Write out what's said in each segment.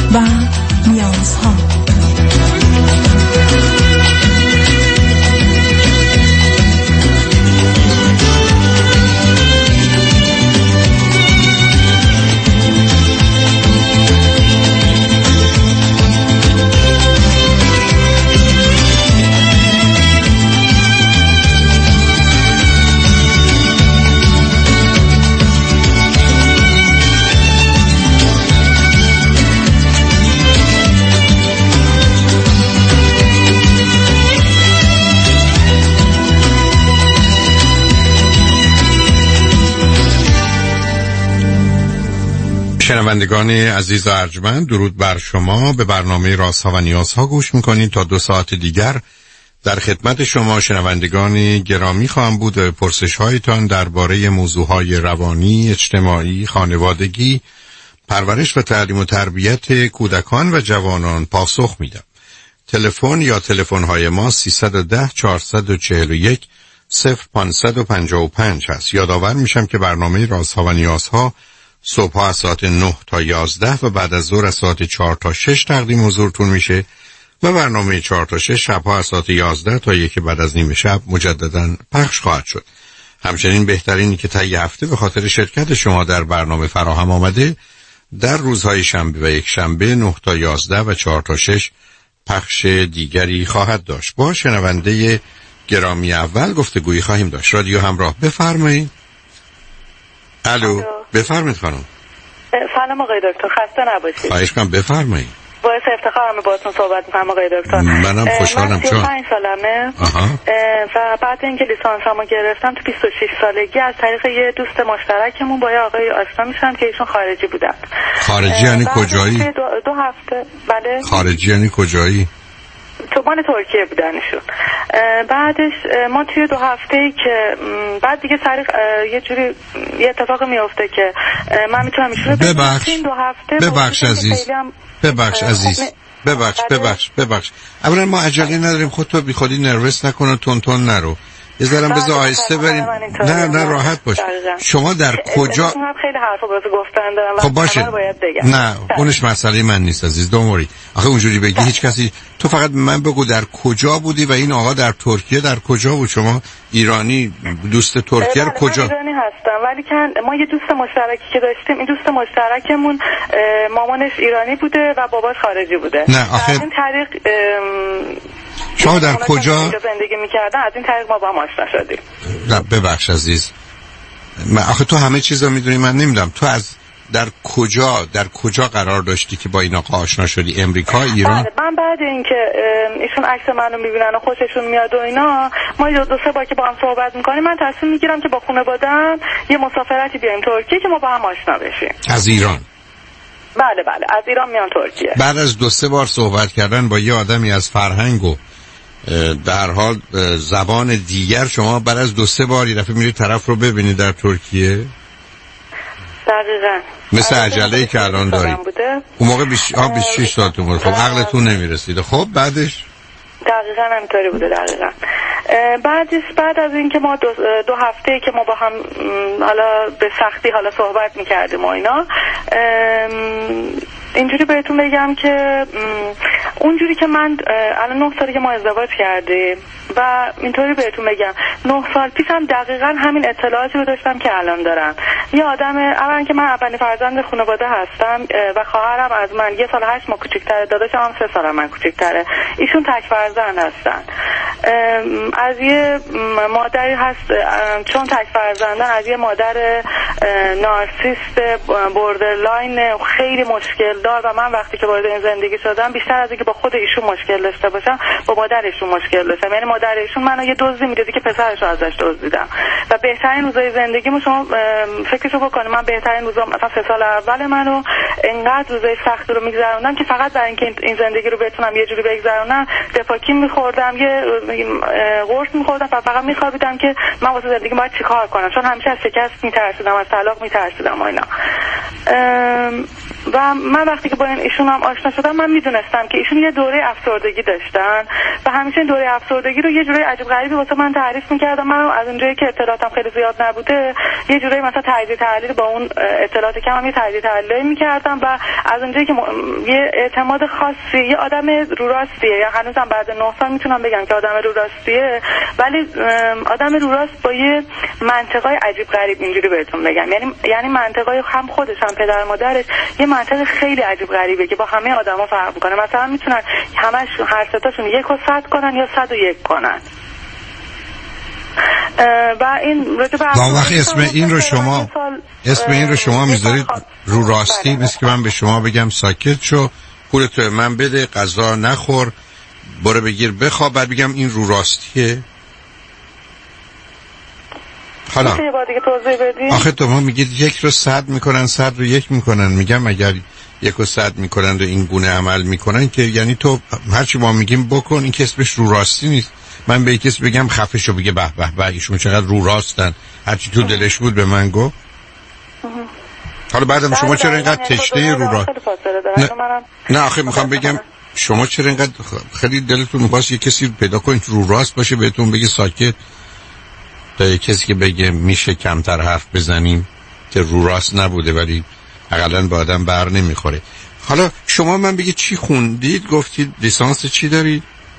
و نیازها. شنوندگان عزیز و ارجمند، درود بر شما. به برنامه رازها و نیازها گوش میکنید. تا 2 ساعت دیگر در خدمت شما شنوندگان گرامی خواهم بود و پرسش هایتان درباره موضوعهای روانی، اجتماعی، خانوادگی، پرورش و تعلیم و تربیت کودکان و جوانان پاسخ میدم. تلفن یا تلفن های ما 310 441 0555 هست. یادآور میشم که برنامه رازها و نیازها صبح از ساعت 9 تا 11 و بعد از ظهر از ساعت 4 تا 6 تقدیم حضورتون میشه و برنامه 4 تا 6 شبها از ساعت 11 تا 1 بعد از نیم شب مجددا پخش خواهد شد. همچنین بهترینی که طی هفته به خاطر شرکت شما در برنامه فراهم آمده در روزهای شنبه و یک شنبه 9 تا 11 و 4 تا 6 پخش دیگری خواهد داشت. با شنونده گرامی اول گفتگویی خواهیم داشت. رادیو همراه، بفرمایید. الو، بفرمایید خانم. سلام آقای دکتر، خسته نباشید. خواهش کنم، بفرمایید. باعث افتخارم باهاتون صحبت می‌کنم آقای دکتر. منم خوشحالم. چون 35 سالمه و بعد اینکه لیسانسمو گرفتم تو 26 سالگی از طریق یه دوست مشترکمون با یه آقای آشنا میشم که ایشون خارجی بودن. خارجی یعنی کجایی؟ 2 هفته. بله. خارجی یعنی کجایی؟ تو مال ترکیه بودنشون. بعدش ما توی 2 هفته‌ای که بعد دیگه سریع یه جوری یه اتفاق میفته که من میتونم ایشون ببخش 2 هفته ببخش. اولا ما عجله نداریم، خودتو بی خودی نروس نکن، تون نرو. یه ذره بذار آهسته بریم. نه راحت باش. شما در کجا؟ خیلی حرفا واسه گفتن دارم. خب باشه. نه اونش مسئله من نیست عزیز، دوموری. آخه اونجوری بگی هیچ کسی. تو فقط من بگو در کجا بودی و این آقا در ترکیه در کجا بود؟ شما ایرانی دوست ترکیه رو کجا؟ من ایرانی هستم ولی که ما یه دوست مشترکی که داشتیم، این دوست مشترکمون مامانش ایرانی بوده و باباش خارجی بوده. نه آخه از این طریق شما در کجا زندگی می‌کردن، از این طریق ما با هم آشنا شدیم. نه ببخش عزیز، من آخه تو همه چیزا میدونی، من نمیدونم تو در کجا قرار داشتی که با این آقا آشنا شدی؟ امریکا، ایران؟ بله، من بعد اینکه ایشون عکس منو میبینن و خوششون میاد و اینا، ما 2-3 بار که با هم صحبت میکنیم من تصمیم میگیرم که با خانواده‌ام یه مسافرتی بیایم ترکیه که ما با هم آشنا بشیم. از ایران؟ بله از ایران میان ترکیه. بعد از 2-3 بار صحبت کردن با یه آدمی از فرهنگ و در حال زبان دیگر، شما بعد از 2-3 بار یه دفعه میری طرف رو ببینی در ترکیه؟ دقیقاً. مثل عجله‌ای که الان داری. اون موقع 26 سالتون بود. خب عقلتون نمیرسید. خب بعدش دقیقاً همینطوری بوده. دقیقاً بعد از اینکه ما 2 هفته که ما با هم حالا به سختی حالا صحبت میکردیم و اینا، اینجوری بهتون بگم که اونجوری که من الان 9 ساله که ما ازدواج کردیم و اینطوری بهتون بگم 9 سال پیش هم دقیقاً همین اطلاعاتی رو داشتم که الان دارم. یه آدم، اولا که من اولین فرزند خانواده هستم و خواهرم از من 1 سال 8 ماه کوچیک‌تره، داداشم هم 3 سال من کوچیک‌تره. ایشون تک فرزند هستن. از یه مادری هست، چون تک فرزندن، از یه مادر نارسیست بوردرلاین خیلی مشکل دار و من وقتی که وارد این زندگی شدم بیشتر از اینکه با خود ایشون مشکل داشته باشم با مادرشون مشکل داشتم. یعنی مادر ایشون منو یه دزدی میدادی که پسرش رو ازش دزدیدم و بهترین روزای زندگیمو شما فکرشو بکنید، من بهترین روزا مثلا 3 سال اول منو انقدر روزای سخت رو میگذروندم که فقط برای اینکه این زندگی رو بتونم یه جوری بگذرونم دپاکین میخوردم، یه قرص میخوردم و فقط میخوابیدم که من واسه زندگی باید چیکار کنم، چون همیشه از شکست میترسیدم، از طلاق میترسیدم و اینا. و من وقتی که با ایشون هم آشنا شدم من میدونستم که ایشون یه دوره افسردگی داشتن و همیشه این دوره افسردگی رو یه جوری عجیب غریبی واسه من تعریف میکردم. من از اونجایی که اطلاعاتم خیلی زیاد نبوده یه جوری مثلا تجزیه تحلیل با اون اطلاعات کمم یه تجزیه تحلیلی میکردم و از اونجایی که یه اعتماد خاصی یه آدم رو راستیه، یا هنوزم بعد 9 سال میتونم بگم که آدم رو راستیه، ولی آدم رو راست با یه منطقای عجیب غریب اینجوری بهتون بگم، یعنی منطقای هم خودش هم پدر مادرش یه منطق خیلی عجیب غریبه که با همه آدما فرق میکنه. مثلا میتونن همش هر ستاشون 1 و 100 کنن یا 101 کنن. و این وقت اسم این رو شما میذارید رو راستی، مثل که من به شما بگم ساکت شو، پولتو من بده، غذا نخور، برو بگیر بخواب، بعد بگم این رو راستیه. حالا آخه تو ما میگید 1 رو 100 میکنن، 100 رو 1 میکنن. میگم اگر 1 و 100 میکنن و این گونه عمل میکنن که یعنی تو هرچی ما میگیم بکن، این که اسمش رو راستی نیست. من به یک کسی بگم خفه شو بگه به به به ایشون چقدر رو راستن، هرچی تو دلش بود به من گفت. حالا بعدم شما چرا اینقدر تشنه رو راست؟ نه آخه میخوام بگم شما چرا اینقدر خیلی دلتون میخواست یه کسی پیدا کنید رو راست باشه بهتون بگه ساکت، تا یه کسی که بگه میشه کمتر حرف بزنیم که رو راست نبوده ولی حداقل به آدم بر نمیخوره. حالا شما من بگید چی خوندید؟ گفتید لیسانس چی دارید؟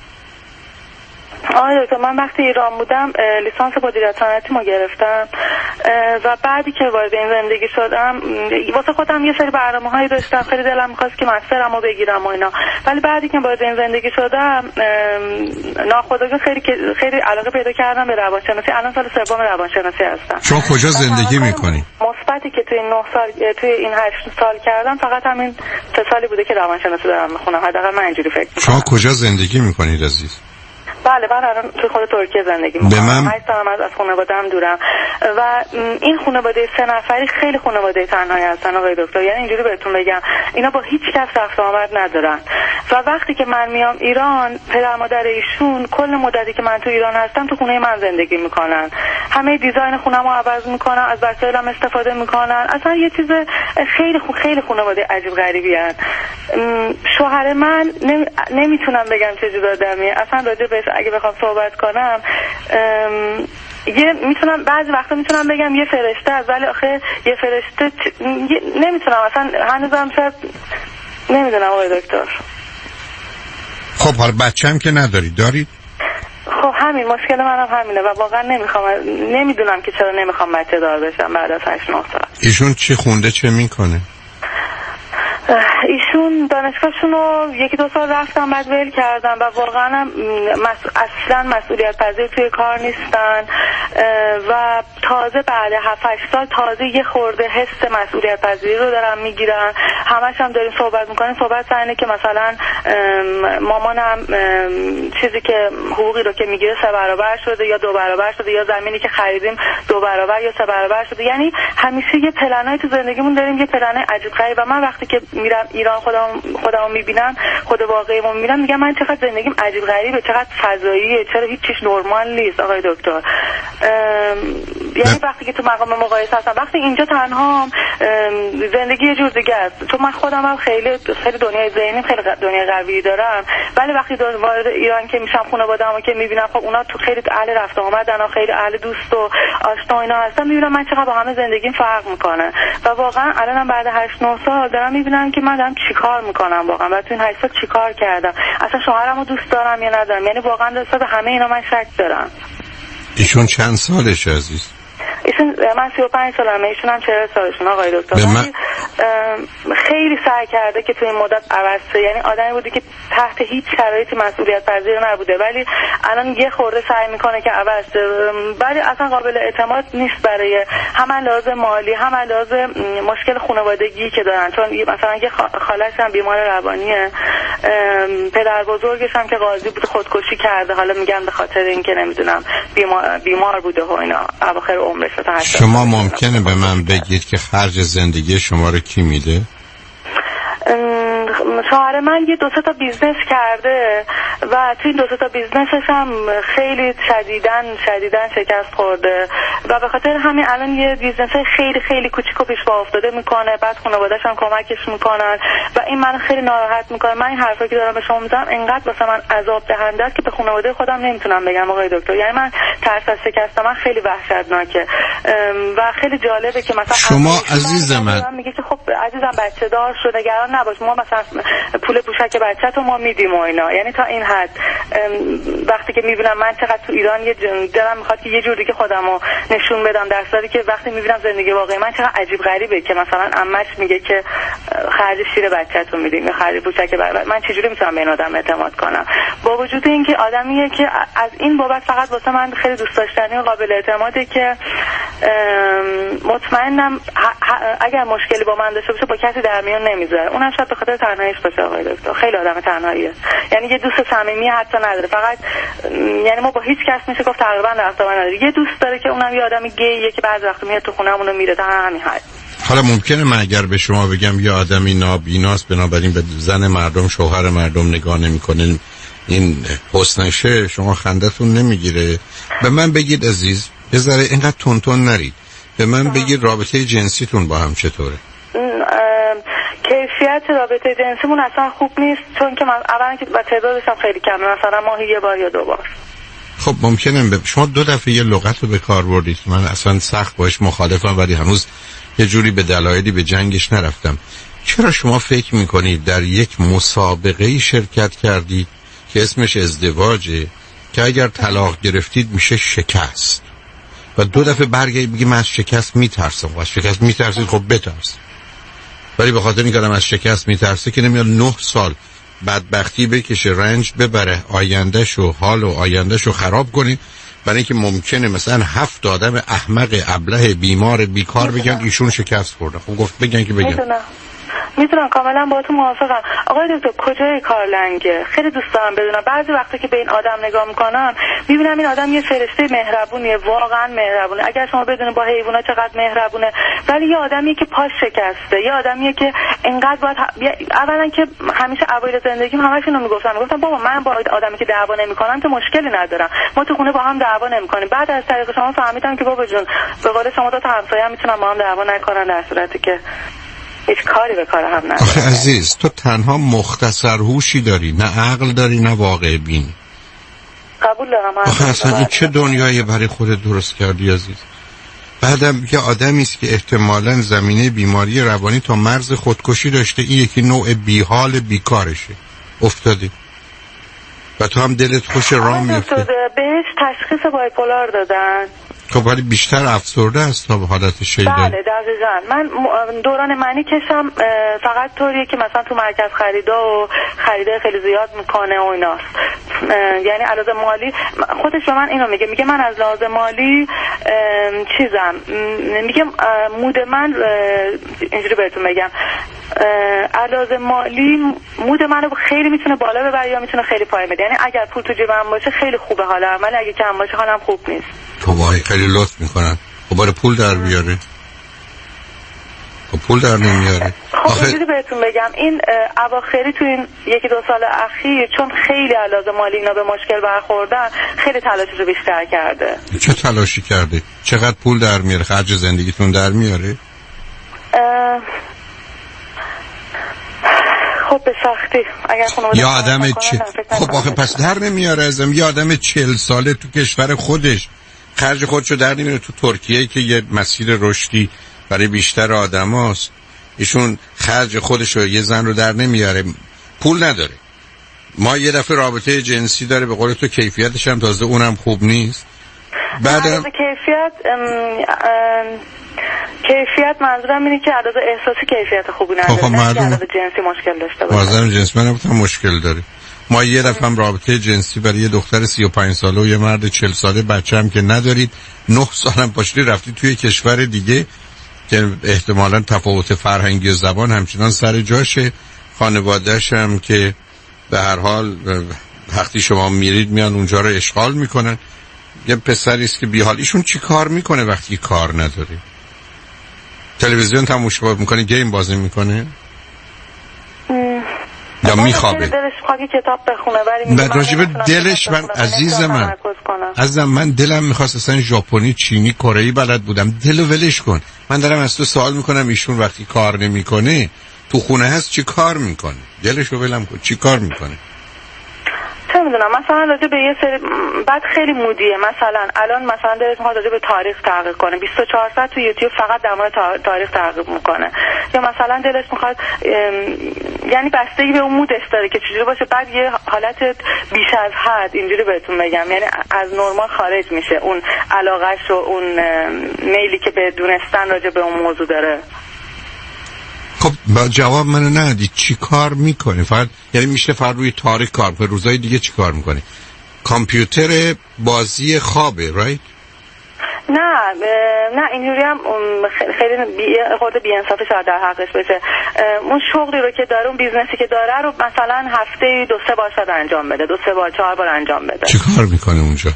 دکتر من وقتی ایران بودم لیسانس مدیریت صنعتی ما گرفتم و بعدی که وارد این زندگی شدم واسه خودم یه سری برنامه‌هایی داشتم، خیلی دلم می‌خواست که مسترمو بگیرم و اینا، ولی بعدی که وارد این زندگی شدم ناخودآگاه خیلی علاقه پیدا کردم به روانشناسی. الان سال 3 روانشناسی هستم. شما کجا زندگی می‌کنی؟ مثبتی که توی 9 سال توی این 8 سال کردم فقط همین 3 سالی بوده که روانشناسی دارم می‌خونم. حداقل من اینجوری فکر می‌کنم. شما کجا زندگی می‌کنید عزیز؟ بله من الان تو خود ترکیه زندگی می‌کنم. 8 سال از خانواده‌ام دورم و این خانواده 3 نفری خیلی خانواده تنهایی هستن آقای دکتر. یعنی اینجوری بهتون بگم اینا با هیچ کس رفت آمد ندارن و وقتی که من میام ایران پدر مادر ایشون کل مدتی که من تو ایران هستم تو خونه من زندگی میکنن، همه دیزاین خونه‌مو عوض میکنن، از وسایلم استفاده میکنن، اصلا یه چیز خیلی خانواده عجیب غریبی ان. شوهر من نمیتونم بگم چه جور آدمیه اصلا، راجع بهش اگه بخوام صحبت کنم میتونم بعضی وقتا میتونم بگم یه فرشته است، ولی آخه یه فرشته نمیتونم اصلا هنوزم شاید نمیدونم آقای دکتر. خب حالا بچه‌م که نداری، دارید؟ خب همین مشکل منم همینه و واقعا نمیدونم که چرا نمیخوام بچه دار بشم بعد از 8-9 سال. ایشون چی خونده چه میکنه؟ ایشون دانشگاهشون رو 1-2 سال رفتن بعد ول کردن و واقعا اصلا مسئولیت پذیر توی کار نیستن و تازه بعد 7-8 سال تازه یه خورده حس مسئولیت پذیری رو دارن میگیرن. همش هم داریم صحبت میکنیم، صحبت سر اینه که مثلا مامانم چیزی که حقوقی رو که میگیره 3 برابر شده یا 2 برابر شده یا زمینی که خریدیم 2 برابر یا 3 برابر شده. یعنی همیشه یه پلنای تو زندگیمون داریم، یه پلنای عجیب غریب و من وقتی که میرم ایران خودمو میبینم، خود واقعیمو میبینم، میگم من چقدر زندگیم عجیب غریبه، چقدر فضاییه، چرا هیچ چیز نرمال نیست آقای دکتر. یعنی وقتی که تو مقام مقایسه هستم، وقتی اینجا تنهام زندگی یه جور دیگه است. چون من خودم هم خیلی دنیای ذهنی خیلی دنیای قوی دارم، ولی وقتی وارد ایران که میشم خانواده‌مو که میبینم خب اونا تو خیلی اهل رفت آمدن و خیلی اهل دوست و آشنا اینا هستن، میبینم من چقدر با همه زندگیم فرق میکنه و واقعا الانم بعد 8-9 سال دارم میبینم که من دارم چیکار میکنم واقعا و تو این 8 سال چیکار کردم، اصلا شوهرمو دوست دارم یا ندارم. یعنی واقعا درسته به همه اینا من شک دارم. ایشون چند سالشه عزیز؟ ایشون من 35 سالمه، ایشون هم 40 سالشون آقای دکتر. خیلی سعی کرده که تو این مدت عوض شه، یعنی آدمی بودی که تحت هیچ شرایطی مسئولیت پذیر نبوده ولی الان یه خورده سعی میکنه که عوض شه، ولی اصلا قابل اعتماد نیست برای هم لازم مالی هم لازم مشکل خانوادگی که دارن. چون مثلا یه خالش هم بیمار روانیه، پدر بزرگش هم که قاضی بود خودکشی کرده، حالا میگن به خاطر اینکه نمیدونم بیمار بوده و اینا اواخر عمرش. شما ممکنه به من بگید که خرج زندگی شما رو کی میده؟ شوهر من یه 2-3 تا بیزنس کرده و توی 2 تا بیزنسش هم خیلی شدیداً شکست خورده و به خاطر همین الان یه بیزنس خیلی خیلی کوچیک و پیش پا افتاده میکنه. بعد خانواده‌اش هم کمکش میکنن و این من خیلی ناراحت میکنه. من این حرفا که دارم به شما میزنم انقدر واسه من عذاب دهنده است که به خانواده خودم نمیتونم بگم آقای دکتر. یعنی من ترس از شکست من خیلی وحشتناکه و خیلی جالبه که مثلا شما عزیزم میگه که خب عزیزم بچه دار شو، نگران نباش، ما مثلا پول پوشک بچه‌تو ما میدیم و اینا. یعنی تا این حد وقتی که میبینم من چقدر تو ایران یه دلم میخواد که یه جور دیگه خودمو نشون بدم، در صورتی که وقتی میبینم زندگی واقعی من چقدر عجیب غریبه که مثلا عمش میگه که خرج شیر بچه‌تو میدیم یا خرج پوشک من چجوری میتونم به این آدم اعتماد کنم؟ با وجود اینکه آدمیه که از این بابت فقط واسه من خیلی دوست داشتنی و قابل اعتماده که مطمئنم اگر مشکلی با من داشته باشه با کسی در میون نمیذاره. اونم شاید به خاطر تنهاییش باشه آقای دکتر. خیلی آدم تنهاییه، یعنی یه دوست صمیمی حتی نداره. فقط یعنی ما با هیچ کس میشه گفت تقریبا رابطه نداره. یه دوست داره که اونم یه آدم گیه که بعضی وقت میاد تو خونه‌مون و میره، تا همین حد. حالا ممکنه من اگر به شما بگم یه آدمی نابیناست بنابراین به زن مردم شوهر مردم نگاه نمی‌کنه این حسنشه، شما خندتون نمیگیره. به من بگید عزیز یه ذره اینقدر تونتون نرید، به من بگید رابطه جنسیتون با هم چطوره؟ کیفیت رابطه جنسیمون اصلا خوب نیست، چون که من اولا که تعدادش هم خیلی کمه، مثلا ماهی 1 بار یا 2 بار. خب ممکنه شما 2 دفعه یه لغت رو به کار بردید، من اصلا سخت باش مخالفم ولی هنوز یه جوری به دلایلی به جنگش نرفتم. چرا شما فکر میکنید در یک مسابقه شرکت کردید که اسمش ازدواجه که اگر طلاق گرفتید میشه شکست و 2 دفعه برگردید بگید من از شکست میترسم؟ و از شکست میترسید خب بترس، ولی به خاطر اینکه از شکست میترسه که نمیاد 9 سال بدبختی بکشه، رنج ببره، آیندهشو حال و آیندهشو خراب کنی برای اینکه ممکنه مثلا 7 آدم احمق ابله بیمار بیکار بگن ایشون شکست خورده. خب گفت بگن که بگن. میدونم کاملا باهاتون موافقم آقای دکتر. کجای کار لنگه؟ خیلی دوست دارم بدونم. بعضی وقتا که به این آدم نگاه میکنم میبینم این آدم یه فرشته مهربونیه، واقعا مهربونه. اگر شما بدونید با حیونا چقدر مهربونه، ولی یه آدمیه که پاش شکسته، یه آدمیه که انقدر باید اولا که همیشه اوایل زندگیم همش اینو میگفتم بابا من با آدمی که دعوا نمیکنم که مشکلی ندارم، ما تو خونه با هم دعوا نمیکنیم. بعد از طریق شما فهمیدم که بابا جون به قول شما 2 تا همسایه هم میتونن با هم دعوا نکنن، در صورتی که هیچ کاری به کار هم نداره. آخه عزیز تو تنها مختصر هوشی داری، نه عقل داری نه واقع بین. قبول دارم. آخه اصلا این چه دنیایی برای خودت درست کردی عزیز؟ بعدم یه آدمی است که احتمالاً زمینه بیماری روانی تا مرز خودکشی داشته، این یکی نوع بیحال بیکارشه افتادی و تو هم دلت خوش راه میفته. بهش تشخیص بایپولار دادن. خب ولی بیشتر افسرده است تا به حالت شیدایی. بله دقیقاً. من دوران منی کشم فقط طوریه که مثلا تو مرکز خریدا و خریده خیلی زیاد میکنه و ایناست. یعنی علاوه مالی خودش به من اینو میگه من از لحاظ مالی چیزم، میگه مود من اینجوری بهتون بگم علاوه مالی مود منو خیلی میتونه بالا ببره یا میتونه خیلی پایین بده. یعنی اگر پول تو جیبم باشه خیلی خوبه حالم، ولی اگه کم باشه حالم خوب نیست. تو وای خیلی لطف میکنن. خب برای پول در بیاره. خب پول در نمیاره. خب اینجوری بهتون بگم این اواخری تو این 1-2 سال اخیر چون خیلی علاوه مالی اینا به مشکل برخوردن خیلی تلاشش رو بیشتر کرده. چه تلاشی کرده؟ چقدر پول در میاره؟ خرج زندگیتون در میاره؟ خب به سختی اگر خانواده یا آدم خب آخه پس در نمیاره ازم. یا آدم 40 ساله تو کشور خودش خرج خودشو در نمیاره، تو ترکیه که یه مسیر رشدی برای بیشتر آدم هاست ایشون خرج خودشو یه زن رو در نمیاره، پول نداره. ما یه دفعه رابطه جنسی داره به قول تو کیفیتش هم تازه اونم خوب نیست. بعدم کیفیت منظورم اینه که علاوه احساسی کیفیت خوبی نداره. خب علاوه جنسی مشکل داشته باشه. معظم جنسی من گفتم مشکل داره. ما یه دفعه هم رابطه جنسی برای یه دختر 35 ساله و یه مرد 40 ساله بچه هم که ندارید 9 سالم پاشتی رفتی توی کشور دیگه که احتمالاً تفاوت فرهنگی و زبان همچنان سر جاشه، خانواده‌اش هم که به هر حال وقتی شما میرید میان اونجا رو اشغال میکنن. یه پسری است که بیحال. ایشون چی کار میکنه وقتی کار نداره؟ تلویزیون تماشا میکنه، گیم بازی میکنه یا یا میخوابه. دلش میخواد کتاب بخونه ولی میگه راجب دلش من عزیز من دلم میخواست اصلا ژاپنی، چینی، کره‌ای بلد بودم. دلو ولش کن. من دارم از تو سوال میکنم ایشون وقتی کار نمیکنه تو خونه هست چی کار میکنه؟ دلشو ولم کن. چی کار میکنه؟ چه میدونم، مثلا راجع به یه سری بعد خیلی مودیه، مثلا الان مثلا دلش میخواد راجع به تاریخ تحقیق کنه، 24 ساعت تو یوتیوب فقط در مورد تاریخ تحقیق میکنه، یا مثلا دلش میخواد یعنی بستگی به اون مودش داره که چجوری باشه. بعد یه حالت بیش از حد اینجوری بهتون بگم، یعنی از نرمال خارج میشه اون علاقهش و اون میلی که به دونستن راجع به اون موضوع داره. خب با جواب منو ندید. چی کار میکنه؟ فقط یعنی میشه فقط روی تاریخ کار کنه، روزای دیگه چی کار میکنه؟ کامپیوتر بازی خوابه رایت؟ نه اینجوری هم خیلی خود بی‌انصافی شاید در حقش بشه. اون شغلی رو که داره، اون بیزنسی که داره رو مثلا هفته 2-3 بار شاید انجام بده، 2-3 بار 4 بار انجام بده. چی کار میکنه اونجا؟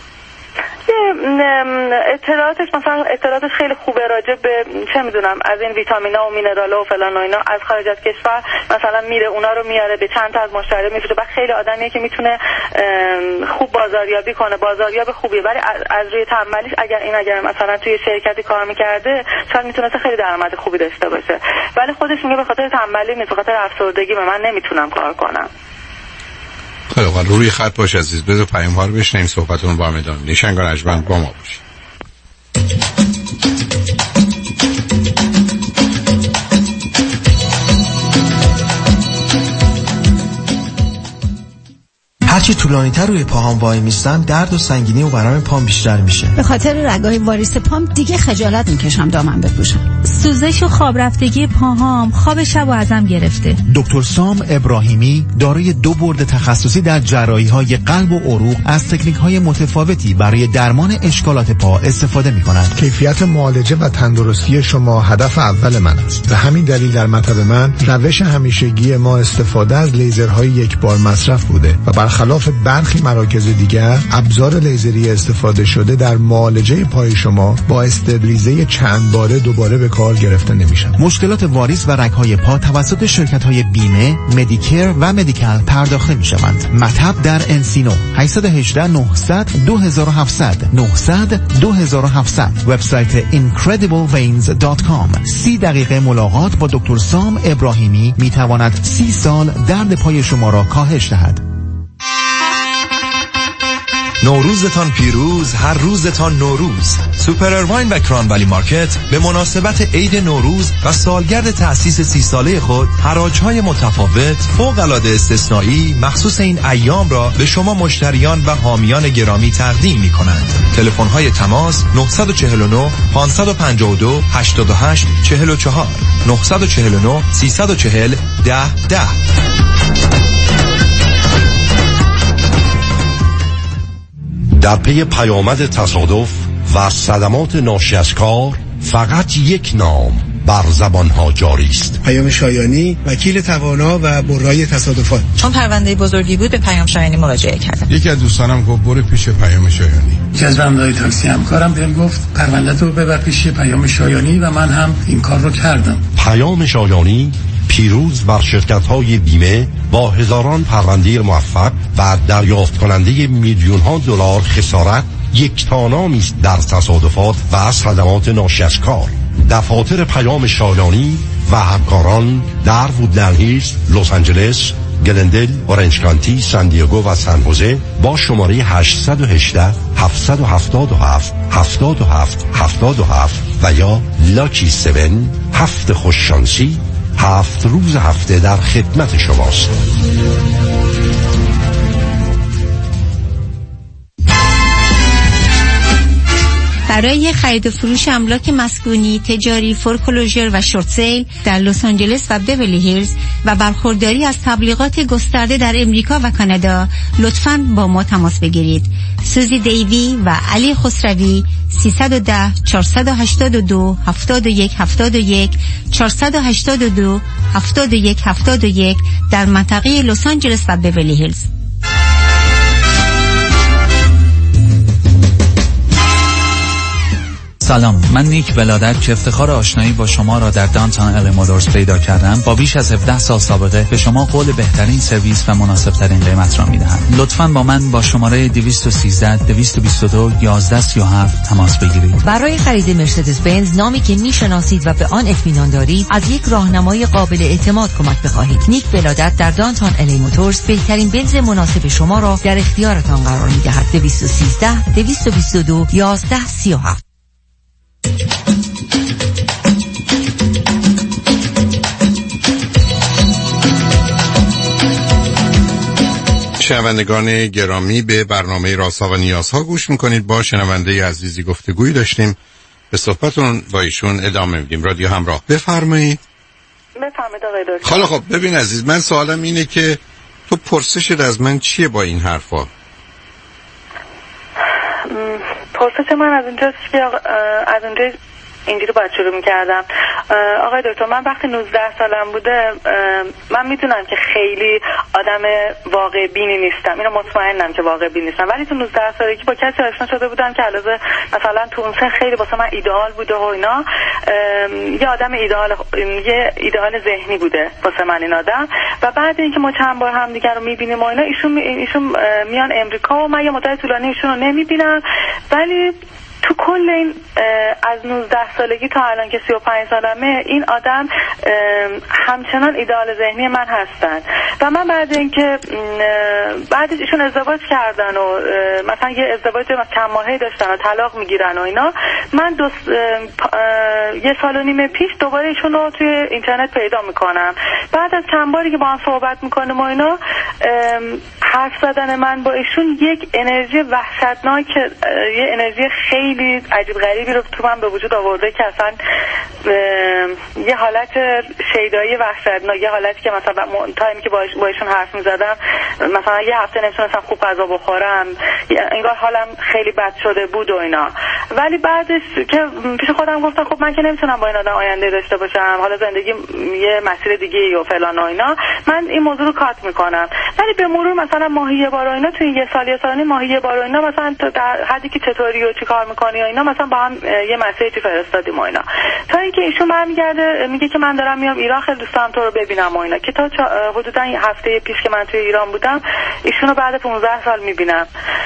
اطلاعاتش مثلا اطلاعاتش خیلی خوبه راجع به چه میدونم از این ویتامینا و مینرالا و فلان و اینا، از خارج از کشور مثلا میره اونا رو میاره به چند تا از مشتری میفروشه. بعد خیلی آدمیه که میتونه خوب بازاریابی کنه، بازاریاب خوبیه، ولی از روی تنبلیش اگر مثلا توی شرکتی کار میکرده شاید میتونه خیلی درآمد خوبی داشته باشه، ولی خودش میگه به خاطر تنبلی نیست، به خاطر افسردگی من نمیتونم کار کنم. خیلی خوب، روی خط باش عزیز، بذار پیام ها رو بشنیم، صحبتون با هم ادامه بدیم. شنگان اجمن با ما باشید. هرچی طولانی‌تر روی پاهام وای میستم درد و سنگینی و ورم پام بیشتر میشه. به خاطر رگای واریس پام دیگه خجالت میکشم دامن بپوشم. سوزش و خواب رفتگی پاهام خواب شب و ازم گرفته. دکتر سام ابراهیمی دارای 2 بورد تخصصی در جراحی‌های قلب و عروق از تکنیک‌های متفاوتی برای درمان اشکالات پا استفاده می‌کنند. کیفیت معالجه و تندرستی شما هدف اول من است. به همین دلیل در مطب من روش همیشگی ما استفاده از لیزرهای یک بار مصرف بوده و برخلاف برخی مراکز دیگر ابزار لیزری استفاده شده در معالجه پای شما با استبلیزه چند باره دوباره به کار گرفته نمیشن. مشکلات واریس و رگ‌های پا توسط شرکت‌های بیمه، مدیکر و مدیکال پرداخته می‌شوند. مطب در انسینو 818 900 2700 900 2700. وبسایت incredibleveins.com. 30 دقیقه ملاقات با دکتر سام ابراهیمی می‌تواند 30 سال درد پای شما را کاهش دهد. نوروزتان پیروز، هر روزتان نوروز. سوپر ارواین و کرانولی مارکت به مناسبت عید نوروز و سالگرد تأسیس 30 ساله خود حراج‌های متفاوت فوق‌العاده استثنایی مخصوص این ایام را به شما مشتریان و حامیان گرامی تقدیم می‌کنند. تلفن‌های تماس 949 552 88 44 949 340 10 10. در پی پیامد تصادف و صدمات ناشی از کار فقط یک نام بر زبانها جاری است. پیام شایانی، وکیل توانا و برای تصادفات. چون پرونده بزرگی بود به پیام شایانی مراجعه کردم. یکی از دوستانم گفت برو پیش پیام شایانی. یکی از راننده‌های تاکسی همکارم بهم گفت پرونده تو ببر پیش پیام شایانی و من هم این کار رو کردم. پیام شایانی پیروز بر شرکت‌های بیمه با هزاران پرونده موفق و دریافت کننده میلیون‌ها دلار خسارت یک تانامی است در تصادفات و صدمات ناشی از کار. دفاتر پیام شایانی و همکاران در وودلند هیلز، لس آنجلس، گلندل، اورنج کانتی، سان دیگو و سن خوزه با شماره 818 777 77 77 و یا لاکی 7 هفت خوششانسی 7 روز هفته در خدمت شماست. برای خرید و فروش املاک مسکونی، تجاری، فورکلوژر و شورت سیل در لس آنجلس و بیولی هیلز و برخورداری از تبلیغات گسترده در امریکا و کانادا لطفاً با ما تماس بگیرید. سوزی دیوی و علی خسروی 310 482 71 71 482 71 71 در منطقه لس آنجلس و بیولی هیلز. سلام، من نیک ولادت که افتخار آشنایی با شما را در دانتون ال مولورز پیدا کردم، با بیش از 17 سال سابقه به شما قول بهترین سرویس و مناسب ترین قیمت را میدهم. لطفاً با من با شماره 213 222 1137 تماس بگیرید. برای خرید مرسدس بنز، نامی که میشناسید و به آن اطمینان دارید، از یک راهنمای قابل اعتماد کمک بخواهید. نیک ولادت در دانتون ال موتورز بهترین بنز مناسب شما را در اختیارتان قرار می‌دهد. 213 222 1137. شنوندگان گرامی، به برنامه رازها و نیازها گوش میکنید. با شنونده عزیزی گفتگویی داشتیم، به صحبتون با ایشون ادامه میدیم. رادیو همراه، بفرمایید. بفرمایید آقای دکتر. خاله خب ببین عزیز، من سوالم اینه که تو پرسشت از من چیه با این حرفا؟ پرسش من از اینجاست که از اینجا اینجوری باید شروع میکردم. آقای دکتر، من وقتی 19 سالم بوده، من میدونم که خیلی آدم واقع بینی نیستم، اینو مطمئنم که واقع بینی نیستم، ولی تو 19 سالگی با کسی آشنا شده بودم که علاوه مثلا تو اون سن خیلی واسه من ایدئال بوده و اینا، یه آدم یه ایدئال ذهنی بوده واسه من این آدم. و بعد اینکه ما چند بار هم دیگه رو میبینیم و اینا، ایشون میان امریکا و من یه مدت طولانی ایشون رو نمیبینم، ولی تو کل این از 19 سالگی تا الان که 35 سالمه، این آدم همچنان ایدئال ذهنی من هستن. و من بعد اینکه بعدش ایشون ازدواج کردن و مثلا یه ازدواج چند ماهه داشتن و طلاق میگیرن و اینا، من یه سال و نیم پیش دوباره ایشون رو توی اینترنت پیدا میکنم. بعد از چند باری که با هم صحبت میکنم و اینا، حرف زدن من با ایشون یک انرژی وحشتناک، یه انرژی خیلی عجیب غریبی رو تو من به وجود آورده که اصلا یه حالت شیدایی وحشتناک، یه حالتی که مثلا تایمی که با ایشون حرف میزدم، مثلا یه هفته نمیتونستم خوب غذا بخورم، انگار حالم خیلی بد شده بود و اینا. ولی بعدش که پیش خودم گفتم خب من که نمیتونم با این آدم آینده داشته باشم، حالا زندگی یه مسیر دیگه و فلان و اینا، من این موضوع رو کات میکنم. ولی به مرور مثلا ماهی یه بار و اینا، تو یه سال ماهی یه بار و اینا، مثلا در حدی که چطوری و چیکار میکنی و اینا، مثلا با هم یه مسیجی فرستادیم و اینا، تا اینکه ایشون برمیگرده میگه که من دارم میام ایران، خیلی دوست دارم تو رو ببینم و اینا. که تا حدودا هفته پیش که من توی ایران بودم، ایشون رو بعد 15 سال میبینم.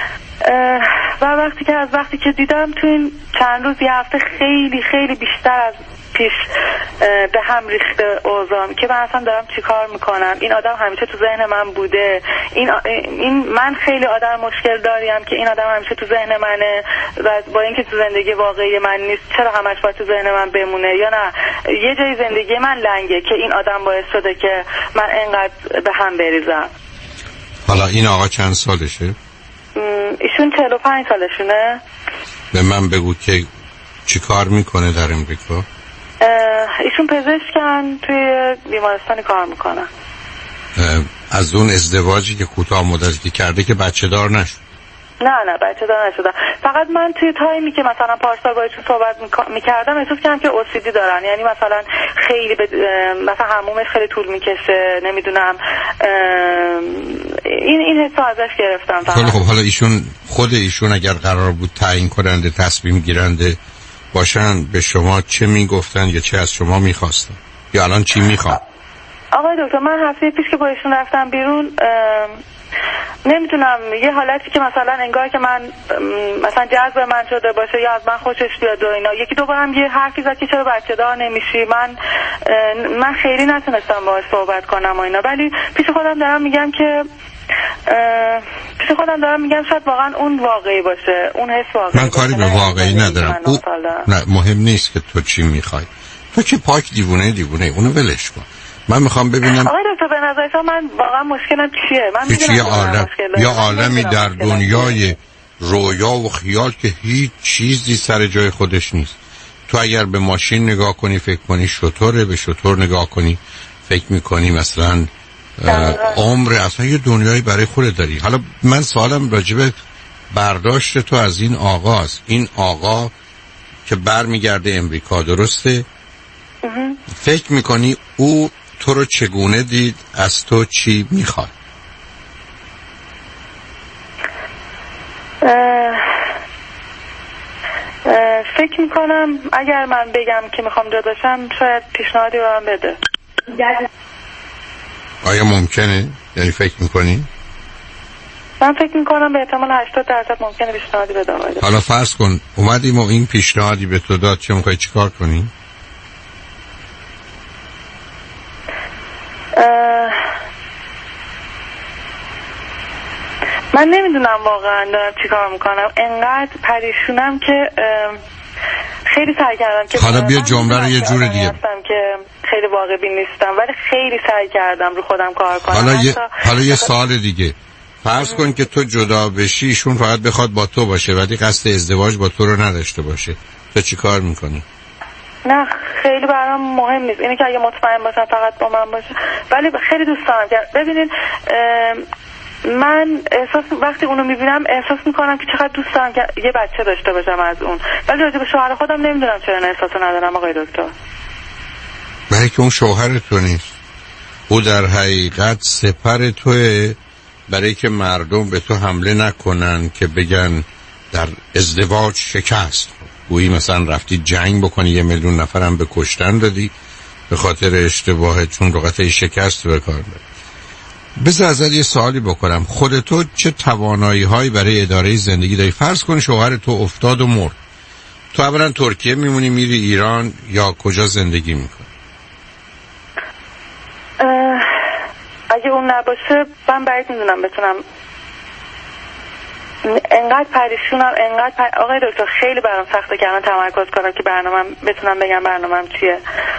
و وقتی که دیدم تو این چند روز، یه هفته، خیلی خیلی بیشتر از پیش به هم ریخته اوضاعم که من اصلا دارم چی کار میکنم. این آدم همیشه تو ذهن من بوده، این من خیلی آدم مشکل داریم که این آدم همیشه تو ذهن منه و با اینکه تو زندگی واقعی من نیست، چرا همش باید تو ذهن من بمونه؟ یا نه یه جای زندگی من لنگه که این آدم باعث شده که من اینقدر به هم بریزم. حالا این آقا چند سالشه؟ ایشون 45 سالشونه. به من بگو که چی کار میکنه در امریکا؟ ایشون پزشکن، توی بیمارستانی کار میکنن. از اون ازدواجی که کوتاه مدتی کرده که بچه دار نشد؟ نه بچه دار نشدن. فقط من توی تایمی که مثلا پارسال با ایشون صحبت میکردم، احساس کردم که OCD دارن، یعنی مثلا خیلی مثلا حمومش خیلی طول میکشه، نمیدونم، این حسو ازش گرفتم. خب حالا خود ایشون اگر قرار بود تعیین کننده، تصمیم گیرنده باشن، به شما چه میگفتن یا چه از شما میخواستن یا الان چی میخوان؟ آقای دکتر، من هفته پیش که با ایشون رفتم بیرون، نمیدونم، یه حالتی که مثلا انگار که من مثلا جذب من شده باشه یا از من خوشش بیاد و اینا. یکی دو بار هم یه حرفی زد که چرا بچه دار نمیشی. من خیلی نتونستم باهاش صحبت کنم و اینا، ولی پیش خودم دارم میگم شاید واقعا اون واقعی باشه، اون حس واقعی. من کاری به واقعی ندارم. نه، مهم نیست که تو چی میخوای. تو که پاک دیوونه اونو ولش کن. من میخوام ببینم آقای دکتر، به نظر شما من واقعا مشکلم چیه؟ من میدونم یه عالمی در دنیای رویا و خیال که هیچ چیزی سر جای خودش نیست. تو اگر به ماشین نگاه کنی فکر کنی شطوره، به شطور نگاه کنی فکر میکنی مثلا عمر، اصلا یه دنیایی برای خودت داری. حالا من سوالم راجبه برداشت تو از این آقاست. این آقا که برمیگرده امریکا، درسته؟ فکر میکنی او تو رو چگونه دید؟ از تو چی میخواد؟ فکر میکنم اگر من بگم که میخوام جداشم شاید پیشنهادی به من بده. آیا ممکنه؟ یعنی فکر میکنی؟ من فکر میکنم به احتمال 80% ممکنه پیشنهادی بده. حالا فرض کن اومدیم و این پیشنهادی به تو داد، چه میخوای چیکار کنی؟ من نمیدونم واقعا دارم چیکار میکنم. انقدر پریشونم که خیلی سعی کردم که حالا بیا جمله رو یه جور دیگه که خیلی واقع بین نیستم، ولی خیلی سعی کردم رو خودم کار کنم. حالا یه سوال دیگه. فرض کن که تو جدا بشی، ایشون فقط بخواد با تو باشه ولی قصد ازدواج با تو رو نداشته باشه، تو چی کار میکنی؟ نه خیلی برام مهم نیست اینه که اگه مطمئن باشم فقط با من باشه، ولی خیلی دوست دارم که ببینید من احساس وقتی اونو میبینم احساس میکنم که چقدر دوست دارم که یه بچه داشته باشم از اون، ولی راجع به شوهر خودم نمیدونم چرا این احساسو ندارم آقای دکتر. برای که اون شوهر تو نیست، او در حقیقت سپر توه، برای که مردم به تو حمله نکنن که بگن در ازدواج شکست، گویی مثلا رفتی جنگ بکنی 1 میلیون نفرم به کشتن دادی به خاطر اشتباهت، چون لغت شکست به کار بردی. بذار ازت یه سوالی بکنم، خودتو چه توانایی هایی برای اداره زندگی داری؟ فرض کن شوهر تو افتاد و مرد، تو اولا ترکیه میمونی میری ایران یا کجا زندگی میکنی؟ اگه اون نباشه من باید میدونم بتونم. انقدر پریشونم آقای دکتر خیلی برام سخته که الان تمرکز کنم که برنامه‌ام بتونم بگم برنامه‌ام چیه.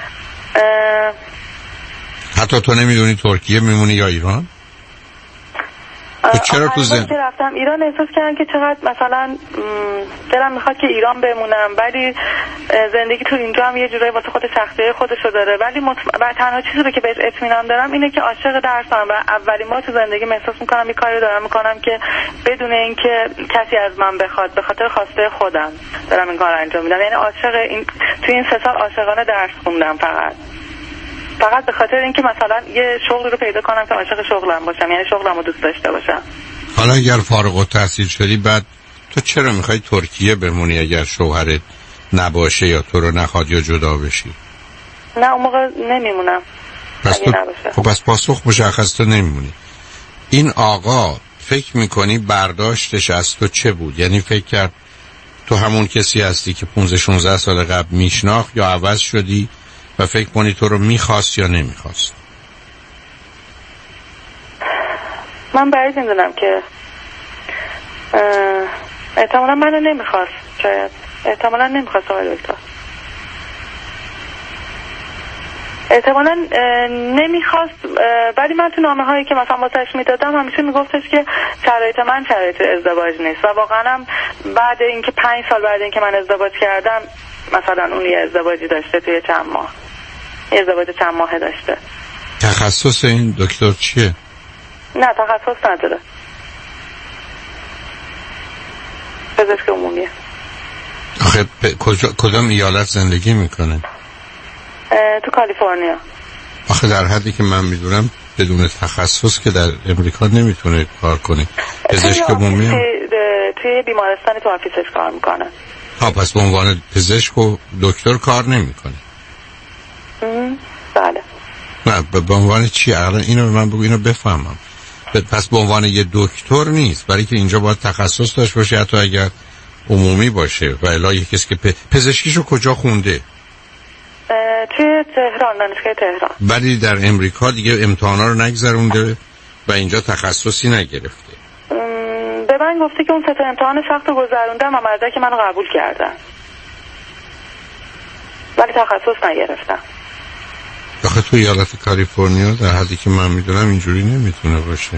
حتی تو نمیدونی ترکیه میمونی یا ایران؟ تو چرا تو که رفتم ایران احساس کردم که چقدر مثلا دلم میخواد که ایران بمونم، ولی زندگی تو اینجا هم یه جورایی واسه خود شخصیه خودشو داره، ولی تنها چیزی رو که بهش اطمینان دارم اینه که عاشق درسم و اولین بار تو زندگی احساس میکنم یه کاری دارم میکنم که بدون اینکه کسی از من بخواد، به خاطر خواسته خودم دارم این کار انجام میدم. یعنی عاشق تو این 3 سال عاشقانه درس خوندم، فقط به خاطر اینکه مثلا یه شغلی رو پیدا کنم که عاشق شغلم باشم، یعنی شغلمو دوست داشته باشم. حالا اگر فارغ التحصیل شدی بعد تو چرا میخوای ترکیه بمونی اگر شوهرت نباشه یا تو رو نخواد یا جدا بشی؟ نه اون موقع نمیمونم. پس پاسخ مشخص، تو نمیمونی. این آقا فکر میکنی برداشتش از تو چه بود؟ یعنی فکر کرد تو همون کسی هستی که 15-16 سال قبل میشناخت یا عوض شدی و فکر کنی تو رو میخواست یا نمیخواست؟ من باید میدونم که احتمالا منو نمیخواست، شاید احتمالا نمیخواست آقای دکتر، احتمالا نمیخواست، ولی من تو نامه هایی که مثلا واسش میدادم همیشه میگفتش که شرایط من شرایط ازدواج نیست و واقعا هم بعد اینکه 5 سال بعد اینکه من ازدواج کردم مثلا اون یه ازدواجی داشته توی چند ماه، یه ازدواج چند ماهه داشته. تخصص این دکتر چیه؟ نه تخصص نداره، پزشک عمومیه. آخه کدام ایالت زندگی میکنه؟ تو کالیفرنیا. آخه در حدی که من میدونم بدون تخصص که در امریکا نمیتونه کار کنه. پزشک عمومی توی بیمارستانی تو آفیسش کار میکنه. پس به عنوان پزشک و دکتر کار نمیکنه. بله. نه به عنوان چی؟ الان اینو من بگو اینو بفهمم. پس به عنوان یه دکتر نیست، برای که اینجا باید تخصص داشته باشه حتی اگر عمومی باشه. و الا یه کسی که پزشکیشو کجا خونده؟ توی تهران، دانشگاه تهران. ولی در امریکا دیگه امتحانا رو نگذرونده و اینجا تخصصی نگرفته. به من گفته که اون 3 امتحان سخت رو گذروندم و مدرک منو قبول کردن، ولی تخصص نگرفتم. آخه تو ایالت کالیفرنیا در حدی که من میدونم اینجوری نمیتونه باشه.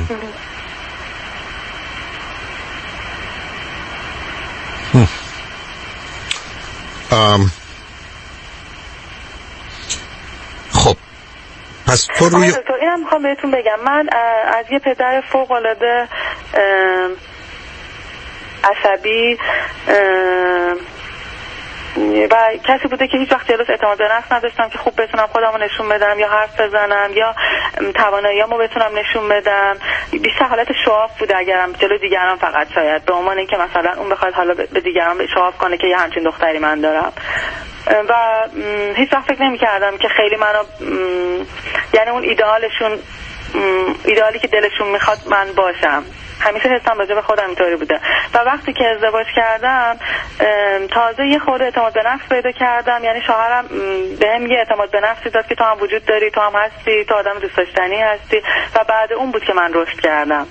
خب پس تو روی اینم میخوام بهتون بگم، من از یه پدر فوق العاده عصبی و کسی بوده که هیچ وقت جلوش اعتماد به نفس نداشتم که خوب بتونم خودمو نشون بدم یا حرف بزنم یا تواناییامو بتونم نشون بدم. بیشتر حالت شواف بوده اگرم جلو دیگران، فقط شاید به عنوان اینکه مثلا اون بخواد حالا به دیگران شواف کنه که یه همچین دختری من دارم. و هیچ وقت فکر نمی‌کردم که خیلی منو، یعنی اون ایدئالی که دلشون میخواد من باشم. همیشه حسم راجع به خودم اینطوری بوده و وقتی که ازدواج کردم تازه یه خورده اعتماد به نفس پیدا کردم. یعنی شوهرم بهم یه اعتماد به نفسی داد که تو هم وجود داری، تو هم هستی، تو آدم دوست داشتنی هستی و بعد اون بود که من رشد کردم.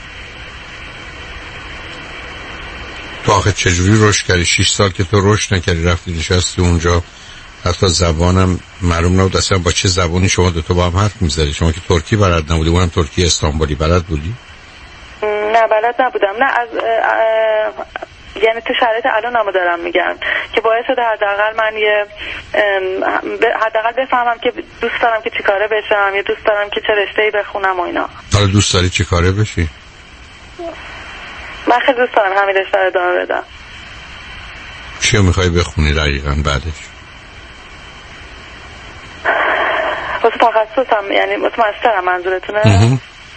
تو آخه چجوری رشد کردی؟ 6 سال که تو رشد نکردی رفتی نشستی اونجا، حتی زبانم معلوم نبود اصلا با چه زبانی شما دو تا با هم حرف می‌زدی. شما که ترکی بلد نبودی، اونم ترکی استانبولی بلد بودی؟ نه بلد نبودم. نه از یعنی تو شرایط الانمو دارم میگم که باعث شده حداقل من یه حداقل بفهمم که دوست دارم که چیکاره بشم یا دوست دارم که چه رشته‌ای بخونم و اینا. حالا دوست داری چیکاره بشی؟ من خیلی دوست دارم همین رشته رو ادامه بدم. چیو میخوای بخونی دقیقاً بعدش؟ واسه تخصصم، یعنی واسه مسترم منظورتونه؟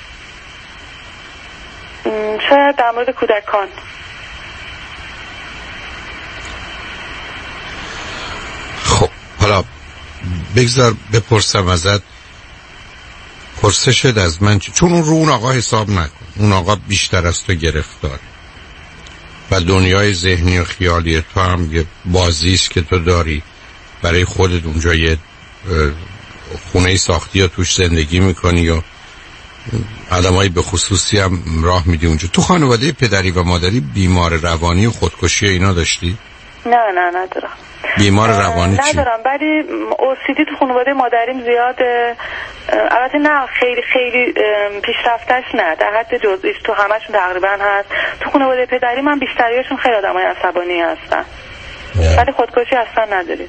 شاید در مورد کودکان. خب حالا بگذار بپرسم ازت، پرسشت از من چون اون رو اون آقا حساب نکن، اون آقا بیشتر از تو گرفتار و دنیای ذهنی و خیالی تو هم یه بازیست که تو داری برای خودت اونجا یه خونه ساختی یا توش زندگی میکنی یا آدمایی به خصوصی هم راه میدی اونجا. تو خانواده پدری و مادری بیمار روانی و خودکشی اینا داشتی؟ نه ندارم. بیمار روانی چی؟ ندارم، ولی OCD تو خانواده مادریم زیاده. البته نه خیلی پیشرفتش نه، در حد جزئیش تو همشون تقریبا هست. تو خانواده پدری من بیشتریاشون خیلی آدمای عصبانی هستن ولی خودکشی اصلا نداریم.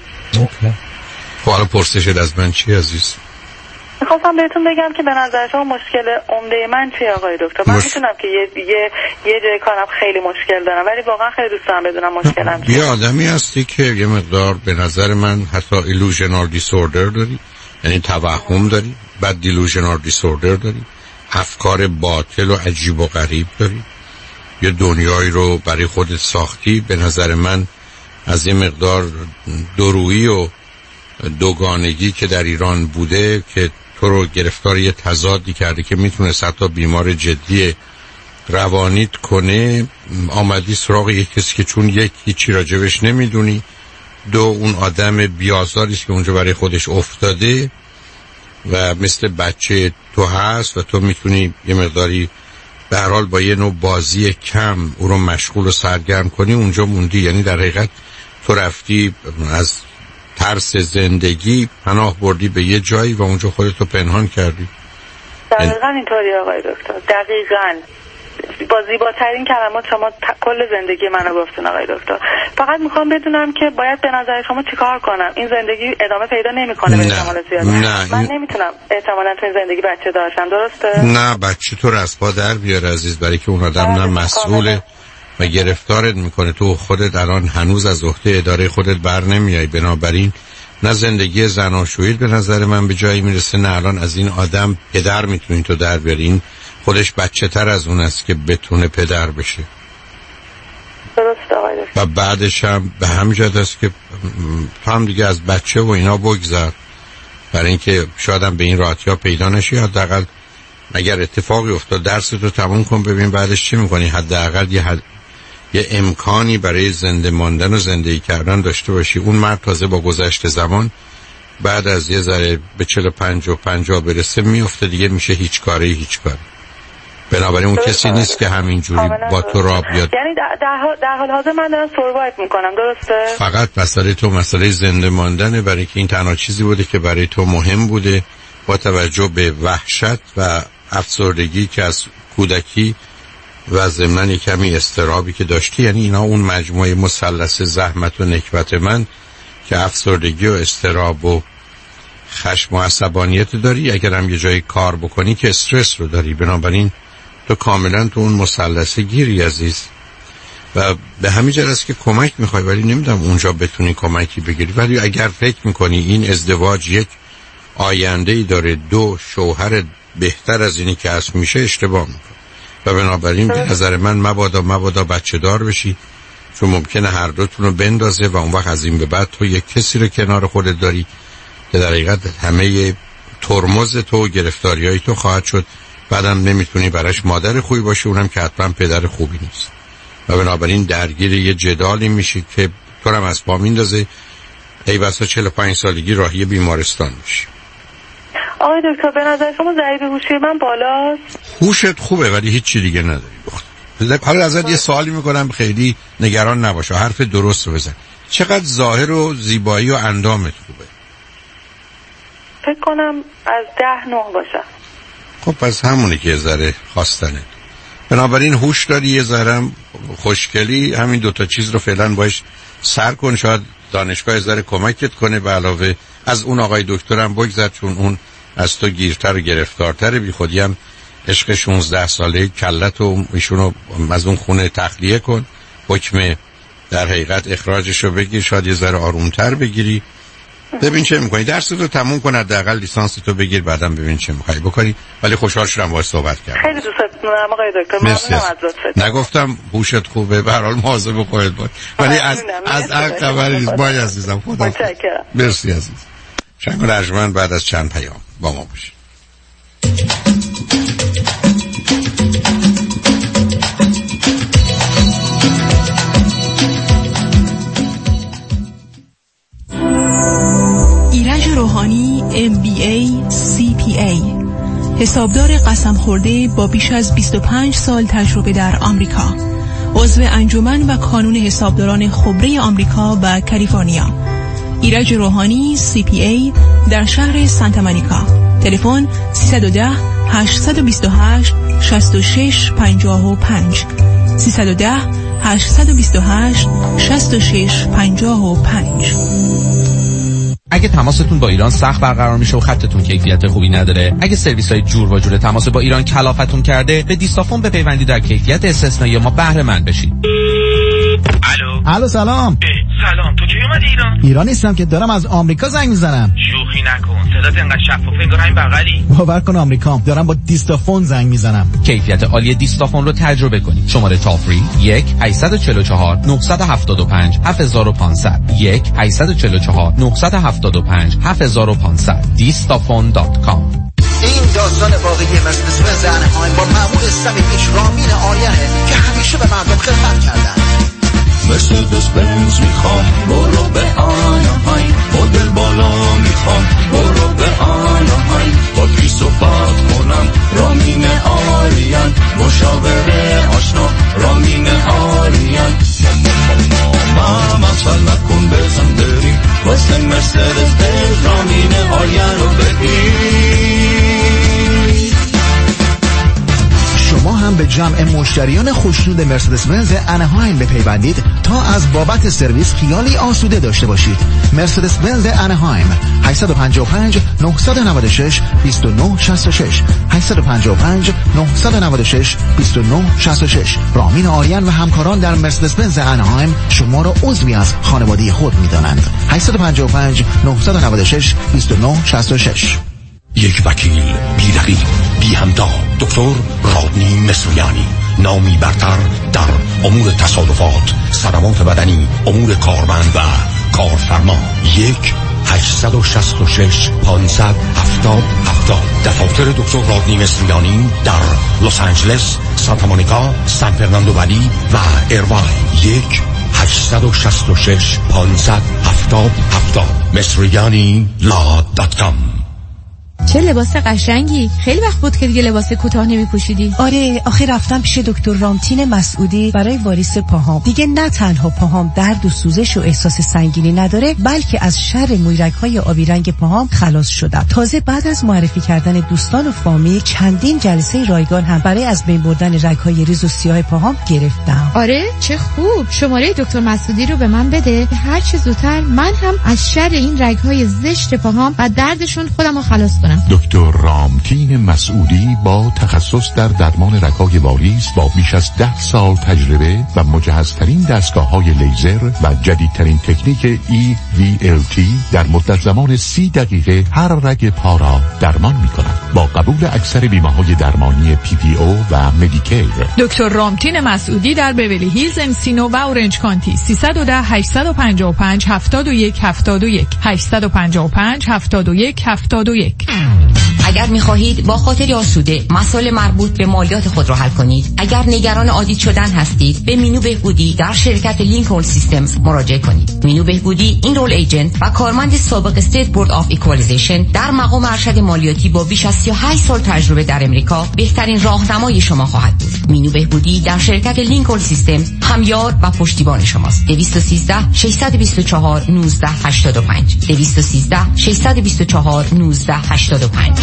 خب حالا پرسشت از من چی عزیز؟ میخواستم بهتون بگم که به نظر شما مشکل عمده من چیه آقای دکتر؟ من میتونم که یه جای کارم خیلی مشکل دارم ولی واقعا خیلی دوست دارم بدونم مشکلم چیه. یه آدمی هستی که یه مقدار به نظر من حتی ایلوژنال دیسوردر داری، یعنی توهم داری، بعد دیلوژنال دیسوردر داری، افکار باطل و عجیب و غریب داری، یه دنیایی رو برای خودت ساختی. به نظر من از یه مقدار دورویی و دوگانگی که در ایران بوده که تو رو گرفتار یه تضادی کرده که میتونست حتی بیمار جدی روانیت کنه، آمدی سراغ یک کسی که چون یک هیچی راجبش نمیدونی، دو اون آدم بیازاریست که اونجا برای خودش افتاده و مثل بچه تو هست و تو میتونی یه مقداری به هر حال با یه نوع بازی کم او رو مشغول و سرگرم کنی. اونجا موندی، یعنی در حقیقت تو رفتی از ترس زندگی پناه بردی به یه جایی و اونجا خودتو پنهان کردی. دقیقاً اینطوری آقای دکتر، دقیقاً با زیباترین کلمات شما کل زندگی منو گفتین آقای دکتر. فقط میخوام بدونم که باید به نظر شما چیکار کنم؟ این زندگی ادامه پیدا نمیکنه به احتمال زیاد. من نمیتونم احتمالاً تو این زندگی بچه داشتم، درسته؟ نه، بچه تو رو از پا در بیاره عزیز، برای که اون آدم نه مسئوله و گرفتارت میکنه. تو خودت الان هنوز از عهده اداره خودت بر نمیای، بنابراین نه زندگی زناشویی به نظر من به جایی میرسه، نه الان از این آدم پدر میتونی تو در بیاری. این خودش بچه تر از اون است که بتونه پدر بشه. درسته آقای دکتر. و بعدش هم به همین جهت است که تو هم دیگه از بچه و اینا بگذر، برای اینکه شاید هم به این راحتی ها پیدا نشی. حداقل اگر اتفاقی افتاد درستو تموم کن، ببین بعدش چی میکنی. حداقل یه امکانی برای زنده ماندن و زندگی کردن داشته باشی. اون مرد تازه با گذشت زمان بعد از یه ذره به 45 و 50 برسه میفته دیگه، میشه هیچ کاری. بنابراین اون کسی نیست که همینجوری با تو راه بیاد. یعنی در حال حاضر من دارم سروایو میکنم، درسته؟ فقط مسئله تو مسئله زنده ماندنه، برای که این تنها چیزی بوده که برای تو مهم بوده با توجه به وحشت و افسردگی که از کودکی و ضمناً کمی اضطرابی که داشتی. یعنی اینا اون مجموعه مثلث زحمت و نکبت من که افسردگی و اضطراب و خشم و عصبانیت داری. اگر هم یه جایی کار بکنی که استرس رو داری. بنابراین تو کاملا تو اون مثلث گیری عزیز. و به همین جهت است که کمک میخوای، ولی نمیدونم اونجا بتونی کمکی بگیری. ولی اگر فکر میکنی این ازدواج یک آینده‌ای داره، 2 شوهر بهتر از اینی که هست میشه، اشتباه میکنی. و بنابراین به نظر من مبادا بچه دار بشی، چون ممکنه هر دوتون رو بندازه و اون وقت از این به بعد تو یک کسی رو کنار خودت داری که در حقیقت همه ترمز تو و گرفتاریای تو خواهد شد. بعدم نمیتونی براش مادر خوبی باشی، اونم که حتما پدر خوبی نیست. و بنابراین درگیر یه جدالی میشی که تو رو از پا میندازه، ای بسا 45 سالگی راهی بیمارستان میشی. آقای دکتر به نظر شما ضریب هوشی من بالاست؟ هوشت خوبه ولی هیچ چی دیگه نداری. حالا ازت یه سوالی میکنم، خیلی نگران نباشه، حرف درست رو بزن. چقدر ظاهر و زیبایی و اندامت خوبه؟ فکر کنم از 10-9 باشه. خب پس همونی که یه ذره خواستنه. بنابراین هوش داری، یه ذره خوشگلی، همین 2 چیز رو فعلا باش سر کن. شاید دانشگاه ذره کمکت کنه. به علاوه از اون آقای دکترم بگذر، چون اون از تو گیرتر و گرفتارتر. بی خودی هم عشق 16 ساله کلت و ایشونو از اون خونه تخلیه کن، حکم در حقیقت اخراجشو بگیر، شاید یه ذره آرومتر بگیری. ببین چه میکنی، درستو تموم کن، حداقل لیسانس تو بگیر، بعدم ببین چه میخوای بکنی. ولی خوشحال شدم باهات صحبت کردم. خیلی دوستت دارم آقای دکتر. ممنونم از لطفتون. نگفتم هوشت خوبه، به هر حال مواظب خودت باش. ولی از خبری نیست. باید عزیزم، خدا متشکرم. مرسی عزیز. شنگ و رجمن بعد از چند پیام با ما باشید. ایرج روحانی MBA CPA، حسابدار قسم خورده با بیش از 25 سال تجربه در آمریکا، عضو انجمن و کانون حسابداران خبره آمریکا و کالیفرنیا. ایرج روحانی CPA در شهر سانتا مونیکا. تلفن 310 828 6655 310 828 6655. اگه تماستون با ایران سخت برقرار میشه و خطتون کیفیت خوبی نداره، اگه سرویس‌های جور و جور تماس با ایران کلافتون کرده، به دیستافون بپیوندید در کیفیت استثنایی ما بهره مند بشید. الو سلام. سلام، تو کی اومدی ایران؟ ایران نیستم که دارم از آمریکا زنگ میزنم. شوخی نکن، صدات انقدر شفافه انگار همین بغلی. باور کن آمریکام، دارم با دیستافون زنگ میزنم. کیفیت عالی دیستافون رو تجربه کنید. شماره تافری 1 844 975 7500 1 844 975 7500 distafon.com. این داستان واقعی مرسدس بنز انهایم با مأمور صمیمیش رامین آریانه که همیشه به مردم خدمت کردن. مرسدس بنز میخوام، برو به آنهایم. مدل بالا میخوام، برو به آنهایم. با کی صحبت کنم؟ رامین آریان، مشاور آشنا رامین آریان. مسئله نکن بزن بریم واسه مرسدس بنز رامین آریان رو بگیر. شما هم به جمع مشتریان خوشنود مرسدس بنز انهایم بپیوندید تا از بابت سرویس خیالی آسوده داشته باشید. مرسدس بنز انهایم 855 996 2966 855 996 2966. رامین آریان و همکاران در مرسدس بنز انهایم شما را عضوی از خانواده خود می‌دانند. 855 996 2966. یک وکیل بی رقیب بی همتا، دکتر رادنی مصریانی، نامی برتر در امور تصادفات، صدمات بدنی، امور کارمند و کارفرما. 1 866 570 70. دفاتر دکتر رادنی مصریانی در لس آنجلس، سانتا مونیکا، سان فرناندو ولی و ایرواین. 1 866 570 70. مصریانی.com. چه لباس قشنگی. خیلی وقت بود که دیگه لباس کوتاه نمی‌پوشیدی. آره، آخه رفتم پیش دکتر رامتین مسعودی برای واریس پاهام. دیگه نه تنها پاهام درد و سوزش و احساس سنگینی نداره، بلکه از شر مویرگ‌های آبی رنگ پاهام خلاص شدم. تازه بعد از معرفی کردن دوستان و فامیل چندین جلسه رایگان هم برای از بین بردن رگ‌های ریز و سیاه پاهام گرفتم. آره، چه خوب. شماره دکتر مسعودی رو به من بده، هر چه زودتر من هم از شر این رگ‌های زشت پاهام و دردشون خودم رو خلاص کنم. میکنم. دکتر رامتین مسعودی با تخصص در درمان رگ‌های واریس با بیش از 10 سال تجربه و مجهزترین دستگاه‌های لیزر و جدیدترین تکنیک EVLT در مدت زمان 30 دقیقه هر رگ پا را درمان می‌کند. با قبول اکثر بیمه‌های درمانی PPO و مدیکیر. دکتر رامتین مسعودی در بیولی هیلز، انسینو و اورنج کانتی. 310 855 71 71 855 71 71. اگر می‌خواهید با خاطر آسوده مسائل مربوط به مالیات خود را حل کنید، اگر نگران آدیت شدن هستید، به مینو بهبودی در شرکت لینکن سیستمز مراجعه کنید. مینو بهبودی این رول ایجنت و کارمند سابق استیت بورد آف ایکوالیزیشن در مقام ارشد مالیاتی با بیش از 38 سال تجربه در امریکا بهترین راهنمای شما خواهد بود. مینو بهبودی در شرکت لینکن سیستمز همیار و پشتیبان شماست. 213 624 1985 213 624 1985.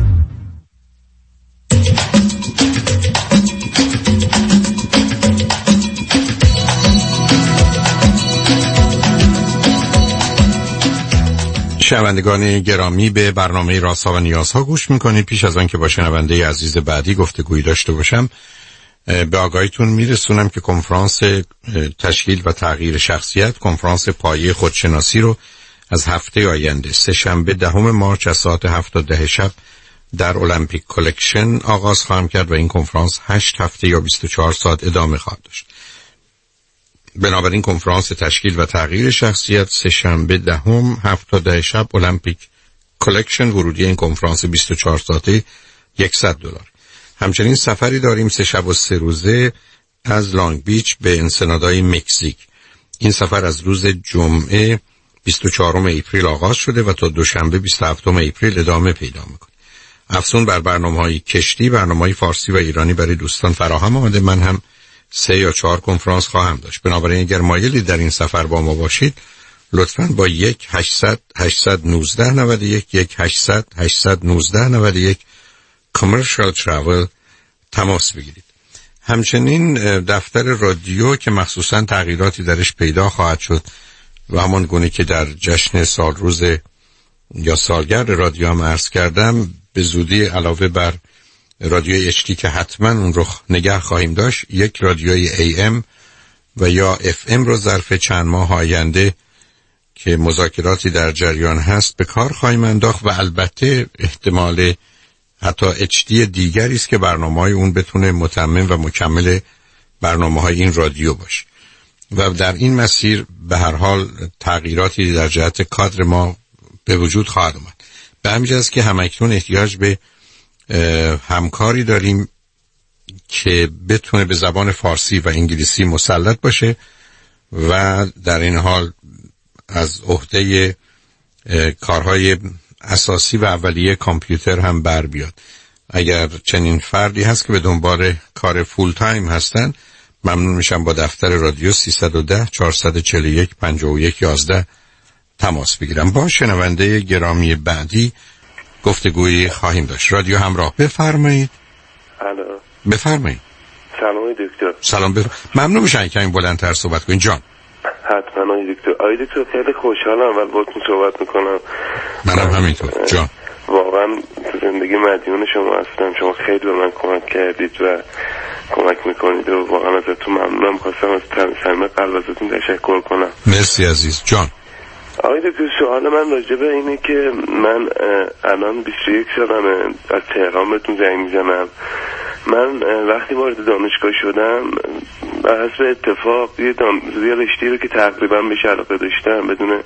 شنوندگان گرامی، به برنامه رازها و نیازها گوش میکنید. پیش از آن که با شنونده عزیز بعدی گفتگویی داشته باشم، به آگاهیتون میرسونم که کنفرانس تشکیل و تغییر شخصیت، کنفرانس پایه خودشناسی رو از هفته آینده سه‌شنبه 10 مارس از ساعت 7 تا 10 شب در المپیک کلکشن آغاز خواهم کرد و این کنفرانس 8 هفته یا 24 ساعت ادامه خواهد داشت. بنابراین کنفرانس تشکیل و تغییر شخصیت سه‌شنبه 10 7 تا 10 شب المپیک کلکشن، ورودی این کنفرانس 24 ساعته $100. همچنین سفری داریم 3 شب و 3 روزه از لانگ بیچ به انسنادای مکزیک. این سفر از روز جمعه 24 اپریل آغاز شده و تا دوشنبه 27 اپریل ادامه پیدا میکنه. افزون بر برنامه‌های کشتی، برنامه‌های فارسی و ایرانی برای دوستان فراهم آمده. من هم 3 یا 4 کنفرانس خواهم داشت. بنابراین اگر مایلید در این سفر با ما باشید، لطفاً با 1-800-819-91 1-800-819-91 کامرشال تراول تماس بگیرید. همچنین دفتر رادیو که مخصوصاً تغییراتی درش پیدا خواهد شد و همان گونه که در جشن سالروز یا سالگرد رادیو هم عرض کردم، به زودی علاوه بر رادیوی HD که حتما اون رو نگه خواهیم داشت، یک رادیوی AM و یا FM رو ظرف چند ماه آینده که مذاکراتی در جریان هست به کار خواهیم انداخت و البته احتمال حتی HD دیگری است که برنامه‌های اون بتونه متمم و مکمل برنامه‌های این رادیو باشه و در این مسیر به هر حال تغییراتی در جهت کادر ما به وجود خواهد اومد. به همین جهت که همکنون احتیاج به همکاری داریم که بتونه به زبان فارسی و انگلیسی مسلط باشه و در این حال از عهده کارهای اساسی و اولیه کامپیوتر هم بر بیاد. اگر چنین فردی هست که به دنبال کار فول تایم هستن، ممنون میشم با دفتر رادیو 310 441 51 11 تماس بگیرم. با شنونده گرامی بعدی گفتگویی خواهیم داشت. رادیو همراه، بفرمایید. الو، بفرمایید. سلام دکتر. سلام. ممنون میشم کمی بلندتر صحبت کنید جان. حتما دکتر. دکتر خیلی خوشحالم اول باهاتون صحبت میکنم. منم همینطور جان. واقعا زندگی مدیون شما هستم. شما خیلی به من کمک کردید و کمک میکنید و واقعا ازتون ممنونم. خواستم از صمیم قلب ازتون تشکر کنم. مرسی عزیز جان. دکتر سوال من راجع به اینه که من الان 21 سالمه، از تهران بهتون زنگ میزنم. من وقتی وارد دانشگاه شدم بر حسب اتفاق یه رشته‌ای رو که تقریبا بهش علاقه داشتم بدون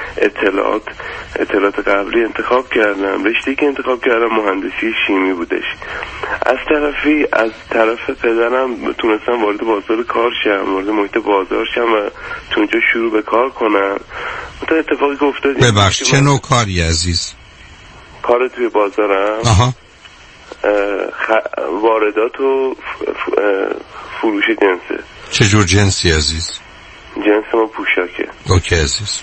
اطلاعات قبلی انتخاب کردم. رشته‌ای که انتخاب کردم مهندسی شیمی بودش. از طرف پدرم تونستم وارد بازار کار شم، وارد محیط بازار شم و تو اونجا شروع به کار کنم. تا اتفاقی که افتاد ببخش چه نوع کاری عزیز؟ کار توی بازارم واردات و فروش جنسه. چه جور جنسی عزیز؟ جنس ما پوشاکه. اوکی عزیز.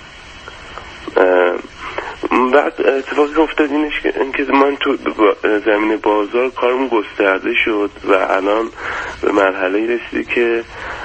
بعد اتفاقی که افتاد اینکه من تو زمین بازار کارم گسترده شد و الان به مرحله رسیدی که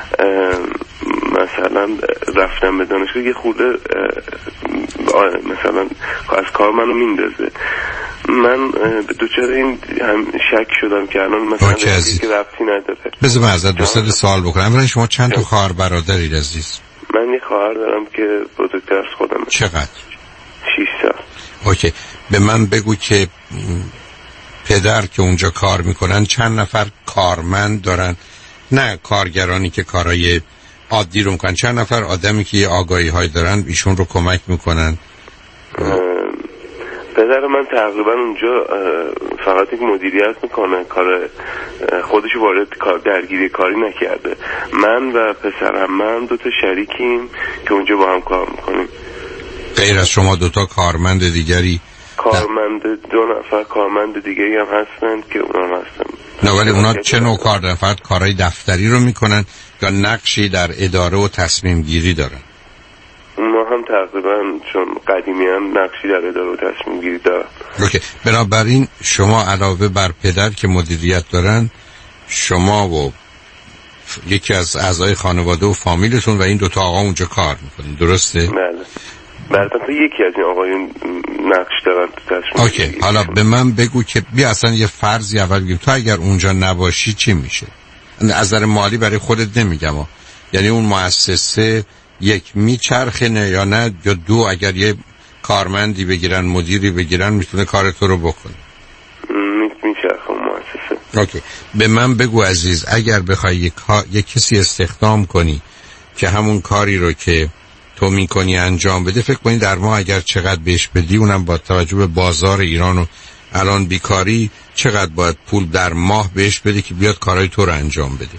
مثلا رفتم به دانشگاه یه خورده مثلا از کار منو میندازه. من به دوچار این هم شک شدم که الان مثلا که ربطی نداره. بذار من ازت دوست سوال بکنم. اولا شما چند تا خواهر برادرید عزیز؟ من یه خواهر دارم که بزرگتر از خودمه. چقدر؟ 6 سال. اوکی. به من بگو که پدر که اونجا کار میکنن چند نفر کارمند دارن؟ نه کارگرانی که کارهای عادی رو میکنن، چند نفر آدمی که یه آگاهی های دارن ایشون رو کمک میکنن؟ پدر من تقریبا اونجا فقط یک مدیریت میکنه، کار خودشو وارد کار درگیری کاری نکرده. من و پسرم من 2 تا شریکیم که اونجا با هم کار میکنیم. غیر از شما 2 تا کارمند دیگری؟ کارمند 2 نفر کارمند دیگری هم هستن که اونا هم هستن. نه ولی اونا چه نوع کار دارن؟ فقط کارهای دفتری رو میکنن یا نقشی در اداره و تصمیم گیری دارن؟ ما هم تقریبا چون قدیمی هم نقشی در اداره و تصمیم گیری دارن. اوکی. بنابراین شما علاوه بر پدر که مدیریت دارن، شما و یکی از اعضای خانواده و فامیلتون و این 2 تا آقا اونجا کار میکنین، درسته؟ بله. البته یکی از این آقایون نقش دارن تو تصمیم. اوکی. حالا به من بگو که بیا اصلا یه فرضی اول بگیم، تو اگر اونجا نباشی چی میشه؟ از نظر مالی برای خودت نمیگم یعنی اون مؤسسه یک میچرخه نه یا نه، یا 2 اگر یه کارمندی بگیرن مدیری بگیرن میتونه کار تو رو بکنه؟ میچرخه اون مؤسسه. اوکی. به من بگو عزیز، اگر بخوای یک کسی استخدام کنی که همون کاری رو که تو میکنی انجام بده، فکر کنی در ماه اگر چقدر بهش بدی، اونم با توجه به بازار ایران و الان بیکاری، چقدر باید پول در ماه بهش بدی که بیاد کارهای تو رو انجام بده؟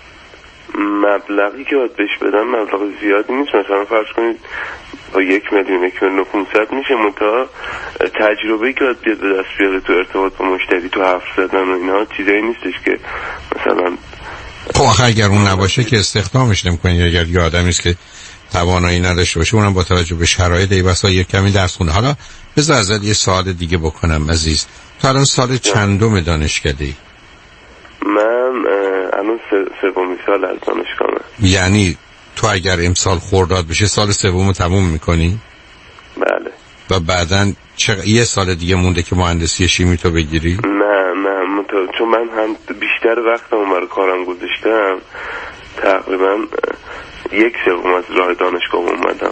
مبلغی که باید بهش بدم مبلغ زیادی نیست. مثلا فرض کنید با 1,500,000 میشه، منتها تجربه‌ای که باید بیاد به دست بیاره تو ارتباط با مشتری، تو حرف زدن و اینا چیزایی نیستش که مثلا. خب آخه اگر اون نباشه که استخدامش نمی‌کنی، اگر یه آدمی است که توانایی نداشته باشه، اونم با توجه به شرایط ایواسا یک کمی درس خونه. حالا بذار ازت یه سوال دیگه بکنم عزیز. تو الان سال چندم دانشکده‌ای؟ من الان 3 سال از دانشگاهم. یعنی تو اگر امسال خرداد بشه سال 3 تموم میکنی؟ بله. و بعداً یه سال دیگه مونده که مهندسی شیمی تو بگیری؟ نه چون من هم بیشتر وقتم برای کارم گذاشتم، تقریبا 1/3 از راه دانشگاه اومدم.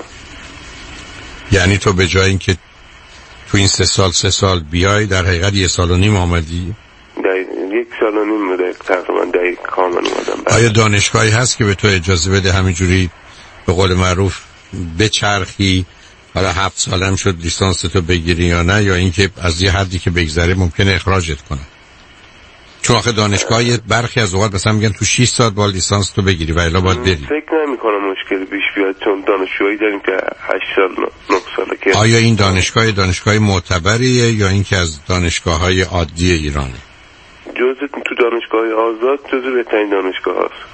یعنی تو به جای اینکه تو این 3 سال بیای، در حقیقت 1.5 سال آمدی؟ 1.5 سال بوده تقریبا دقیق کامل اومدم. آیا دانشگاهی هست که به تو اجازه بده همینجوری به قول معروف بچرخی؟ حالا 7 سالم شد لیسانس تو بگیری یا نه، یا اینکه از یه حدی که بگذره ممکنه اخراجت کنه؟ چون آخه دانشگاهی برخی از اوقات مثلا میگن تو 6 سال با لیسانس تو بگیری و الا باید بری. فکر نمی‌کنم مشکلی پیش بیاد، چون دانشجویی داریم که 8 سال 9 ساله که. آیا این دانشگاه معتبریه یا اینکه از دانشگاه‌های عادی ایرانه؟ تو دانشگاه آزاد جزو بهترین دانشگاه هست.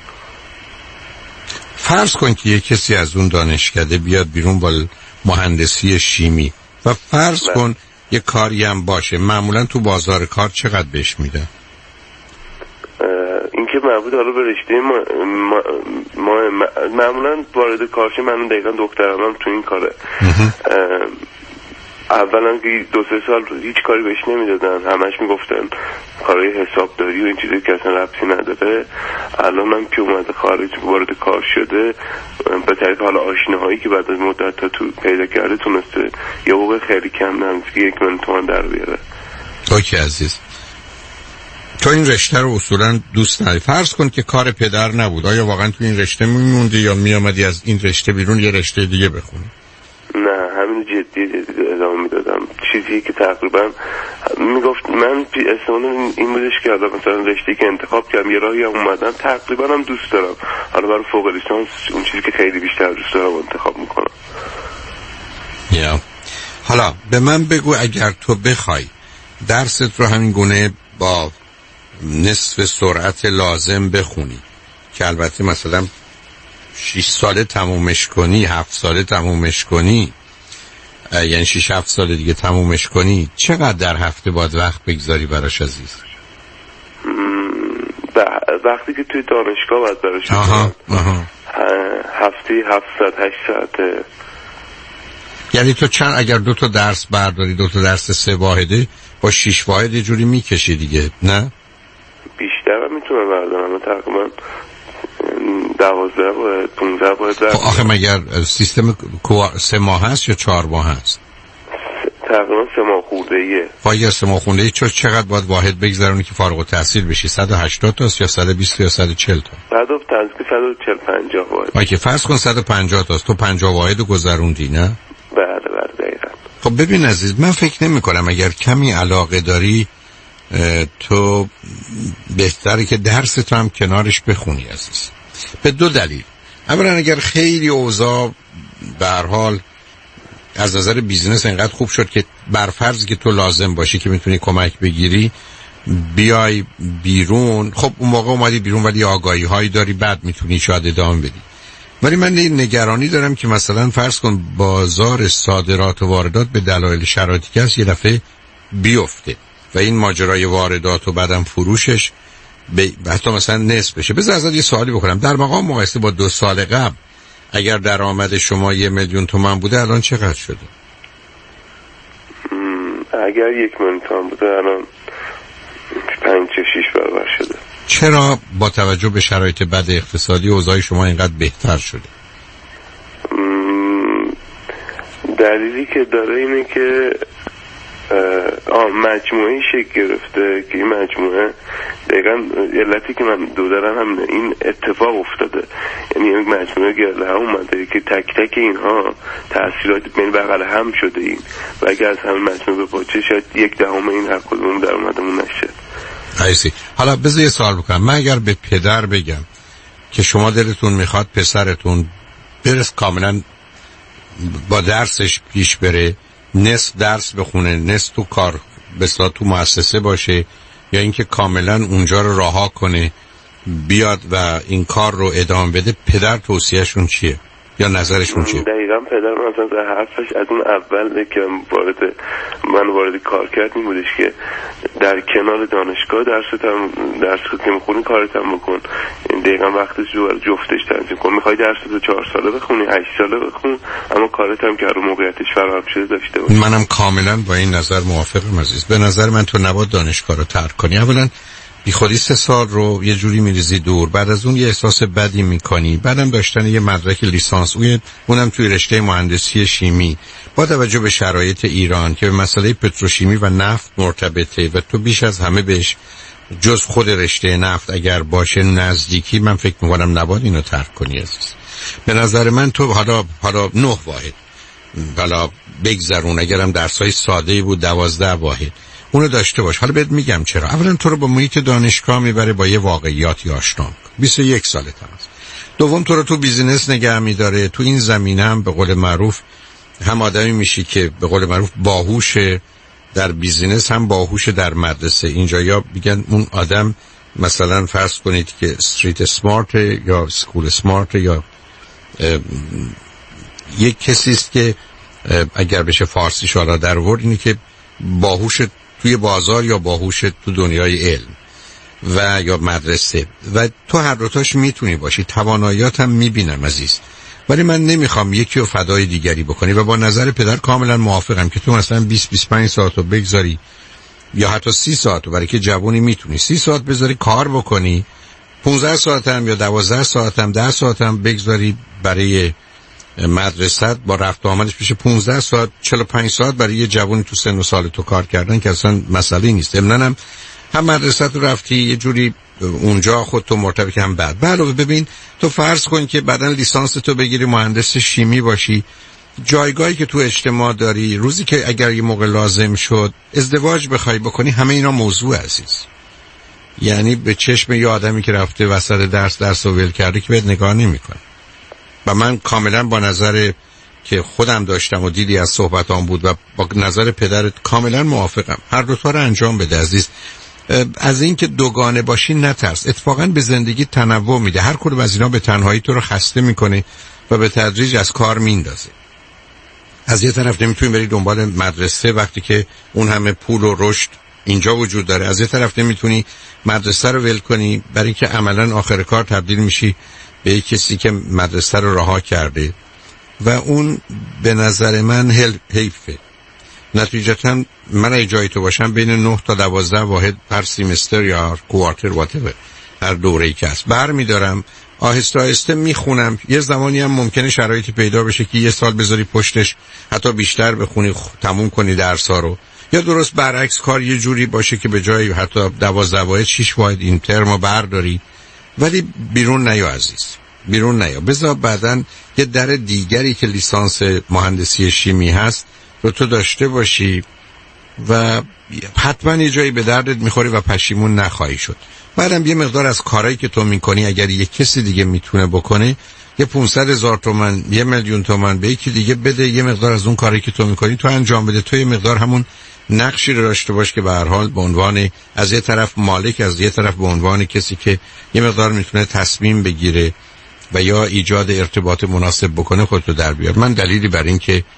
فرض کن که یک کسی از اون دانشکده بیاد بیرون با مهندسی شیمی و فرض کن یک کاری هم باشه، معمولا تو بازار کار چقدر بهش میده؟ این که مربوط حالا به رشته ما معمولا وارد کارشه، من دقیقا دکترم تو این کاره. اولا که 2-3 سال هیچ کاری بهش نمیدادن، همش میگفتن کارهای حسابداری و این چیزی که اصلا ربطی نداره. الان من که اومده خارج وارد کار شده، به طریق حالا آشناهایی که بعد از مدت تا تو پیدا کرده، تونسته یه حقوق خیلی کم نزدیک 1,000,000 تومان در بیاره. اوکی عزیز، تو این رشته رو اصولا دوست نداری. فرض کن که کار پدر نبود، آیا واقعا تو این رشته میموندی یا میامدی از این رشته بیرون یه رشته دیگه بخونی؟ نه، همین جدی ادامه میدادم. چیزی که تقریبا میگفت من احتمال این بودش که مثلا رشته‌ای که انتخاب کردم یه راهی هم اومدم تقریبا هم دوست دارم. حالا برای فوق لیسانس اون چیزی که خیلی بیشتر دوست دارم انتخاب میکنم. حالا به من بگو، اگر تو بخوای درست رو همین گونه با نصف سرعت لازم بخونی که البته مثلا 6 ساله تمومش کنی، 7 ساله تمومش کنی، یعنی 6-7 سال دیگه تمومش کنی، چقدر در هفته باید وقت بگذاری براش عزیز؟ وقتی که توی دانشگاه باید براش هفته 7-8 ساعته. یعنی تو اگر 2 تا درس برداری، 2 تا درس 3 واحده، با 6 واحد یه جوری میکشی دیگه، نه؟ بیشتر هم میتونم بردارم، تقریبا 12 واحد 15 واحد. آخه مگر سیستم 3 ماه هست یا 4 ماه هست؟ تقریبا 3 ماه خورده‌ایه. اگر 3 ماه خورده‌ای چقدر باید واحد بگذرونی که فارغ التحصیل بشی؟ 180 تاست یا 120 یا 140 تا؟ بعد از تنظیم 140 50 واحد. ما که فرض کن 150 تاست، تو 50 واحد رو گذروندی، نه؟ بله دقیقاً. خب ببین عزیز، من فکر نمی کنم اگر کمی علاقه داری تو بهتره که درس تو هم کنارش بخونی عزیز. به 2 دلیل. اولا اگر خیلی اوضاع به هر حال از نظر بیزینس اینقدر خوب شد که برفرض که تو لازم باشی که میتونی کمک بگیری بیای بیرون، خب اون موقع اومدی بیرون ولی آگاهی هایی داری، بعد میتونی شاید ادامه بدی. ولی من نگرانی دارم که مثلا فرض کن بازار صادرات و واردات به دلایل شرایطی که هست یه دفعه بیفته و این ماجرای واردات و بعدم فروشش حتی مثلا نصف بشه. بذار ازت یه سوالی بکنم، در مقام مقایسه با 2 سال قبل اگر درآمد شما 1,000,000 تومان بوده الان چقدر شده؟ اگر 1,000,000 تومان بوده الان 5-6 برابر شده. چرا با توجه به شرایط بد اقتصادی اوضاع شما اینقدر بهتر شده؟ دلیلی که داره اینه که مجموعه شکل گرفته که این مجموعه دقیقا علتی که من دو دارم همینه، این اتفاق افتاده. یعنی یک مجموعه گرده هم اومده که تک تک اینها تأثیرات بین بغل هم شده این و اگر از همین مجموعه بپاچه شاید 1/10 این هر کدوم در اومدمون نشه. حیثی. حالا بذار یه سوال بکنم، من اگر به پدر بگم که شما دلتون میخواد پسرتون برس کاملا با درسش پیش بره، نصف درس بخونه نصف تو کار بسلا تو مؤسسه باشه، یا اینکه کاملا اونجا رو رها کنه بیاد و این کار رو ادامه بده، پدر توصیهشون چیه یا نظرشون چیه؟ دقیقا پدر من اصلا حرفش از اون اول که من وارد کار کردیم بودش که در کنار دانشگاه درس که میخونی کارت هم بکن. دقیقا وقتش رو جفتش تنظیم کن. میخوای درس رو 4 ساله بخونی 8 ساله بخون، اما کارت هم که رو موقعیتش فراهم شده داشته باش. منم کاملا با این نظر موافقم عزیز. به نظر من تو نباید دانشگاه رو ترک کنی. اولا بی خودی 3 سال رو یه جوری میریزی دور، بعد از اون یه احساس بدی میکنی، بعدم داشتن یه مدرک لیسانس اونم توی رشته مهندسی شیمی با توجه به شرایط ایران که به مسئله پتروشیمی و نفت مرتبطه و تو بیش از همه بهش جز خود رشته نفت اگر باشه نزدیکی، من فکر میکنم نباید اینو ترک کنی عزیز. به نظر من تو حالا 9 واحد حالا بگذرون، اگرم درسای ساده بود 12 واحد اونو داشته باش. حالا بهت میگم چرا. اولا تو رو با محیط دانشگاه میبره، با یه واقعیاتی آشنا میکنه. 21 سالت هست. دوم تو رو تو بیزینس نگه میداره. تو این زمینه هم به قول معروف هم آدمی میشی که به قول معروف باهوشه در بیزینس هم باهوشه در مدرسه. اینجا یا میگن اون آدم مثلا فرض کنید که استریت سمارت یا سکول سمارت یا یک کسی است که اگر بشه فارسیش حالا در آورد اینه که باهوش توی بازار یا باهوش تو دنیای علم و یا مدرسه و تو هر دوتاش میتونی باشی. تواناییات هم میبینم عزیز، ولی من نمیخوام یکی رو فدای دیگری بکنی و با نظر پدر کاملا موافقم که تو مثلا 20-25 ساعت رو بگذاری یا حتی 30 ساعت رو، برای که جوانی میتونی 30 ساعت بذاری کار بکنی، 15 ساعت هم یا 12 ساعت هم 10 ساعت هم بگذاری برای مدرسه با رفت و آمدش بشه 15 ساعت 45 ساعت برای یه جوانی تو سن و سال تو کار کردن که اصلا مسئله نیست. ضمناً هم مدرسه تو رفتی یه جوری اونجا خودتو مرتبط هم بعد علاوه ببین تو فرض کن که بعدن لیسانس تو بگیری مهندس شیمی باشی، جایگاهی که تو اجتماع داری، روزی که اگر یه موقع لازم شد ازدواج بخوای بکنی، همه اینا موضوع عزیز. یعنی به چشم یه آدمی که رفته وسط درس و ول کرده که بهت نگاه نمی‌کنه. و من کاملا با نظر که خودم داشتم و دیدی از صحبتام بود و با نظر پدرت کاملا موافقم. هر دو تا رو انجام بده عزیز. از این که دوگانه باشی نترس، اتفاقا به زندگی تنوع میده. هر کدوم از اینا به تنهایی تو رو خسته میکنه و به تدریج از کار میندازه. از یه طرف نمیتونی بری دنبال مدرسه وقتی که اون همه پول و رشد اینجا وجود داره، از یه طرف نمیتونی مدرسه رو ول کنی برای اینکه عملا آخر کار تبدیل میشی به یک کسی که مدرسه رو رها کرده و اون به نظر من حیفه. نتیجتا من اگه جای تو باشم بین 9 تا 12 واحد پر سیمستر یا کوارتر واتیور هر دوره‌ای که هست برمی‌دارم، آهسته آهسته میخونم. یه زمانی هم ممکنه شرایطی پیدا بشه که یه سال بذاری پشتش، حتی بیشتر بخونی، تموم کنی درس‌ها رو، یا درست برعکس کار یه جوری باشه که به جای حتی 12 واحد 6 واحد این ترمو برداری. ولی بیرون نیا عزیز، بیرون نیا، بذار بعدن یه در دیگری که لیسانس مهندسی شیمی هست رو تو داشته باشی و حتما یه جایی به دردت میخوری و پشیمون نخواهی شد. بعدم یه مقدار از کارهایی که تو میکنی اگر یه کسی دیگه میتونه بکنه، یه 500,000 تومان، 1,000,000 تومان به یکی دیگه بده، یه مقدار از اون کاری که تو میکنی تو انجام بده. تو یه مقدار همون نقشی رو داشته باش که به هر حال به عنوان از یه طرف مالک، از یه طرف به عنوان کسی که یه مقدار میتونه تصمیم بگیره و یا ایجاد ارتباط مناسب بکنه خودتو در بیار. من دلیلی بر این که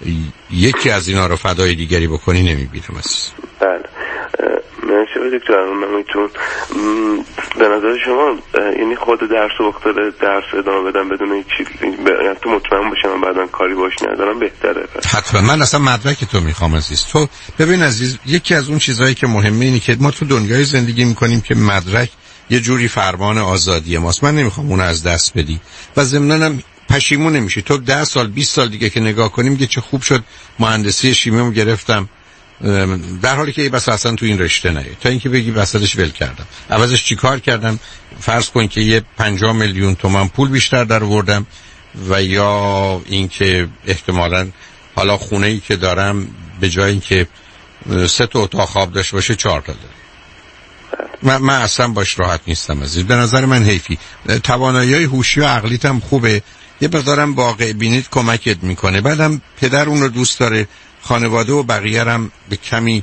یکی از اینا رو فدای دیگری بکنی نمیبینم است. بله مرسی دکتر. نمیتون به نظر شما یعنی خود درس و وقت درس ادامه بدم بدون هیچ چیزی تو مطمئن باشم بعداً کاری باش ندارم بهتره؟ حتما. من اصلا مدرک تو میخوام عزیز. تو ببین عزیز، یکی از اون چیزایی که مهمه اینه که ما تو دنیای زندگی میکنیم که مدرک یه جوری فرمان آزادی ماست. من نمیخوام اون از دست بدی و ضمناً هم پشیمون نمیشی. تو 10 سال 20 سال دیگه که نگاه کنیم که چه خوب شد مهندسی شیمیمو گرفتم، در حالی که بس اصلا تو این رشته نه، تا اینکه بگی وسطش ول کردم، عوضش چیکار کردم؟ فرض کن که یه 50,000,000 تومان پول بیشتر در آوردم و یا اینکه احتمالاً حالا خونه‌ای که دارم به جای اینکه 3 تا اتاق خواب داشته باشه 4 تا داره. من اصلا باش راحت نیستم عزیز. به نظر من حیفی. توانایی هوشی و عقلیت هم خوبه، یه مقدارم واقع بینیت کمکت میکنه. بعدم پدر اون رو دوست داره، خانواده و بقیه هم به کمی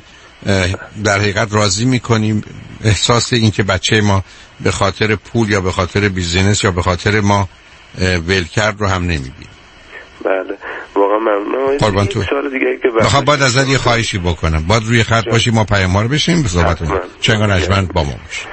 در حقیقت راضی میکنیم. احساس این که بچه ما به خاطر پول یا به خاطر بیزینس یا به خاطر ما ول کرد رو هم نمیبینیم. بله واقعا ممنون. قربان تو. بخواه باید ازت یه خواهشی بکنم، باید روی خط باشی، ما پیام رو بشیم به صحبت ما چنگان اجمند با ما باشیم.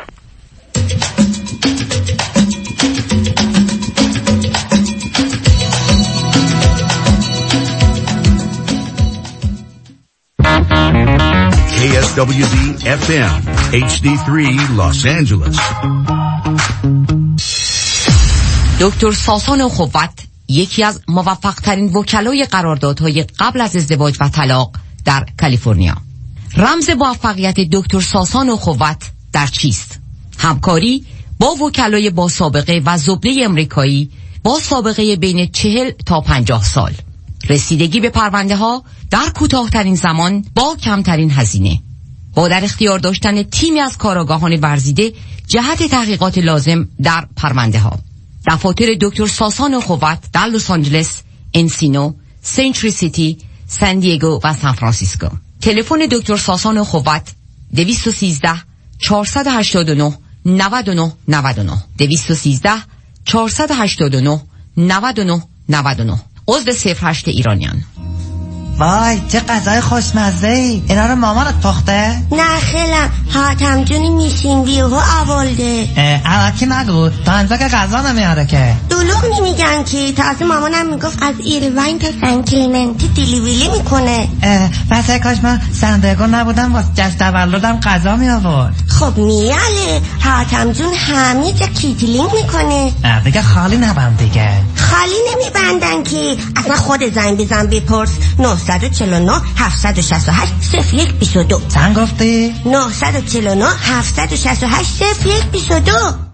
KSWZ FM HD3 Los Angeles. دکتر ساسان خوبت یکی از موفق ترین وکلای قراردادهای قبل از ازدواج و طلاق در کالیفرنیا. رمز موفقیت دکتر ساسان خوبت در چیست؟ همکاری با وکلای با سابقه و زبده امریکایی با سابقه بین 40 تا 50 سال. رسیدگی به پرونده ها در کوتاه‌ترین زمان با کمترین هزینه. با در اختیار داشتن تیمی از کارآگاهان ورزیده جهت تحقیقات لازم در پرونده ها. دفاتر دکتر ساسان خوبت در لس آنجلس، انسینو، سنچری سیتی، سان دیگو و سان فرانسیسکو. تلفن دکتر ساسان خوبت 213 489 99 99 213 489 99 99. عضو 08 ایرانیان. وای چه غذای خوشمزه‌ای. اینا رو مامانت پخته؟ نه خیلم حاتم جونی میشین بیهو اولده. الکی نگو تا انجا که غذا نمیاره که. دلوغ نمیگن که تازه مامانم میگفت از ایروین تا سن کلیمنتی دیلیوری میکنه. پس کاش من سندگو نبودم واسه جشن تولدم غذا می آورد. خب میاله حاتم جون همه جا کیتلینگ میکنه. دیگه خالی نبند دیگه. خالی نمیبندن که اصلا خود زنگ بزن بپرس. 949 768 0122. چند گفتی؟ 949 768 0122.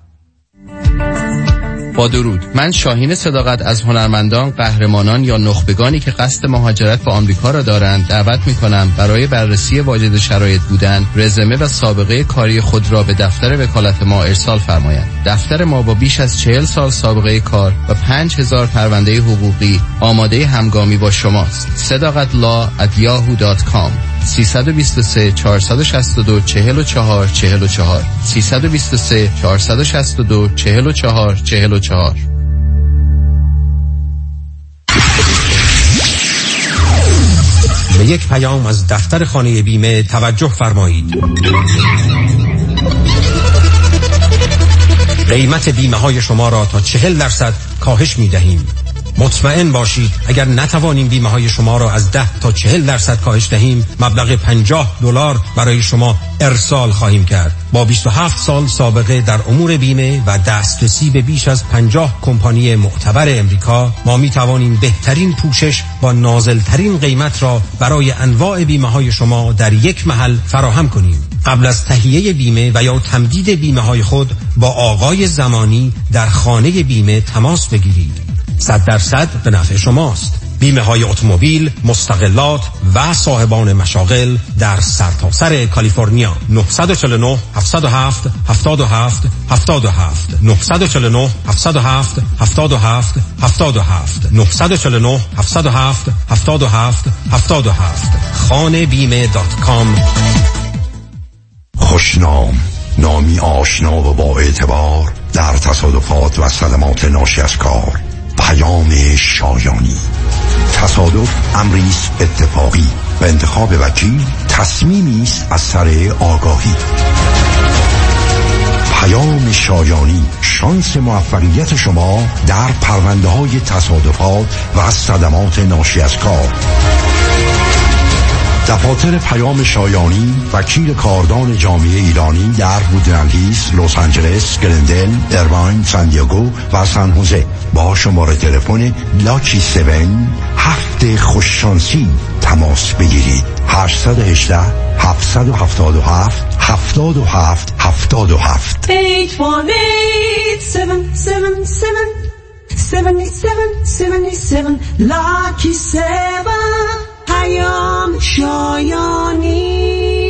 با درود، من شاهین صداقت از هنرمندان، قهرمانان یا نخبگانی که قصد مهاجرت به آمریکا را دارند دعوت می‌کنم برای بررسی واجد شرایط بودن، رزومه و سابقه کاری خود را به دفتر وکالت ما ارسال فرمایند. دفتر ما با بیش از 40 سال سابقه کار و 5000 پرونده حقوقی آماده همگامی با شماست. sadaqatlaw@yahoo.com 323 462 44 44 323 462 44 44. به یک پیام از دفتر خانه بیمه توجه فرمایید. قیمت بیمه های شما را تا 40% کاهش می دهیم. مطمئن باشید اگر نتوانیم بیمه های شما را از 10 تا 40% کاهش دهیم، مبلغ $50 برای شما ارسال خواهیم کرد. با 27 سال سابقه در امور بیمه و دسترسی به بیش از 50 کمپانی معتبر امریکا، ما می توانیم بهترین پوشش با نازلترین قیمت را برای انواع بیمه های شما در یک محل فراهم کنیم. قبل از تهیه بیمه و یا تمدید بیمه های خود با آقای زمانی در خانه بیمه تماس بگیرید. 100% به نفع شماست. بیمه های اتومبیل، مستقلات و صاحبان مشاغل در سرتاسر کالیفرنیا. 949 707 77 77 949 707 77 77 949 707 77 77 khanebime.com. خوشنام، نامی آشنا و با اعتبار در تصادفات و صدمات ناشی از کار. پیام شایانی. تصادف امری است اتفاقی و انتخاب وکیل تصمیمی است از سر آگاهی. پیام شایانی، شانس موفقیت شما در پرونده‌های تصادفات و صدمات ناشی از کار. دفاتر پیام شایانی، وکیل کاردان جامعه ایرانی در وودلند هیلز، لس آنجلس، گلندل، ایرواین، سان دیگو و سان خوزه با شماره تلفن لاکی 7 هفت خوششانسی تماس بگیرید. 818 777 77 77 818-777-7777 Lucky 7 پیام شایانی.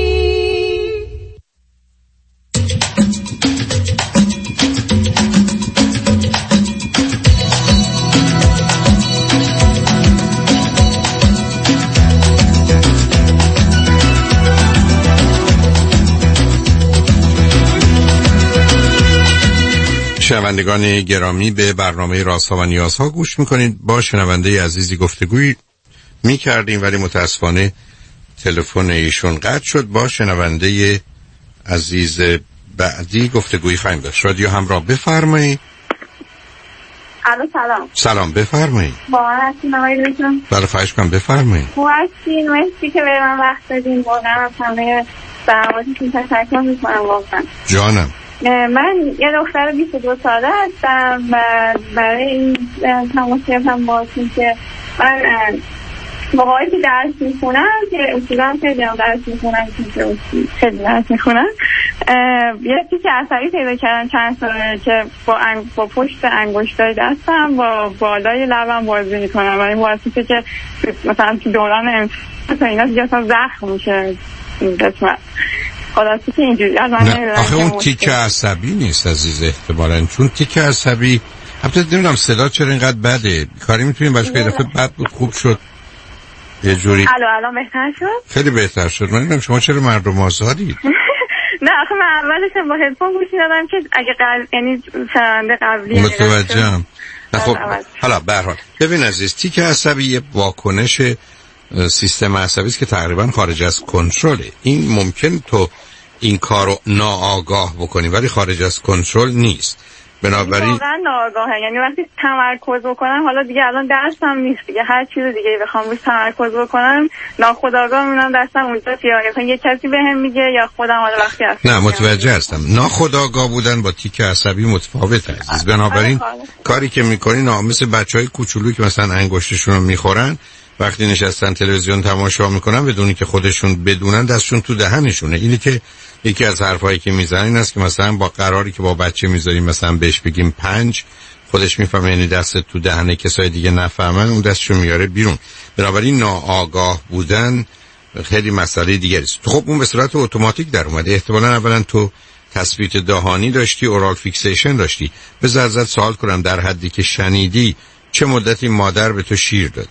شنوندگان گرامی، به برنامه رازها و نیازها گوش میکنید. با شنونده عزیزی گفتگوی میکردیم ولی متاسفانه تلفن ایشون قطع شد. با شنونده عزیز بعدی گفتگوی خواهیم داشت. رادیو همراه، بفرمایید. الو سلام. سلام، بفرمایید. با هستین آقای دکتر؟ بله خواهش کنم بفرمایید. هستین، مرسی که به من وقت دادین. واقعا از همه زحماتتون تشکر میکنم واقعا. جانم. من یه دختر 22 ساله هستم و برای این تماس گرفتم باهاتون که من موقعی که درس میخونم که اصولا خیلی هم درس میخونم که خیلی درس میخونم یه تیک عصبی پیدا کردم چند ساله که با پشت انگشتای دستم با بالای لبم بازی میکنم و این باعث که مثلا تو دوران امتحان اینا دیگه اصلا زخم میشه این قسمت. خلاصی که اینجوری از من آخه اون تیک عصبی نیست عزیز، احتمالاً چون تیک عصبی البته نمیدونم صدا چرا اینقدر بده، کاری میتونیم باشه که دفعه بد بود خوب شد یه جوری. الان بهتر شد؟ خیلی بهتر شد. من نمیدونم شما چرا مردم آزادید. نه آخه من اولش با هدفون گوش میدادم که اگه یعنی شنونده قبلی متوجهم. نه خب حالا به هر حال ببین عزیز، تیک عصبی یه واکنش سیستم عصبی است که تقریبا خارج از کنترله. این ممکن تو این کارو ناآگاه بکنی ولی خارج از کنترل نیست. بنابراین واقعا ناآگاهه، یعنی وقتی تمرکز بکنم، حالا دیگه الان درسم نیست دیگه، هر چیز دیگه بخوام روش تمرکز بکنم ناخودآگاه میبینم دستم اونجا یا یه کسی بهم میگه یا خودم حالا وقتی هستم. نه متوجه هستم. ناخودآگاه بودن با تیک عصبی متفاوته عزیز. بنابراین کاری که میکنی مثل بچهای کوچولو که مثلا انگشتشون رو میخورن وقتی نشستن تلویزیون تماشا میکنن بدونی که خودشون بدونن دستشون تو دهنشونه. اینی که یکی از حرفایی که میزنن این است که مثلا با قراری که با بچه میذاریم مثلا بهش بگیم 5 خودش میفهمه، یعنی دست تو دهن کسای دیگه نفهمن اون دستشو میاره بیرون. بنابراین ناآگاه بودن خیلی مسئله دیگری است. خب اون به صورت اتوماتیک در اومده. احتمالاً اولا تو تثبیت دهانی داشتی، اورال فیکسیشن داشتی. بذار ازت سوال کنم در حدی که شنیدی چه مدتی مادر به تو شیر داد؟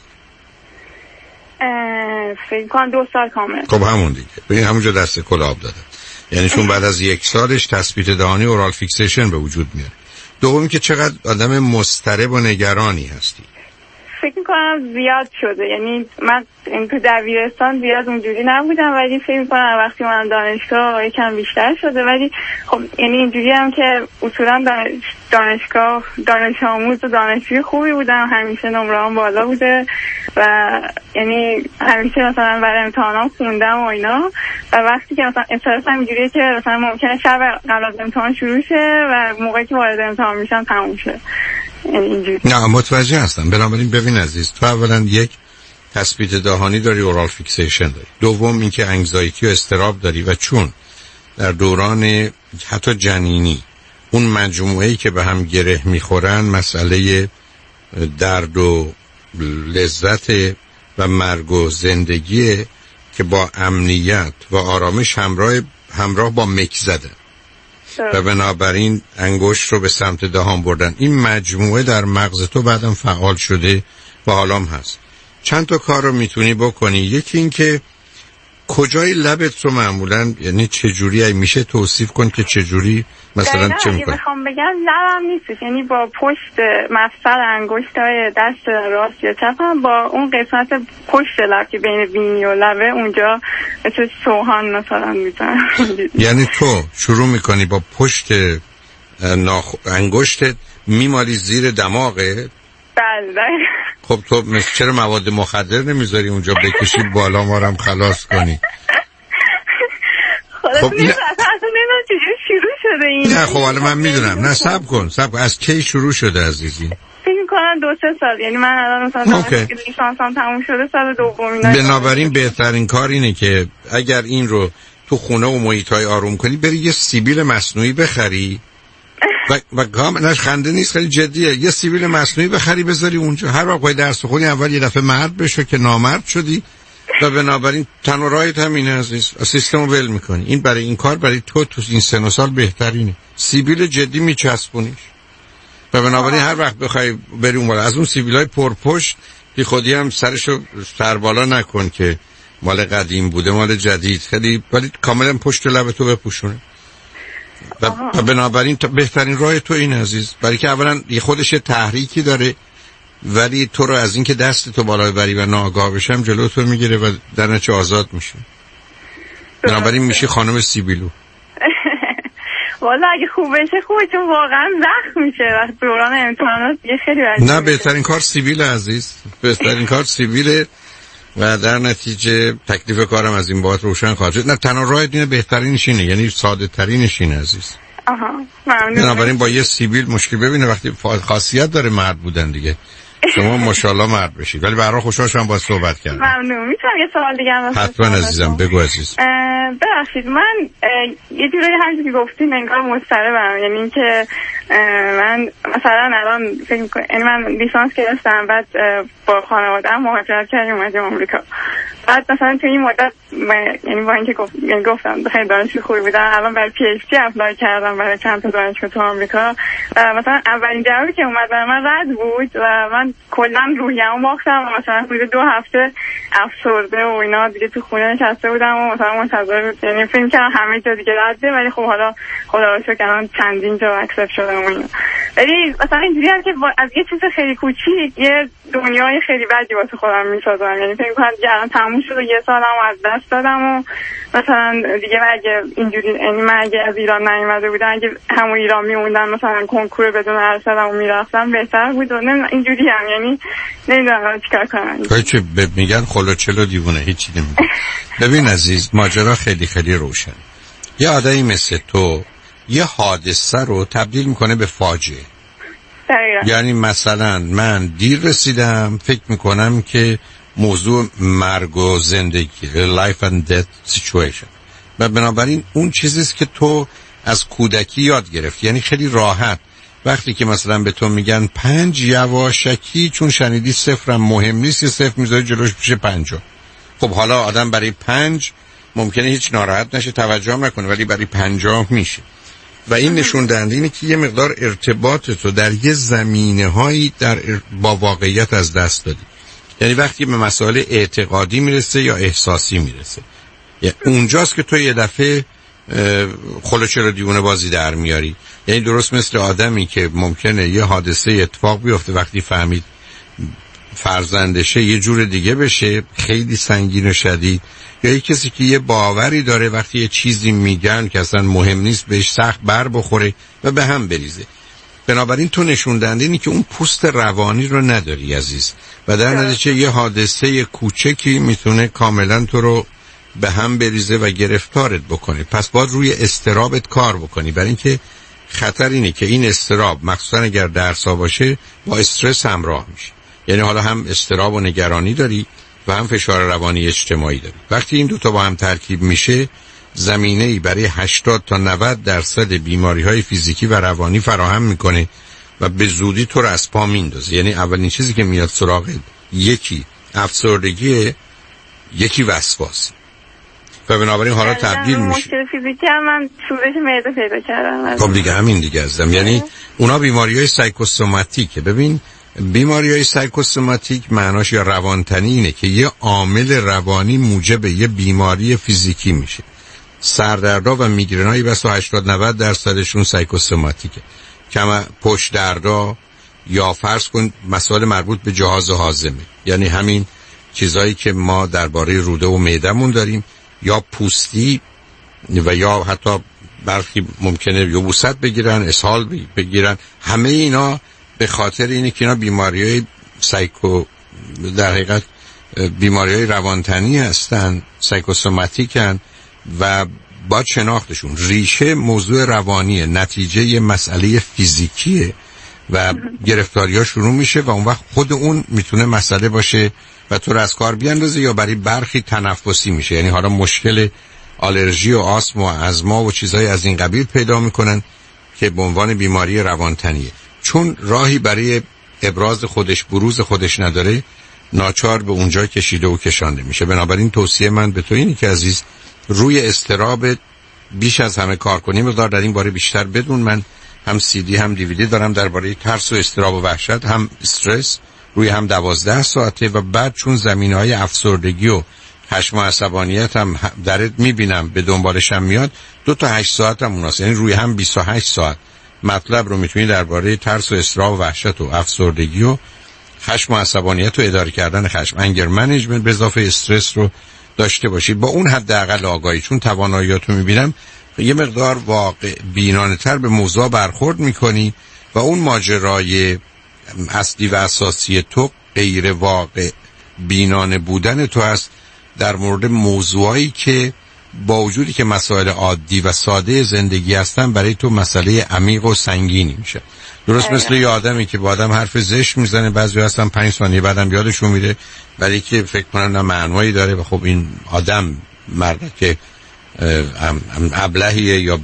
فکر کنم 2 سال کامل. خب همون دیگه. ببین همونجا دست کل آب دادن. یعنی چون بعد از 1 سالش تثبیت دهانی اورال فیکسیشن به وجود میاره. دومی که چقدر آدم مضطرب و نگرانی هستی. فکر میکنم زیاد شده. یعنی من تو دبیرستان زیاد اونجوری نبودم، ولی فکر میکنم وقتی من دانشگاه یکم بیشتر شده. ولی خب یعنی اینجوری هم که اصولا دانشگاه دانش آموز و دانشجوی خوبی بودم، همیشه نمره‌ام بالا بوده و یعنی همیشه مثلا برای امتحانام خوندم و اینا. و وقتی که مثلا استرس هم اینجوریه که مثلا ممکنه شب قبل از امتحان شروع شه و موقعی که وارد امتحان میشم تموم شه. یعنی اینجوری. نه متوجه هستم. بنابراین ببین عزیز، تو اولا یک تثبیت دهانی داری، اورال فیکسیشن داری. دوم اینکه انگزایتی و اضطراب داری و چون در دوران حتی جنینی اون مجموعه‌ای که به هم گره میخورن مسئله درد و لذت و مرگ و زندگی که با امنیت و آرامش همراه با مک زدن و بنابراین انگشت رو به سمت دهان بردن. این مجموعه در مغز تو بعدم فعال شده و حالام هست. چند تا کار رو میتونی بکنی. یکی این که کجای لبت رو معمولا، یعنی چجوری میشه توصیف کن که چجوری مثلا چه میکنی؟ میخوام بگم لبم نیست، یعنی با پشت مفصل انگشتای دست راست یا چپم با اون قسمت پشت لب که بین بینی و لبه اونجا مثل سوهان مثلا میزنم. یعنی تو شروع میکنی با پشت انگشتت میمالی زیر دماغه؟ بله. خب تو چرا مواد مخدر نمیذاری اونجا بکشی بالا ما رو هم خلاص کنی؟ خب این اصلا نمیدونم چجوری شروع شده این. نه خب حالا من میدونم. نه صبر کن. از کی شروع شده عزیزی؟ فکر میکنم 2-3 سال. یعنی من الان مثلا لیسانسم تموم شده سال دوم. بنابراین بهترین کار اینه که اگر این رو تو خونه و محیطای آروم کنی بری یه سیبیل مصنوعی بخری و کاملا خنده نیست، خیلی جدیه. یه سیبیل مصنوعی بخری بذاری اونجا، هر وقت درس خونی اول یه دفعه مرد بشو که نامرد شدی و بنابراین تنها راهت همینه عزیز، سیستم رو ول میکنی. این برای این کار برای تو این سن و سال بهترینه. سیبیل جدی میچسبونیش و بنابراین هر وقت بخوای بری اون بالا از اون سیبیلای پرپشت بی خودی هم سرشو سر بالا نکن که مال قدیم بوده مال جدید، خیلی ولی کاملا پشت لب تو بپوشونه. و بنابراین بهترین راه تو این عزیز، برای که اولا یه خودش تحریکی داره ولی تو رو از این که دست تو بالا ببری و ناآگاه بشم جلو تو میگیره و در نتیجه آزاد میشه. بنابراین میشه خانم سیبیلو. والا اگه خوب بشه خوبه، چون واقعا زخم میشه و دوران امتحانات یه خیلی نه بهترین کار سیبیل عزیز، بهترین کار سیبیله و در نتیجه تکلیف کارم از این بابت روشن خواهد شد. نه تنها راه اینه، بهترینش اینه، یعنی ساده ترینش اینه عزیز. ممنون. بنابراین با یه سیبیل مشکل ببینه وقتی خاصیت داره مرد بودن دیگه. شما ماشاءالله مرد بشید. ولی برای خوشحال شدم با صحبت کردم. ممنون. میتونم یه سوال دیگه هم حتما عزیزم بگو عزیز. ببخشید من یه جوری همونجوری که گفتین انگار مضطربم، یعنی اینکه من مثلا الان فکر می‌کنم یعنی من لیسانس گرفتم، بعد با خانواده‌ام مهاجرت کردیم اومدیم آمریکا. بعد مثلا تو این مدت یعنی با اینکه گفتم خیلی دانشجو خوبی بودم، الان برای پی اچ دی اپلای کردم برای چند تا دانشگاه تو آمریکا. مثلا اولین جوابی که اومد برای من رد بود و من کلا روحیه‌مو باختم و مثلا حدود 2 هفته افسرده و اینا دیگه تو خونه نشسته بودم و مثلا منتظر، یعنی فکر کردم همه جا دیگه رده، ولی خب حالا خدا رو شکر الان چندین جا اکسپت شدم و اینا. ولی مثلا اینجوری هم که از یه چیز خیلی کوچیک یه دنیای خیلی بدی واسه خودم می‌سازم، یعنی فکر می‌کنم دیگه الان تموم شد و یه سالمو از دست دادم و مثلا دیگه اگه اینجوری یعنی من اگه از ایران نیومده بودم، اگه همون ایران میموندم مثلا کنکور بدون ارشدمو میرفتم بهتر بود و نمیدونم اینجوری هم، یعنی نمیدونم چیکار کنم. چه میگن خلوچلو دیوونه هیچی نمیگه. ببین عزیز ماجرا خیلی خیلی روشن. یه آدمی مثل تو یه حادثه رو تبدیل میکنه به فاجعه. یعنی مثلا من دیر رسیدم، فکر میکنم که موضوع مرگ و زندگی life and death situation و بنابراین اون چیزیست که تو از کودکی یاد گرفتی. یعنی خیلی راحت وقتی که مثلا به تو میگن 5 یواشکی چون شنیدی صفرم مهم نیست، یه صفر میذاری جلوش میشه 50. خب حالا آدم برای 5 ممکنه هیچ ناراحت نشه، توجه هم نکنه، ولی برای 50 میشه. و این نشون دهنده اینه که یه مقدار ارتباط تو در یه زمینه‌هایی با واقعیت از دست دادی. یعنی وقتی به مسائل اعتقادی میرسه یا احساسی میرسه، اونجاست که تو یه دفعه خلوچلو دیوونه بازی در میاری. یعنی درست مثل آدمی که ممکنه یه حادثه اتفاق بیفته وقتی فهمید فرزندشه یه جور دیگه بشه، خیلی سنگین و شدید، یا یه کسی که یه باوری داره وقتی یه چیزی میگن که اصلا مهم نیست بهش سخت بر بخوره و به هم بریزه. بنابراین تو نشون دهنده اینه که اون پوست روانی رو نداری عزیز و در نتیجه یه حادثه کوچکی میتونه کاملا تو رو به هم بریزه و گرفتارت بکنه. پس باید روی اضطرابت کار بکنی، برای اینکه خطر اینه که این اضطراب مخصوصا اگر درسا باشه با استرس همراه میشه. یعنی حالا هم اضطراب و نگرانی داری و هم فشار روانی اجتماعی داری. وقتی این دوتا با هم ترکیب میشه زمینه‌ای برای 80 تا 90% بیماری‌های فیزیکی و روانی فراهم میکنه و به زودی تو رو از پا میندازه. یعنی اولین چیزی که میاد سراغ یکی افسردگی، یکی وسواس. و بنابراین حالا تبدیل میشه. مشکل فیزیکی هم من شورش معده پیدا کردم. خب دیگه همین دیگه ازم. یعنی اونا بیماری‌های سایکوسوماتیکه. ببین بیماری‌های سایکوسوماتیک معناش یا روانتنی اینه که یه عامل روانی موجب یه بیماری فیزیکی میشه. سردردا و میگرنایی بس 80-90% سایکوسوماتیکه. کم پشت دردا یا فرض کن مسائل مربوط به جهاز هاضمه، یعنی همین چیزایی که ما درباره روده و معده‌مون داریم، یا پوستی و یا حتی برخی ممکنه یبوست بگیرن، اسهال بگیرن. همه اینا به خاطر اینه که اینا بیماری‌های در حقیقت بیماری‌های روانتنی هستن، سایکوسوماتیکن و با شناختشون. ریشه موضوع روانیه، نتیجه یه مسئله فیزیکیه و گرفتاری‌ها شروع میشه و اون وقت خود اون میتونه مسئله باشه و تو رو از کار بیاندازه، یا برای برخی تنفسی میشه. یعنی حالا مشکل آلرژی و آسم و ازما و چیزهای از این قبیل پیدا میکنن که به عنوان بیماری روانتنیه. چون راهی برای ابراز خودش، بروز خودش نداره، ناچار به اونجا کشیده و کشانده میشه. بنابراین توصیه من به تو اینه که عزیز روی اضطراب بیش از همه کار کنی. مقدار در این باره بیشتر بدون. من هم CD هم DVD دارم درباره ترس و اضطراب و وحشت، هم استرس، روی هم 12 ساعته و بعد چون زمینه‌های افسردگی و خشم و عصبانیت هم درت میبینم به دنبالش هم میاد، 2 تا 8 ساعت هم اوناست. یعنی روی هم 28 ساعت مطلب رو میتونی درباره ترس و اضطراب و وحشت و افسردگی و خشم و عصبانیت و اداره کردن خشم، انگر منیجمنت به اضافه استرس رو داشته باشی با اون حداقل آگاهی. چون تواناییاتو میبینم یه مقدار واقع بینانه‌تر به موضوع برخورد میکنی و اون ماجرای اصلی و اساسی تو غیر واقع بینانه بودن تو هست در مورد موضوعی که با وجودی که مسائل عادی و ساده زندگی هستن برای تو مسئله عمیق و سنگینی میشه. درست مثل یه آدمی که با آدم حرف زشت میزنه، بعضی هستن 5 ثانیه بعدم یادشون میره برای که فکر کنن نه معنایی داره و خب این آدم مرد که ابلهیه یا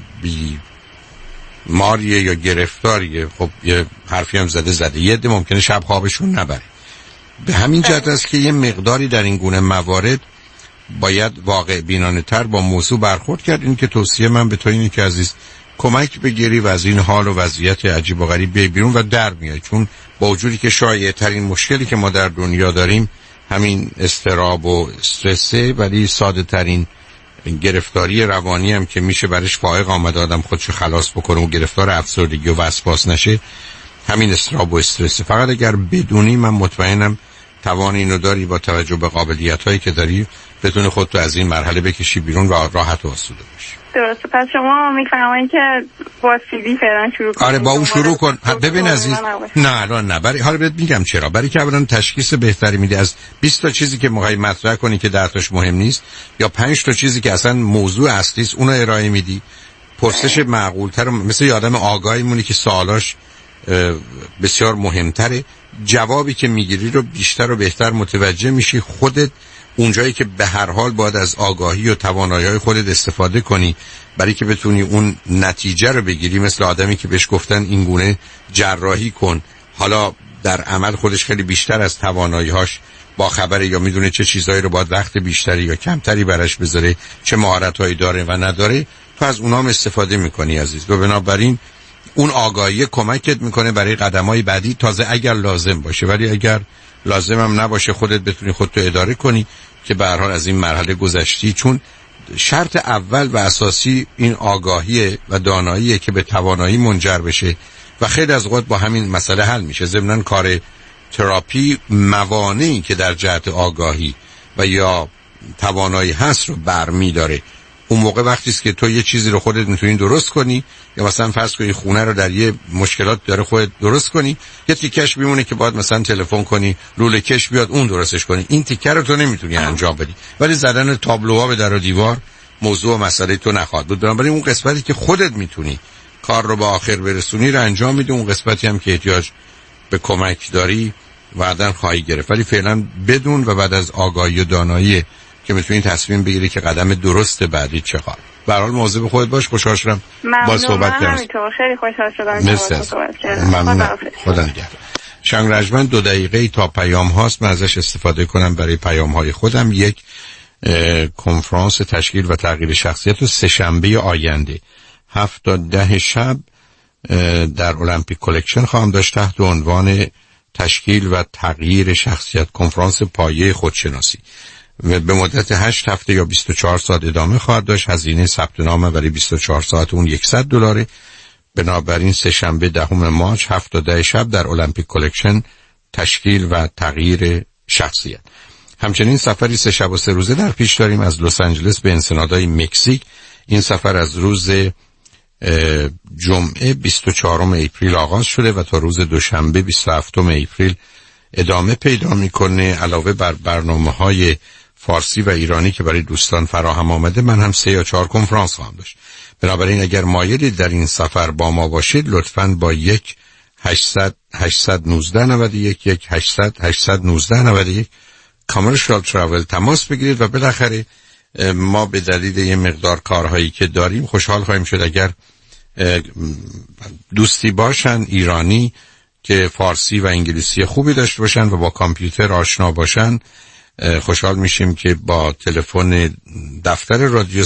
ماریه یا گرفتاریه، خب یه حرفی هم زده یه عده ممکنه شب خوابشون نبره. به همین جهت است که یه مقداری در این گونه موارد باید واقع بینانه تر با موضوع برخورد کرد. این که توصیه من به تو اینه که عزیز کمک بگیری و از این حال و وضعیت عجیب و غریب بیای بیرون و در میای. چون با وجودی که شایع ترین مشکلی که ما در دنیا داریم همین اضطراب و استرسه، ولی ساده ترین گرفتاری روانی هم که میشه برش فائق آمد آدم خودشو خلاص بکنه و گرفتار افسردگی و وسواس نشه همین اضطراب و استرس. فقط اگر بدونی، من مطمئنم توان اینو داری با توجه به قابلیتایی که داری بتونی خودتو از این مرحله بکشی بیرون و راحت و آسوده باشی. درسته. پس شما میفرمایید که با CD فعلا شروع کنید. آره با اون شروع کن. ببین عزیز، نه الان نه، برای حالا بهت میگم چرا. برای که اولا تشخیص بهتری میده. از 20 تا چیزی که میخوای مطرح کنی که 10 تاش مهم نیست، یا 5 تا چیزی که اصلا موضوع اصلی است اونو ارائه میدی. پرسش معقول‌تر، مثل یه آدم آگاهی مونی که سوالاش بسیار مهمتره، جوابی که میگیری رو بیشتر و بهتر متوجه میشی. خودت اونجایی که به هر حال باید از آگاهی و توانایی‌های خودت استفاده کنی برای که بتونی اون نتیجه رو بگیری. مثل آدمی که بهش گفتن این گونه جراحی کن، حالا در عمل خودش خیلی بیشتر از توانایی‌هاش با خبره، یا میدونه چه چیزایی رو باید وقت بیشتری یا کمتری براش بذاره، چه مهارت‌هایی داره و نداره. تو از اونام استفاده میکنی عزیز. و بنابراین اون آگاهی کمکت میکنه برای قدم‌های بعدی، تازه اگر لازم باشه. ولی اگر لازم هم نباشه خودت بتونی خودتو اداره کنی که به هر حال از این مرحله گذشتی. چون شرط اول و اساسی این آگاهی و داناییه که به توانایی منجر بشه و خیلی از اوقات با همین مسئله حل میشه. ضمناً کار تراپی موانعی که در جهت آگاهی و یا توانایی هست رو برمی داره. اون موقع وقتی است که تو یه چیزی رو خودت میتونی درست کنی، یا مثلا فرض کنی خونه رو در یه مشکلات داره خودت درست کنی، یه تیکش میمونه که باید مثلا تلفن کنی لوله کش بیاد اون درستش کنی، این تیکه رو تو نمیتونی انجام بدی. ولی زدن تابلوها به در و دیوار موضوع و مسئله تو نخواهد بود. بنابراین اون قسمتی که خودت میتونی کار رو به آخر برسونی رو انجام میدی، اون قسمتی هم که احتیاج به کمک داری بعداً خواهی گرفت. ولی فعلا بدون و بعد از آگاهی و دانایی که میتونی تصمیم بگیری که قدم درست بعدی چه خواهد. به هر حال مواظب خودت باش. خوشحال شدم با صحبت کردم. خیلی خوشحال شدم با صحبت کردم. ممنون. خدا نگهدار. شنگ رجمن 2 دقیقه تا پیام هاست، من ازش استفاده کنم برای پیام های خودم. یک کنفرانس تشکیل و تغییر شخصیت رو 3 شنبه آینده 7 تا 10 شب در المپیک کلکشن خواهم داشت تحت عنوان تشکیل و تغییر شخصیت، کنفرانس پایه خودشناسی و به مدت 8 هفته یا 24 ساعت ادامه خواهد داشت. هزینه ثبت نام برای 24 ساعت اون $100. بنابراین 3 شنبه 10 مارس 7 تا 10 شب در المپیک کلکشن تشکیل و تغییر شخصیت. همچنین سفری 3 شب و 3 روزه در پیش داریم از لس آنجلس به انسنادای مکزیک. این سفر از روز جمعه 24 اپریل آغاز شده و تا روز دوشنبه 27 اپریل ادامه پیدا میکنه. علاوه بر برنامه‌های فارسی و ایرانی که برای دوستان فراهم آمده، من هم 3 یا 4 کنفرانس خواهم داشت. بنابراین اگر مایلید در این سفر با ما باشید، لطفاً با 1-800-819-91 کامرشال تراول تماس بگیرید و بالاخره ما به دلیل یه مقدار کارهایی که داریم خوشحال خواهیم شد اگر دوستی باشن ایرانی که فارسی و انگلیسی خوبی داشته باشن و با کامپیوتر آشنا باشن. خوشحال میشیم که با تلفن دفتر رادیو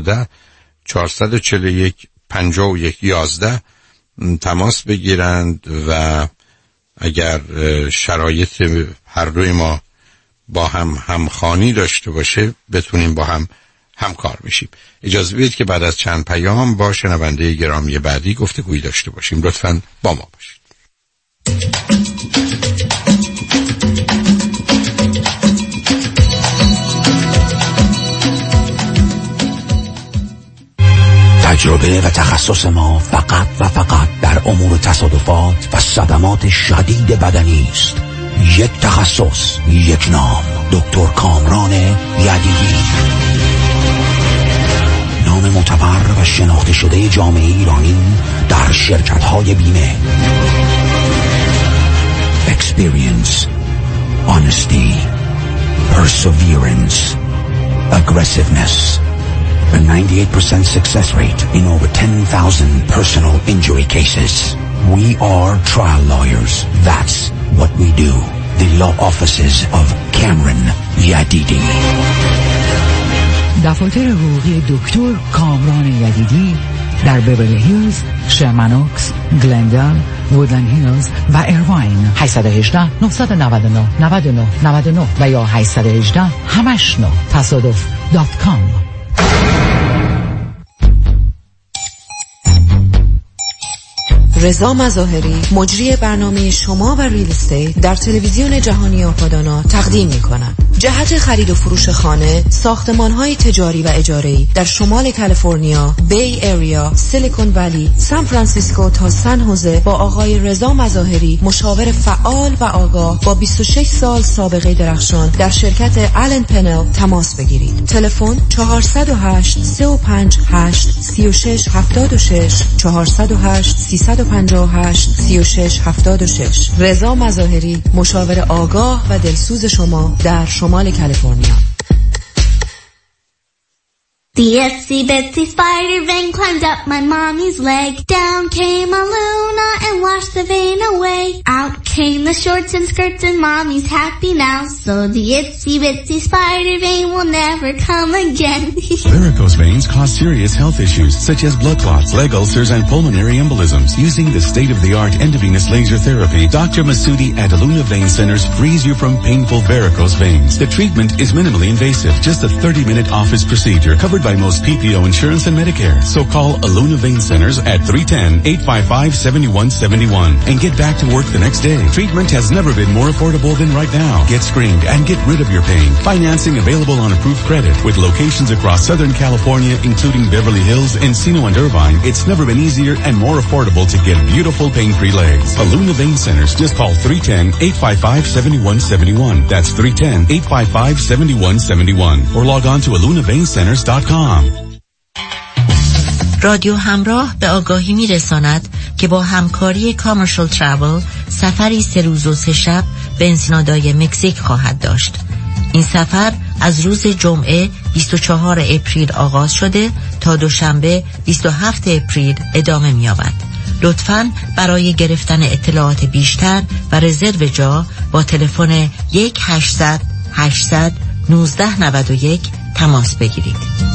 310-441-5111 تماس بگیرند و اگر شرایط هر دوی ما با هم همخوانی داشته باشه بتونیم با هم همکار میشیم. اجازه بدید که بعد از چند پیام با شنونده گرامی بعدی گفتگویی داشته باشیم. لطفاً با ما باشید. تجربه و تخصص ما فقط و فقط در امور تصادفات و صدمات شدید بدنی است. یک تخصص، یک نام، دکتر کامران یدیدی. نام معتبر و شناخته شده جامعه ایرانی در شرکت‌های بیمه. Experience, honesty, perseverance, aggressiveness. A 98% success rate in over 10,000 personal injury cases. We are trial lawyers. That's what we do. The law offices of Cameron Yadidi. دفاتر حقوقی دکتر کامران یدیدی در بیورلی هیلز، شرمنوکس، گلندل، وودلند هیلز و ایرواین. 818-999-9999 و یا 818-89تصادف.com. رضا مظاهری مجری برنامه شما و ریل استیت در تلویزیون جهانی آپادانا تقدیم می‌کند. جهت خرید و فروش خانه، ساختمان‌های تجاری و اجاره‌ای در شمال کالیفرنیا، بی ایریا، سیلیکون ولی، سان فرانسیسکو تا سن هوزه با آقای رضا مظاهری، مشاور فعال و آگاه با 26 سال سابقه درخشان در شرکت آلن پنل تماس بگیرید. تلفن 408-358-3676 408-358-3676. رضا مظاهری، مشاور آگاه و دلسوز شما در شمال کالیفرنیا. The itsy bitsy spider vein climbed up my mommy's leg. Down came a Luna and washed the vein away. Out came the shorts and skirts and mommy's happy now. So the itsy bitsy spider vein will never come again. Varicose veins cause serious health issues such as blood clots, leg ulcers, and pulmonary embolisms. Using the state-of-the-art endovenous laser therapy, Dr. Masudi at Aluna Vein Centers frees you from painful varicose veins. The treatment is minimally invasive, just a 30-minute office procedure covered by most PPO insurance and Medicare. So call Aluna Vein Centers at 310-855-7171 and get back to work the next day. Treatment has never been more affordable than right now. Get screened and get rid of your pain. Financing available on approved credit with locations across Southern California, including Beverly Hills, Encino, and Irvine. It's never been easier and more affordable to get beautiful pain-free legs. Aluna Vein Centers. Just call 310-855-7171. That's 310-855-7171. Or log on to alunaveincenters.com. رادیو همراه به آگاهی می‌رساند که با همکاری کامرشال ترافل سفری 3 روز و 3 شب به انسینادای مکزیک خواهد داشت. این سفر از روز جمعه 24 اپریل آغاز شده تا دوشنبه 27 اپریل ادامه می‌یابد. لطفاً برای گرفتن اطلاعات بیشتر و رزرو جا با تلفن 1-800-800-1991 تماس بگیرید.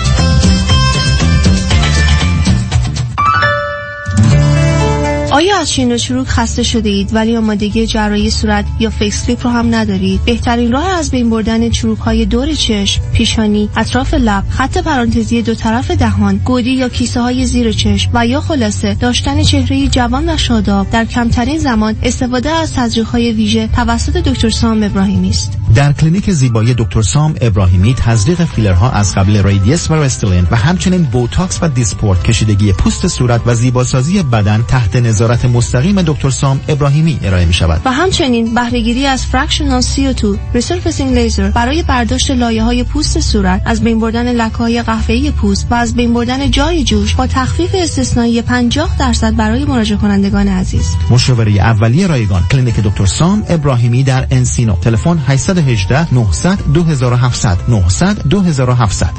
آیا از شین و چروک خسته شده اید ولی آمادگی جراحی صورت یا فیس لیفت رو هم ندارید؟ بهترین راه از بین بردن چروک‌های دور چشم، پیشانی، اطراف لب، خط پرانتزی دو طرف دهان، گودی یا کیسه‌های زیر چشم و یا خلاصه داشتن چهره‌ای جوان و شاداب در کمترین زمان استفاده از تزریق‌های ویژه توسط دکتر سام ابراهیمی است. در کلینیک زیبایی دکتر سام ابراهیمی تزریق فیلرها از قبیل ریدیس و رستلین و همچنین بوتاکس و دیسپورت، کشیدگی پوست صورت و زیباسازی بدن تحت نظارت مستقیم دکتر سام ابراهیمی ارائه می شود. و همچنین بهره‌گیری از فرکشنال CO2 ریسرفیسینگ لیزر برای برداشت لایه‌های پوست صورت، از بین بردن لکه‌های قهوه‌ای پوست و از بین بردن جای جوش با تخفیف استثنایی 50% برای مراجعه کنندگان عزیز. مشاوره اولیه رایگان کلینیک دکتر سام ابراهیمی در انسینو. تلفن 818 900 2700 900 2700.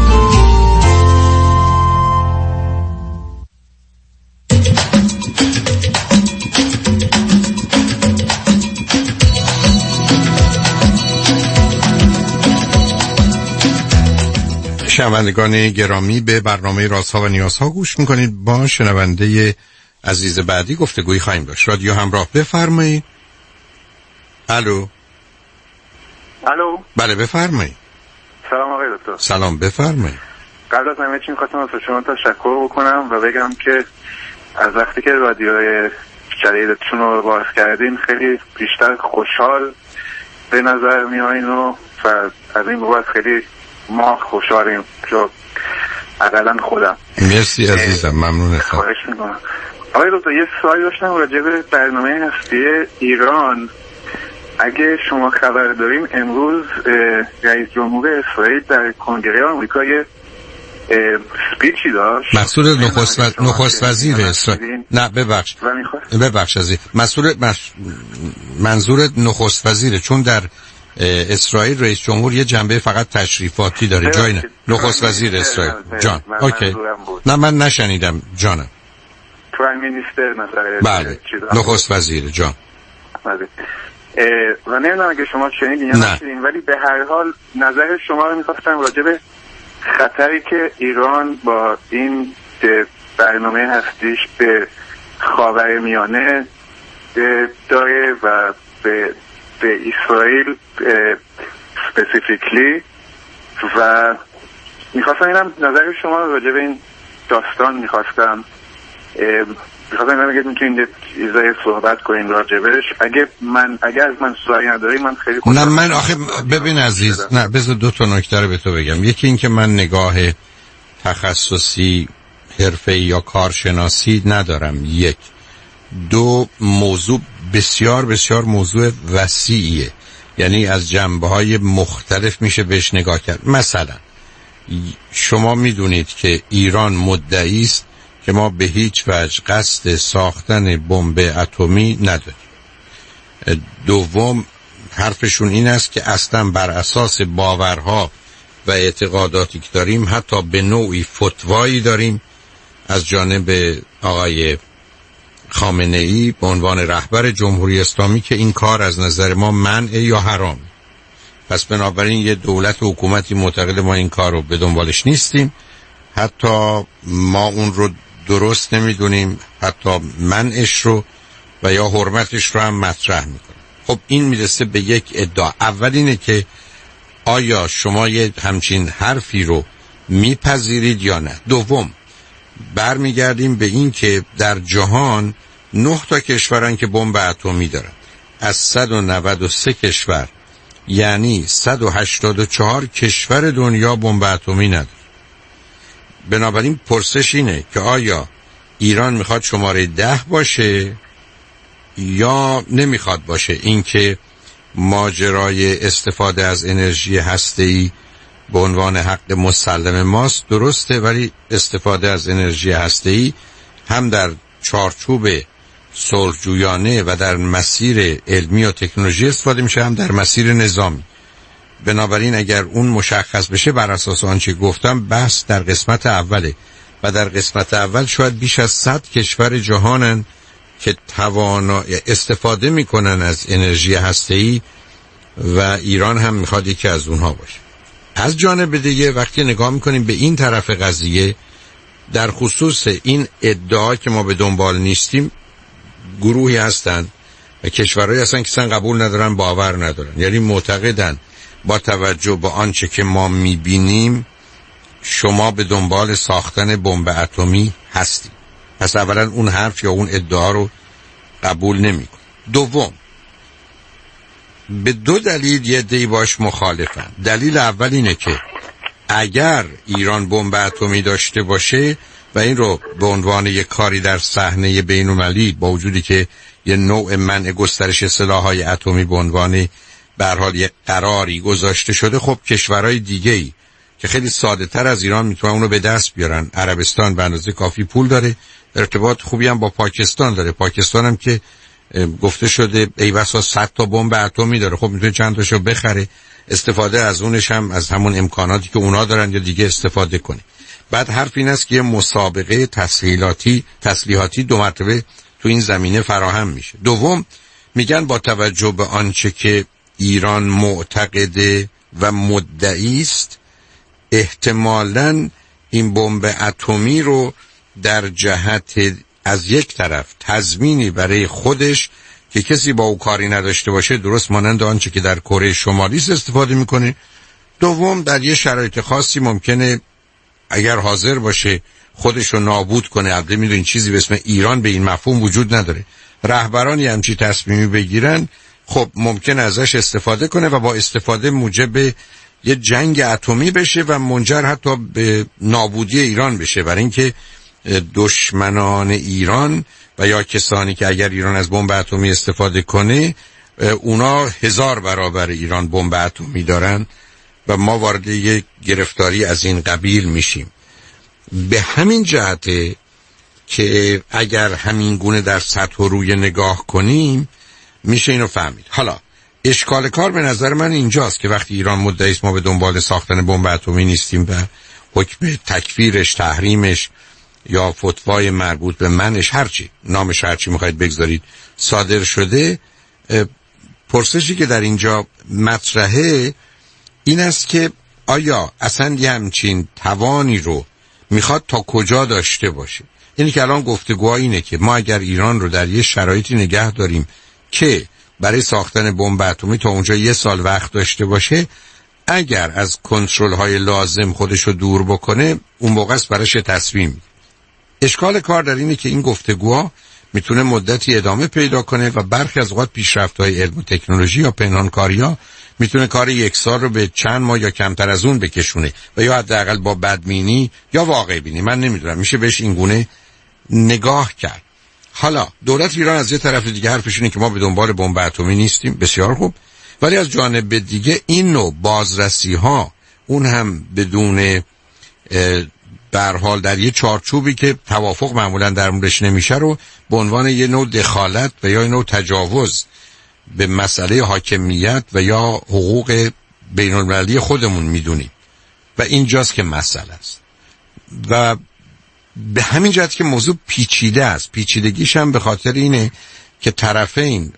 شنوندگان گرامی، به برنامه رازها و نیازها گوش میکنید. با شنونده عزیز بعدی گفتگویی خواهیم داشت. رادیو همراه، بفرمایید. الو. بله بفرمایید. سلام آقای دکتر. سلام، بفرمایید. قبل از همه چی میخواستم از شما تشکر بکنم و بگم که از وقتی که رادیوی جدیدتون رو باز کردین خیلی بیشتر خوشحال به نظر میایین و از این بابت خیلی ما خوشحالیم، چون اقلا خودم. مرسی عزیزم، ممنون. خواهش میکنم. آقای دکتر یه سوالی داشتم راجع به برنامه هستی ایران. اگه شما خبر دارین امروز رئیس جمهور اسرائیل در کنگره آمریکا یه سپیچی داشت. مسئول نخست وزیر اسرائیل. نه ببخش عزیز. منظور نخست وزیره، چون در اسرائیل رئیس جمهور یه جنبه فقط تشریفاتی داره. جای نه نخست وزیر اسرائیل. جان اوکی. نه من نشنیدم جانم. پرایم مینیستر مثلا. بله نخست وزیر. جان و نمیدونم اگه شما شنیدین یا نشنیدین، ولی به هر حال نظر شما رو میخواستم راجع به خطری که ایران با این برنامه هستیش به خاورمیانه داره و به اسرائیل سپسیفیکلی، و میخواستم اینم نظر شما رو راجع به این داستان میخواستم اینم اگه میتونید یه ذره صحبت کنیم راجبش. اگه از من سوالی نداری من خیلی نه من آخه ببین عزیز، نه بذار 2 تا نکته رو به تو بگم. یکی این که من نگاه تخصصی حرفه‌ای یا کارشناسی ندارم. 1 2 موضوع بسیار بسیار موضوع وسیعیه، یعنی از جنبه‌های مختلف میشه بهش نگاه کرد. مثلا شما میدونید که ایران مدعی است که ما به هیچ وجه قصد ساختن بمب اتمی نداریم. دوم حرفشون این است که اصلا بر اساس باورها و اعتقاداتی که داریم حتی به نوعی فتوایی داریم از جانب آقای خامنه‌ای به عنوان رهبر جمهوری اسلامی که این کار از نظر ما منع یا حرام. پس بنابراین یه دولت و حکومتی معتقد ما این کار رو به دنبالش نیستیم، حتی ما اون رو درست نمیدونیم، حتی منعش رو و یا حرمتش رو هم مطرح میکنیم. خب این میرسه به یک ادعا. اول اینه که آیا شما یه همچین حرفی رو میپذیرید یا نه. دوم برمیگردیم به این که در جهان 9 تا کشورن که بمب اتمی دارن. از 193 کشور، یعنی 184 کشور دنیا بمب اتمی نداره. بنابراین پرسش اینه که آیا ایران میخواد شماره 10 باشه یا نمیخواد باشه؟ اینکه ماجرای استفاده از انرژی هسته‌ای به عنوان حق مسلم ماست درسته، ولی استفاده از انرژی هسته‌ای هم در چارچوب صلح‌جویانه و در مسیر علمی و تکنولوژی استفاده میشه، هم در مسیر نظامی. بنابراین اگر اون مشخص بشه، بر اساس آنچه گفتم، بحث در قسمت اوله و در قسمت اول شاید بیش از 100 کشور جهانن که استفاده میکنن از انرژی هسته‌ای و ایران هم میخواد یکی از اونها باشه. از جانب دیگه وقتی نگاه میکنیم به این طرف قضیه، در خصوص این ادعا که ما به دنبال نیستیم، گروهی هستن و کشورهایی هستن که اصلا قبول ندارن، باور ندارن، یعنی معتقدن با توجه به آنچه که ما میبینیم شما به دنبال ساختن بمب اتمی هستید. پس اولا اون حرف یا اون ادعا رو قبول نمی‌کنه. دوم، به 2 دلیل یه عده‌ای باش مخالفن. دلیل اول اینه که اگر ایران بمب اتمی داشته باشه و این رو به عنوان یک کاری در صحنه بین‌المللی، با وجودی که یه نوع منع گسترش سلاح‌های اتمی به عنوان به هر حال یک قراری گذاشته شده، خب کشورهای دیگه‌ای که خیلی ساده‌تر از ایران میتونن اونو به دست بیارن. عربستان به اندازه کافی پول داره، ارتباط خوبی هم با پاکستان داره. پاکستان هم که گفته شده ای بسا 100 تا بمب اتمی داره، خب میتونه چند تاشو بخره، استفاده از اونش هم از همون امکاناتی که اونا دارن یا دیگه استفاده کنه. بعد حرف این است که یه مسابقه تسلیحاتی 2 مرتبه تو این زمینه فراهم میشه. دوم، میگن با توجه به آنچه که ایران معتقده و مدعی است، احتمالاً این بمب اتمی رو در جهت از یک طرف تضمینی برای خودش که کسی با او کاری نداشته باشه، درست مانند آنچه که در کره شمالی استفاده میکنه. دوم، در یه شرایط خاصی ممکنه اگر حاضر باشه خودش رو نابود کنه. البته میدونین چیزی به اسم ایران به این مفهوم وجود نداره. رهبرانی همچی تصمیمی بگیرن، خب ممکن ازش استفاده کنه و با استفاده موجب یه جنگ اتمی بشه و منجر حتی به نابودی ایران بشه. برای اینکه دشمنان ایران و یا کسانی که اگر ایران از بمب اتمی استفاده کنه، اونا 1000 برابر ایران بمب اتمی دارن و ما وارد یک گرفتاری از این قبیل میشیم. به همین جهته که اگر همین گونه در سطح و روی نگاه کنیم میشه اینو فهمید. حالا اشکال کار به نظر من اینجاست که وقتی ایران مدعی است ما به دنبال ساختن بمب اتمی نیستیم و حکم تکفیرش، تحریمش یا فتوای مربوط به منش، هرچی نامش هرچی میخواید بگذارید، صادر شده، پرسشی که در اینجا مطرحه این است که آیا اصلا یه همچین توانی رو میخواد تا کجا داشته باشه؟ اینی که الان گفتگوها اینه که ما اگر ایران رو در یه شرایطی نگه داریم که برای ساختن بمب اتمی تا اونجا 1 سال وقت داشته باشه، اگر از کنترل های لازم خودش رو دور بکنه، اون موقع است براش تصمیم. اشکال کار در اینه که این گفتگوها میتونه مدتی ادامه پیدا کنه و برخی از اوقات پیشرفت‌های علم و تکنولوژی یا پنهانکاری‌ها میتونه کار 1 سال رو به چند ماه یا کمتر از اون بکشونه و یا حداقل با بدبینی یا واقع بینی، من نمیدونم، میشه بهش این گونه نگاه کرد. حالا دولت ایران از یه طرف دیگه حرفش اینه که ما به دنبال بمب اتمی نیستیم، بسیار خوب، ولی از جانب دیگه این نوع بازرسی‌ها، اون هم بدون به هر حال در یه چارچوبی که توافق معمولا در موردش نمیشه، رو به عنوان یه نوع دخالت و یا یه نوع تجاوز به مسئله حاکمیت و یا حقوق بین‌المللی خودمون میدونیم و اینجاست که مسئله است. و به همین جهت که موضوع پیچیده است. پیچیدگیش هم به خاطر اینه که طرفین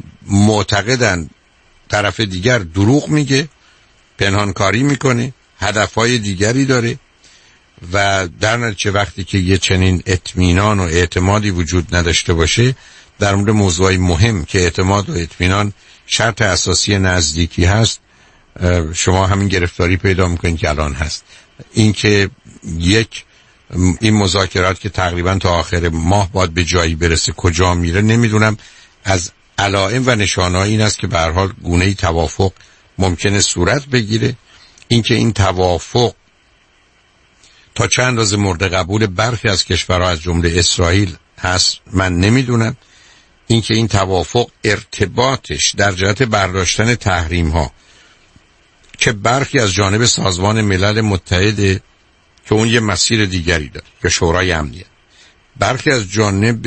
معتقدن طرف دیگر دروغ میگه، پنهانکاری میکنه، هدفهای دیگری داره و در نتیجه وقتی که یه چنین اطمینان و اعتمادی وجود نداشته باشه در مورد موضوعی مهم که اعتماد و اطمینان شرط اساسی نزدیکی هست، شما همین گرفتاری پیدا میکنید که الان هست. این که یک این مذاکرات که تقریبا تا آخر ماه باید به جایی برسه کجا میره نمیدونم. از علائم و نشانه‌های این است که به هر حال گونه‌ای توافق ممکنه صورت بگیره. اینکه این توافق تا چند اندازه مورد قبول برخی از کشورها از جمله اسرائیل هست من نمیدونم. اینکه این توافق ارتباطش در جهت برداشتن تحریم ها که برخی از جانب سازمان ملل متحد که اون یه مسیر دیگری داره که شورای امنیت، برخی از جانب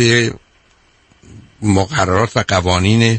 مقررات و قوانین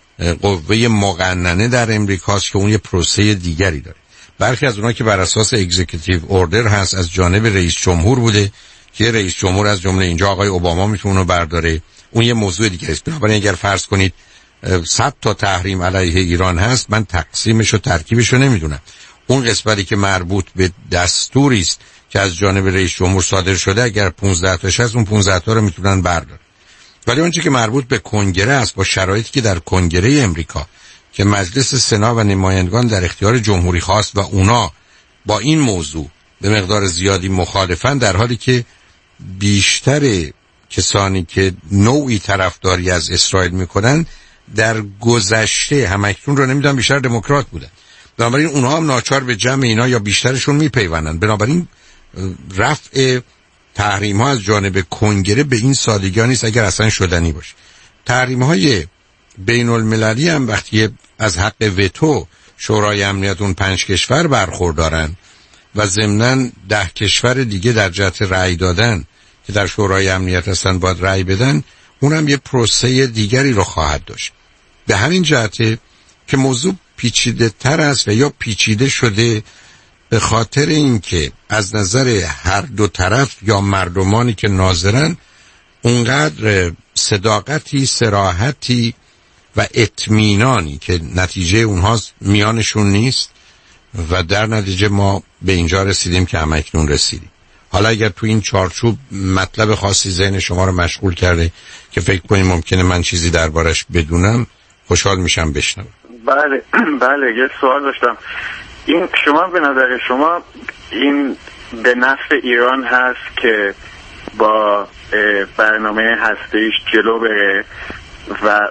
قوه مقننه در امریکاست که اون یه پروسه دیگری داره، برخی از اونها که بر اساس اگزیکیتیو اوردر هست از جانب رئیس جمهور بوده که رئیس جمهور از جمله اینجا آقای اوباما میتونه اونو برداره، اون یه موضوع دیگه است. بنابراین اگر فرض کنید 100 تا تحریم علیه ایران هست، من تقسیمش و ترکیبش رو نمیدونم. اون قسمتی که مربوط به دستوری است که از جانب رئیس جمهور صادر شده، اگر 15 تاش هست اون 15 تا رو میتونن بردارن. ولی اون چیزی که مربوط به کنگره است با شرایطی که در کنگره امریکا که مجلس سنا و نمایندگان در اختیار جمهوری خواست و اونا با این موضوع به مقدار زیادی مخالفن، در حالی که بیشتر کسانی که نوعی طرفداری از اسرائیل میکنن در گذشته همکنون رو نمیدونم بیشتر دموکرات بودن. بنابراین اونها هم ناچار به جمع اینا یا بیشترشون میپیوندن. بنابراین رفع تحریم ها از جانب کنگره به این سادگی نیست اگر اصلا شدنی باشه. تحریم های بین المللی هم وقتی از حق وتو شورای امنیت اون 5 کشور برخوردارن و ضمناً 10 کشور دیگه در جهت رأی دادن که در شورای امنیت هستن باید رأی بدن، اونم یه پروسه دیگری رو خواهد داشت. به همین جهته که موضوع پیچیده تر است و یا پیچیده شده به خاطر اینکه از نظر هر دو طرف یا مردمانی که ناظرن اونقدر صداقتی، صراحتی و اطمینانی که نتیجه اونها میانشون نیست و در نتیجه ما به اینجا رسیدیم که همکنون رسیدیم. حالا اگر تو این چارچوب مطلب خاصی ذهن شما رو مشغول کرده که فکر کنید ممکنه من چیزی دربارش بدونم، خوشحال میشم بشنوم. بله یه سوال داشتم. این شما به نظر شما این به نفع ایران هست که با برنامه هسته‌ایش جلو بره و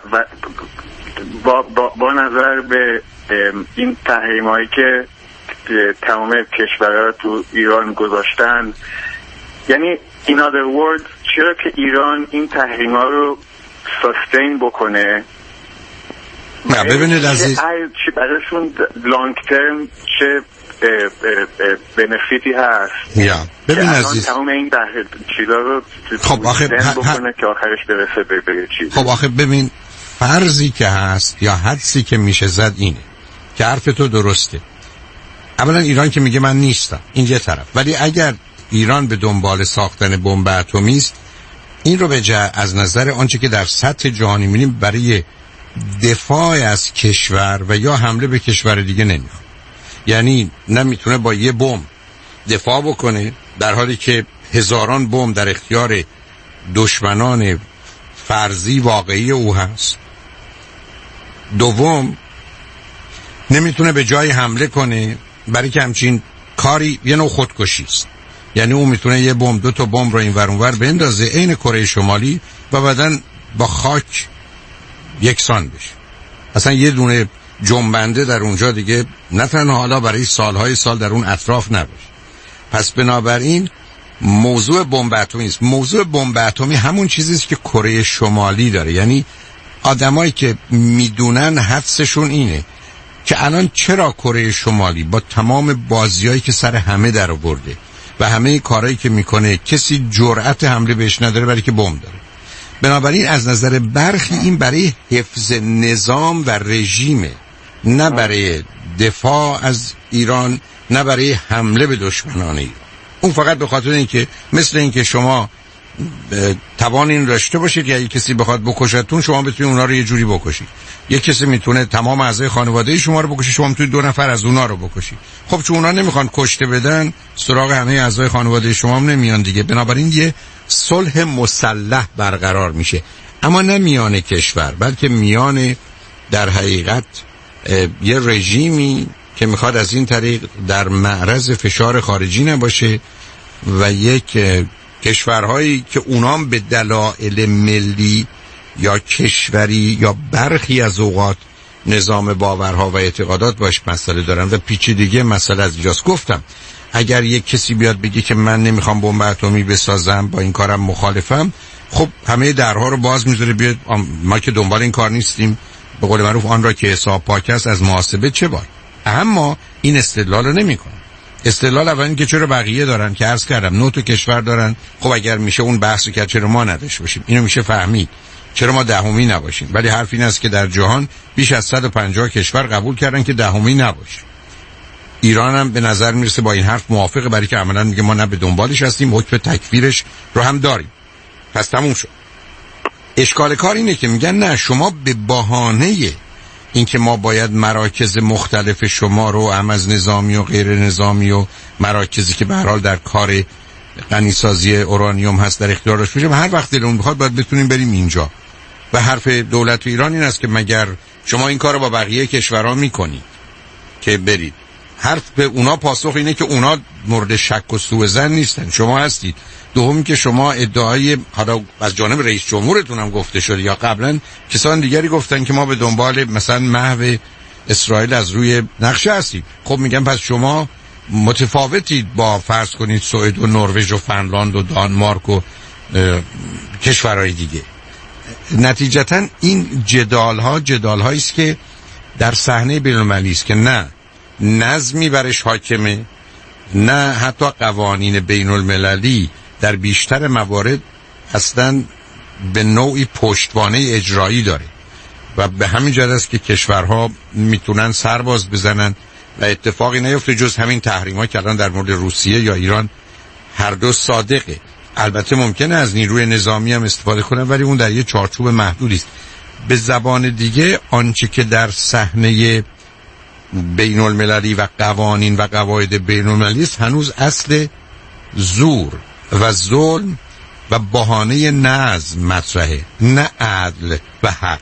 با نظر به این تحریم‌هایی که تمام کشورها تو ایران گذاشتن، یعنی in other words چرا که ایران این تحریم‌ها رو ساستین بکنه؟ نه ببینید عزیز، چه براشون لانگ ترم چه بنفیتی هست؟ یا ببین عزیز، تمام این چیزا رو خب آخه بکنه که آخرش برسه به چیز. خب آخه ببین، فرضی که هست یا حدسی که میشه زد اینه که حرف تو درسته. اولا ایران که میگه من نیستم، این یه طرف، ولی اگر ایران به دنبال ساختن بمب اتمی است، این رو از نظر آنچه که در سطح جهانی می‌بینیم برای دفاع از کشور و یا حمله به کشور دیگه نمیخواد. یعنی نمیتونه با یه بمب دفاع بکنه در حالی که هزاران بمب در اختیار دشمنان فرضی واقعی او هست. دوم، نمیتونه به جای حمله کنه برای که همچین کاری یه نوع خودکشی است. یعنی اون میتونه یه بمب، 2 تا بمب رو این ور اون ور بندازه عین کره شمالی و بعدن با خاک یکسان بشه. اصلا یه دونه جنبنده در اونجا دیگه نه تنها حالا برای سالهای سال در اون اطراف نباشه. پس بنابراین موضوع بمب اتمی است. موضوع بمب اتمی همون چیزی است که کره شمالی داره. یعنی آدمایی که میدونن حدسشون اینه که الان چرا کره شمالی با تمام بازیایی که سر همه در آورده و همه کارهایی که میکنه کسی جرأت حمله بهش نداره برای که بمب داره. بنابراین از نظر برخی این برای حفظ نظام و رژیمه، نه برای دفاع از ایران، نه برای حمله به دشمنان ایران. اون فقط به خاطر اینکه مثل اینکه شما توان این داشته باشید یا یک کسی بخواد بکشتون، شما بتونید اونا رو یه جوری بکشید. یک کسی میتونه تمام اعضای خانواده شما رو بکشه، شما میتونید 2 نفر از اونا رو بکشید. خب چون اونا نمیخوان کشته بدن، سراغ همه اعضای خانواده شما هم نمیان دیگه. بنابراین یه صلح مسلح برقرار میشه، اما نه میان کشور، بلکه میان در حقیقت یه رژیمی که میخواد از این طریق در معرض فشار خارجی نباشه و یک کشورهایی که اونام به دلایل ملی یا کشوری یا برخی از اوقات نظام باورها و اعتقادات باش مسئله دارن و پیچیدگی مسئله از اینجاست. گفتم اگر یک کسی بیاد بگه که من نمیخوام بمب اتمی بسازم، با این کارم مخالفم، خب همه درها رو باز میذاره بیاد. ما که دنبال این کار نیستیم، به قول معروف آن را که حساب پاک است از محاسبه چه باید. اما این استدلال رو نمیکنه. استدلال اول این که چرا بقیه دارن، که عرض کردم 9 تا کشور دارن. خب اگر میشه اون بحث که چرا ما نداشته باشیم، اینو میشه فهمید، چرا ما دهمی نباشیم. ولی حرف این است که در جهان بیش از 150 کشور قبول کردن که دهمی نباشه. ایران هم به نظر میرسه با این حرف موافقه، برای که عملاً میگه ما نه به دنبالش هستیم، حکم تکفیرش رو هم داریم. پس تموم شد. اشکال کار اینه که میگن نه، شما به بهانه اینکه ما باید مراکز مختلف شما رو هم از نظامی و غیر نظامی و مراکزی که به هر حال در کار غنیسازی اورانیوم هست در اختیار داشته باشیم، هر وقت دلمون بخواد باید بتونیم بریم اینجا. و حرف دولت ایران این است که مگر شما این کار رو با بقیه کشورها میکنید که برید؟ حرف به اونا پاسخ اینه که اونا مورد شک و سوءظن نیستن، شما هستید. دومی که شما ادعای حالا از جانب رئیس جمهورتون هم گفته شده یا قبلا کسان دیگری گفتن که ما به دنبال مثلا محو اسرائیل از روی نقشه هستیم. خب میگم پس شما متفاوتید با فرض کنید سوئد و نروژ و فنلاند و دانمارک و کشورهای دیگه. نتیجتا این جدال‌هایی است که در صحنه بین‌المللی است که نه نظمی برش حاکمه، نه حتی قوانین بین‌المللی در بیشتر موارد اصلا به نوعی پشتوانه اجرایی داره و به همین جهت است که کشورها میتونن سرباز بزنن و اتفاقی نیفته جز همین تحریم‌ها که الان در مورد روسیه یا ایران هر دو صادقه. البته ممکنه از نیروی نظامی هم استفاده کنن، ولی اون در یه چارچوب محدودی است. به زبان دیگه آنچه که در صحنه بین المللی و قوانین و قواعد بین المللی است هنوز اصل زور و ظلم و بهانه نظم مطرحه، نه عدل و حق.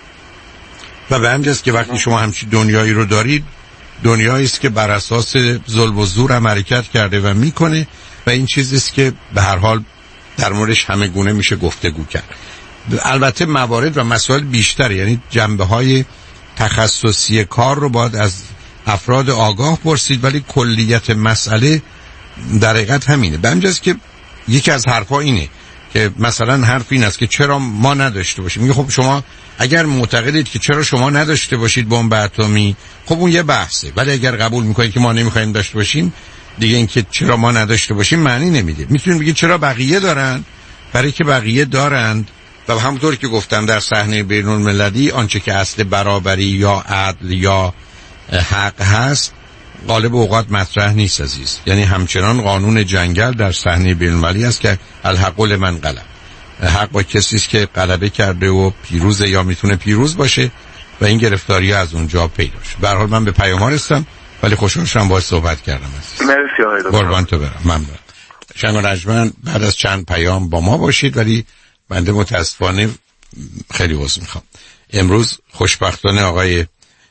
و به همین جاست که وقتی شما همچین دنیایی رو دارید، دنیایی است که بر اساس ظلم و زور هم حرکت کرده و میکنه و این چیزی است که به هر حال در موردش همه گونه میشه گفتگو کرد. البته موارد و مسائل بیشتره، یعنی جنبه‌های تخصصی کار رو باید از افراد آگاه پرسید، ولی کلیت مسئله در حقیقت همینه. به همین جاست که یکی از حرفا اینه که مثلا حرف این است که چرا ما نداشته باشیم. میگه خب شما اگر معتقدید که چرا شما نداشته باشید بمب اتمی، خب اون یه بحثه، ولی اگر قبول میکنید که ما نمیخوایم داشته باشیم، دیگه اینکه چرا ما نداشته باشیم معنی نمیده. میتونید بگید چرا بقیه دارن، برای که بقیه دارند و همونطور که گفتم در صحنه بین المللی آنچه که اصل برابری یا عدل یا حق هست غالب اوقات مطرح نیست عزیز. یعنی همچنان قانون جنگل در صحنه بین المللی است که الحق لمن غلب، حق با کسی است که غلبه کرده و پیروز یا میتونه پیروز باشه و این گرفتاری از اونجا پیدا شد. به هر حال من به پیام‌ها رسیدم، ولی خوشحال شدم باهاش صحبت کردم عزیز. مرسی آقای دکتر. قربان تو برم. ممنون. شنگ و رجمن بعد از چند پیام با ما باشید، ولی بنده متاسفانه خیلی عذر میخوام. امروز خوشبختانه آقای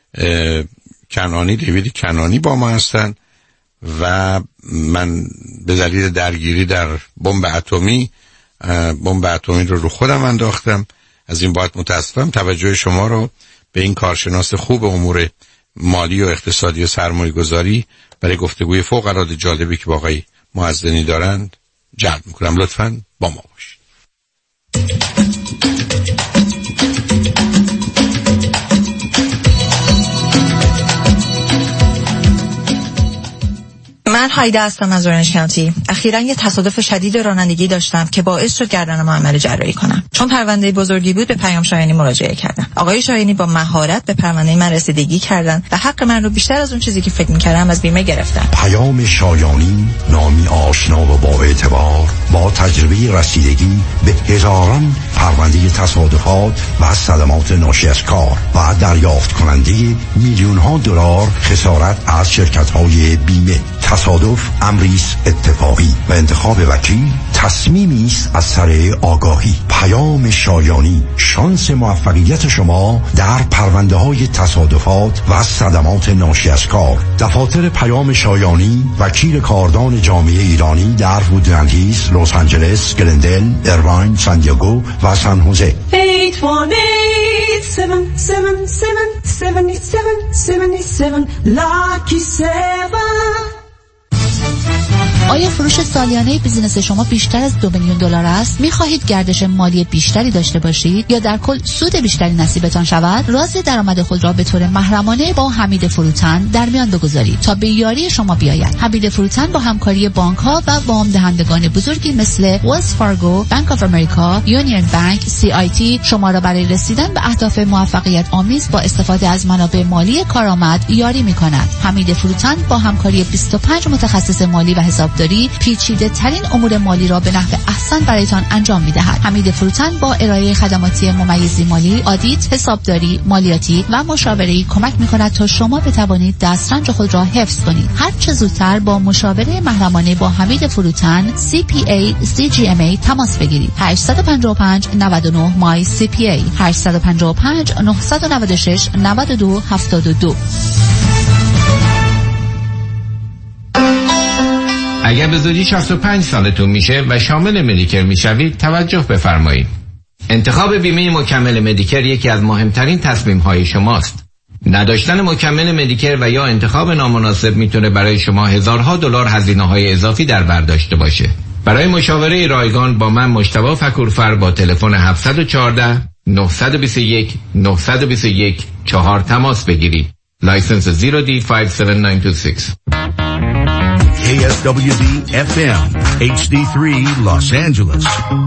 کنانی، دیوید کنانی با ما هستن و من به دلیل درگیری در بمب اتمی رو خودم انداختم. از این بابت متاسفم. توجه شما رو به این کارشناس خوب امور مالی و اقتصادی و سرمایه گذاری برای گفتگوی فوق العاده جالبی که با آقای معزنی دارند جلب میکنم. لطفاً با ما باشید. من هایده هستم از اورنج کانتی. اخیراً یه تصادف شدید رانندگی داشتم که باعث شد گردنم عمل جراحی کنم. چون پرونده بزرگی بود به پیام شاهینی مراجعه کردم. آقای شاهینی با مهارت به پرونده من رسیدگی کردن و حق من رو بیشتر از اون چیزی که فکر می‌کردم از بیمه گرفتن. پیام شایانی، نامی آشنا و با اعتبار، با تجربه رسیدگی به هزاران پرونده تصادفات و صدمات ناشی از کار و دریافت کننده میلیون‌ها دلار خسارت از شرکت‌های بیمه. تصادف امری است اتفاقی و انتخاب وکیل تصمیمی است از سر آگاهی. پیام شایانی، شانس موفقیت شما در پرونده‌های تصادفات و صدمات ناشی از کار. دفاتر پیام شایانی وکیل کاردان جامعه ایرانی در وودلند هیلز، لس آنجلس، گلندل، ایرواین، سان دیگو و سان خوزه. 818-777-7777 Lucky 7. آیا فروش سالیانه بیزینس شما بیشتر از $2 میلیون است؟ می‌خواهید گردش مالی بیشتری داشته باشید یا در کل سود بیشتری نصیبتان شود؟ راز درآمد خود را به طور محرمانه با حمید فروتن در میان بگذارید تا به یاری شما بیاید. حمید فروتن با همکاری بانک‌ها و وام دهندگان بزرگی مثل ویلز فارگو، بانک آف امریکا، یونین بانک، CIT شما را برای رسیدن به اهداف موفقیت آمیز با استفاده از منابع مالی کارآمد یاری می‌کند. حمید فروتن با همکاری 25 متخصص مالی و حسابداری پیچیده ترین امور مالی را به نحو احسن برایتان انجام می‌دهد. حمید فروتن با ارائه خدماتی ممیزی مالی، آدیت، حسابداری، مالیاتی و مشاوره‌ای کمک می‌کند تا شما بتوانید دسترنج خود را حفظ کنید. هر چه زودتر با مشاوره محرمانه با حمید فروتن CPA CGMA تماس بگیرید. 855 99 مای CPA 855 996 92 72. اگر به زودی 65 سالتون میشه و شامل مدیکر میشوید توجه بفرمایید. انتخاب بیمه مکمل مدیکر یکی از مهمترین تصمیم‌های شماست. نداشتن مکمل مدیکر و یا انتخاب نامناسب میتونه برای شما هزارها دلار هزینه‌های اضافی در بر داشته باشه. برای مشاوره رایگان با من مجتبی فکورفر با تلفن 714 921 921 4 تماس بگیرید. لایسنس 0D57926. KSWD FM HD3 Los Angeles.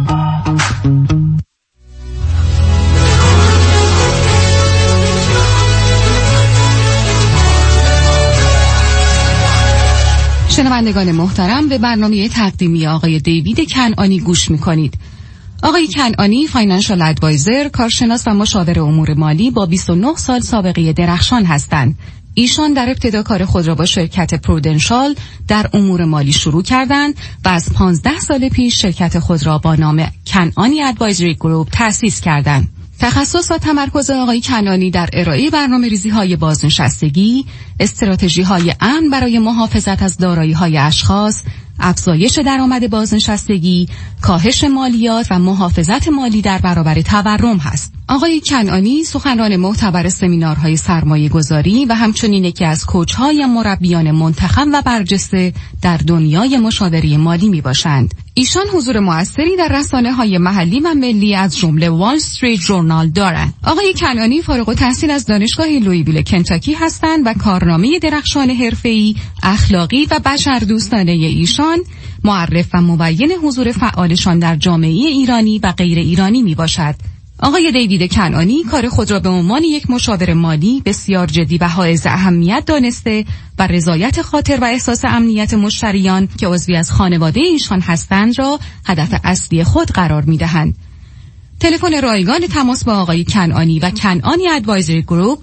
شنوندگان محترم، به برنامه تقدیمی آقای دیوید کنعانی گوش می‌کنید. آقای کنعانی فاینانشال ادوایزر، کارشناس و مشاور امور مالی با 29 سال سابقه درخشان هستند. ایشان در ابتدا کار خود را با شرکت پرودنشال در امور مالی شروع کردند و از 15 سال پیش شرکت خود را با نام کنعانی ادوایزری گروپ تأسیس کردند. تخصص و تمرکز آقای کنعانی در ارائه برنامه‌ریزی‌های بازنشستگی، استراتژی‌های امن برای محافظت از دارایی‌های اشخاص، افزایش درآمد بازنشستگی، کاهش مالیات و محافظت مالی در برابر تورم هست. آقای کنعانی سخنران معتبر سمینارهای سرمایه‌گذاری و همچنین یکی از کوچ‌های مربیان منتخب و برجسته در دنیای مشاوره مالی میباشند. ایشان حضور موثری در رسانه‌های محلی و ملی از جمله وال استریت ژورنال دارند. آقای کنعانی فارغ التحصیل از دانشگاه لویویل کنتاکی هستند و کارنامه درخشان حرفه‌ای، اخلاقی و بشردوستانه ایشان معرف و مبین حضور فعالشان در جامعه ایرانی و غیر ایرانی میباشد. آقای دیوید کنعانی کار خود را به عنوان یک مشاور مالی بسیار جدی و حائز اهمیت دانسته و رضایت خاطر و احساس امنیت مشتریان که عضوی از خانواده ایشان هستند را هدف اصلی خود قرار می‌دهند. تلفن رایگان تماس با آقای کنعانی و کنعانی ادوایزری گروپ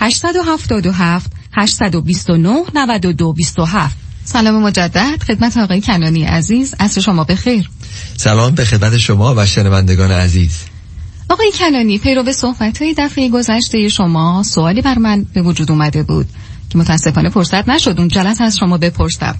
877 829 9227. سلام مجدد خدمت آقای کنعانی عزیز، عصر شما بخیر. سلام به خدمت شما و شنوندگان عزیز. آقای کنعانی، پیرو به صحبت‌های دفعه گذشته شما سوالی بر من به وجود اومده بود که متاسفانه فرصت نشد اون جلسه از شما بپرسم.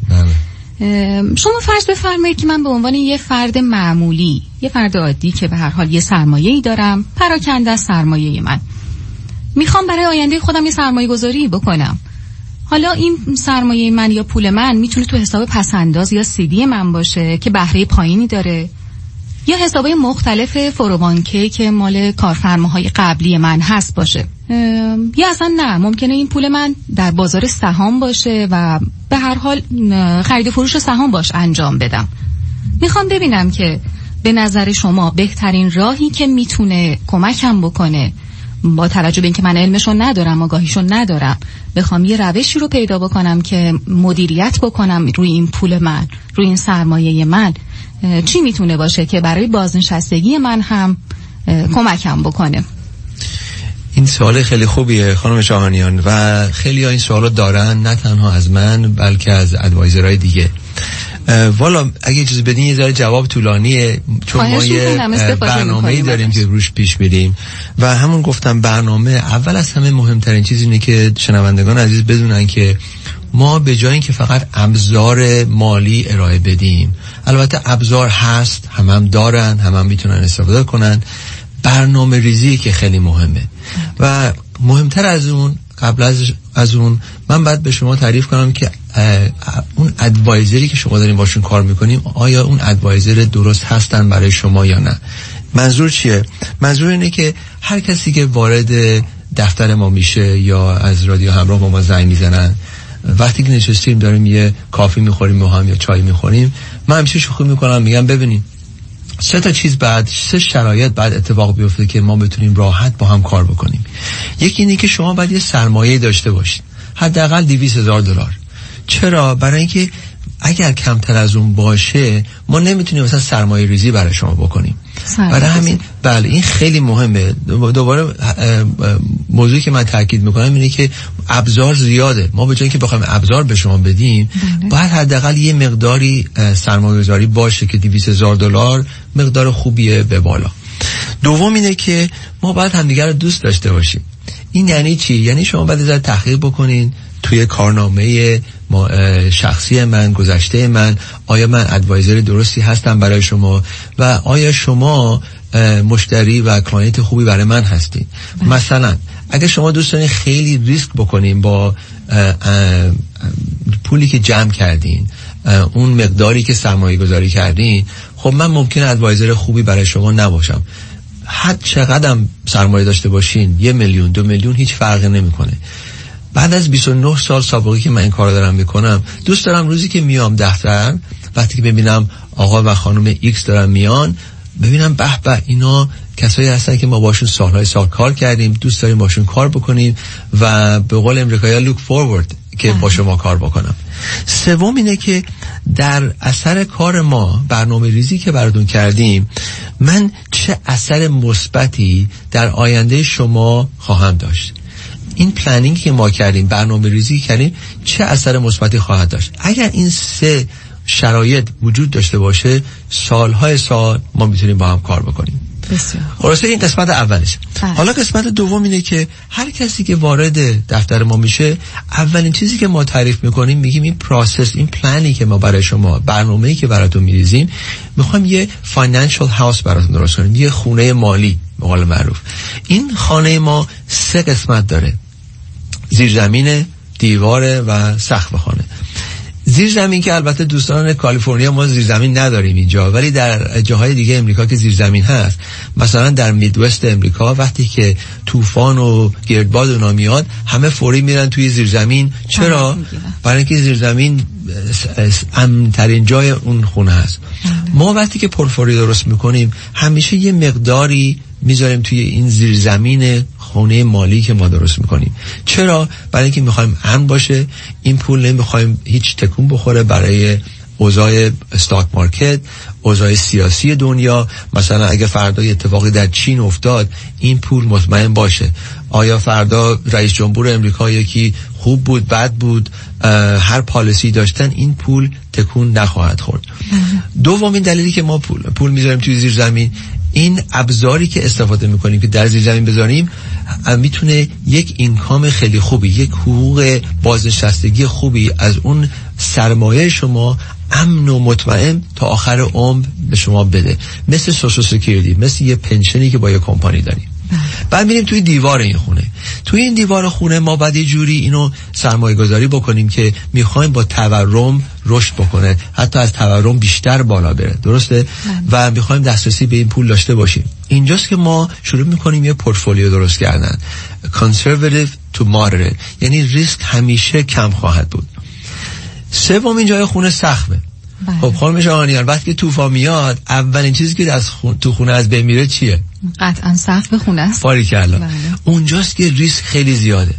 شما فرض بفرمایید که من به عنوان یه فرد معمولی، یه فرد عادی که به هر حال یه سرمایه‌ای دارم، پراکنده از سرمایه من، میخوام برای آینده خودم یه سرمایه‌گذاری بکنم. حالا این سرمایه من یا پول من میتونه تو حساب پسنداز یا سیدی من باشه که بهره پایینی داره، یا حسابای مختلف فروبانکی که مال کارفرماهای قبلی من هست باشه، یا اصلا نه، ممکنه این پول من در بازار سهام باشه و به هر حال خرید و فروش سهام باش انجام بدم. میخوام ببینم که به نظر شما بهترین راهی که میتونه کمکم بکنه، با توجه به اینکه من علمشو ندارم، آگاهیشو ندارم، بخوام یه روشی رو پیدا بکنم که مدیریت بکنم روی این پول من، روی این سرمایه من، چی میتونه باشه که برای بازنشستگی من هم کمکم بکنه؟ این سوال خیلی خوبیه خانم شاهانیان و خیلی ها این سوالو دارن، نه تنها از من بلکه از ادوایزرهای دیگه. والا اگه چیزی بدین یه ذره جواب طولانیه، چون ما یه برنامه‌ای داریم که روش پیش میریم و همون گفتم برنامه اول از همه مهمترین چیز اینه که شنوندگان عزیز بدونن که ما به جای اینکه فقط ابزار مالی ارائه بدیم، البته ابزار هست، هم دارن، هم میتونن استفاده کنن، برنامه ریزی که خیلی مهمه و مهمتر از اون، قبل از اون من باید به شما تعریف کنم که اون ادوایزری که شما دارین باشون کار میکنیم آیا اون ادوایزر درست هستن برای شما یا نه. منظور چیه؟ منظور اینه که هر کسی که وارد دفتر ما میشه یا از رادیو همراه با ما زنگ میزنن، وقتی که نشستیم داریم یه کافی میخوریم با هم یا چای میخوریم، من همیشه شوخی میکنم، میگم ببینیم 3 شرایط بعد اتفاق بیفته که ما بتونیم راحت با هم کار بکنیم. یکی اینه که شما باید یه سرمایه داشته باشید، حداقل $200,000. چرا؟ برای اینکه اگر کمتر از اون باشه ما نمیتونیم مثلا سرمایه ریزی برای شما بکنیم. برای همین بله این خیلی مهمه. دوباره موضوعی که من تاکید میکنم اینه که ابزار زیاده، ما به جای اینکه بخوایم ابزار به شما بدیم باید حداقل یه مقداری سرمایه‌گذاری باشه که $200,000 مقدار خوبیه به بالا. دوم اینه که ما باید همدیگر رو دوست داشته باشیم. این یعنی چی؟ یعنی شما باید ازت تحقیق بکنین توی کارنامه شخصی من، گذشته من، آیا من ادوایزر درستی هستم برای شما و آیا شما مشتری و کلاینت خوبی برای من هستین. مثلا اگه شما دوست دارین خیلی ریسک بکنین با پولی که جمع کردین، اون مقداری که سرمایه گذاری کردین، خب من ممکنه ادوایزر خوبی برای شما نباشم. هر چقدر سرمایه داشته باشین، 1 میلیون 2 میلیون هیچ فرقی نمیکنه. بعد از 29 سال سابقه که من این کار دارم میکنم، دوست دارم روزی که میام دفتر، وقتی که ببینم آقا و خانم ایکس دارن میان، ببینم به به اینا کسایی هستن که ما باشون سالهای سال کار کردیم، دوست داریم باشون کار بکنیم و به قول امریکایی look forward که با شما کار بکنم. سوم اینه که در اثر کار ما، برنامه ریزی که براتون کردیم، من چه اثر مثبتی در آینده شما خواهم داشت. این پلنینگ که ما کردیم، برنامه ریزی کردیم، چه اثر مثبتی خواهد داشت. اگر این 3 شرایط وجود داشته باشه، سالهای سال ما میتونیم با هم کار بکنیم. خلاصه این قسمت اولش. حالا قسمت دوم اینه که هر کسی که وارد دفتر ما میشه، اولین چیزی که ما تعریف میکنیم میگیم این پروسس، این پلنی که ما برای شما، برنامه‌ای که براتون میریزیم، میخوایم یه فاینانشال هاوس براتون درست کنیم، یه خونه مالی به قول معروف. این خانه ما 3 قسمت داره: زیرزمین، دیواره و سقف خانه. زیرزمین که البته دوستان کالیفرنیا ما زیرزمین نداریم اینجا، ولی در جاهای دیگه امریکا که زیرزمین هست، مثلا در میدوست امریکا وقتی که طوفان و گردباد اونا میاد، همه فوری میرن توی زیرزمین. چرا؟ برای اینکه زیرزمین امن‌ترین جای اون خونه هست. ما وقتی که پورتفولیو درست میکنیم همیشه یه مقداری میذاریم توی این زیرزمین خونه مالی که ما درست میکنیم. چرا؟ برای اینکه میخوایم امن باشه، این پول نمیخوایم هیچ تکون بخوره برای اوضاع استاک مارکت، اوضاع سیاسی دنیا. مثلا اگه فردا اتفاقی در چین افتاد، این پول مطمئن باشه آیا فردا رئیس جمهور امریکا یکی خوب بود، بد بود، هر پالیسی داشتن، این پول تکون نخواهد خورد. دومین دلیلی که ما پول میذاریم توی زیر زمین، این ابزاری که استفاده میکنیم که در زیر زمین بذاریم، میتونه یک اینکام خیلی خوبی، یک حقوق بازنشستگی خوبی از اون سرمایه شما امن و مطمئن تا آخر عمر به شما بده، مثل سوشال سکیوریتی، مثل یه پنشنی که با یه کمپانی داریم. بعد میریم توی دیوار این خونه. توی این دیوار خونه ما بعد یه جوری اینو سرمایه گذاری بکنیم که میخوایم با تورم رشد بکنه، حتی از تورم بیشتر بالا بره، درسته؟ و میخوایم دسترسی به این پول داشته باشیم. اینجاست که ما شروع میکنیم یه پورتفولیو درست کردن، conservative to moderate، یعنی ریسک همیشه کم خواهد بود. سومین جای خونه سقفه. خب خانم شاهانیان، وقتی که طوفان میاد، اولین چیزی که تو خونه از بین میره چیه؟ قطعا سقف خونه است. باریکلا. اونجاست که ریسک خیلی زیاده.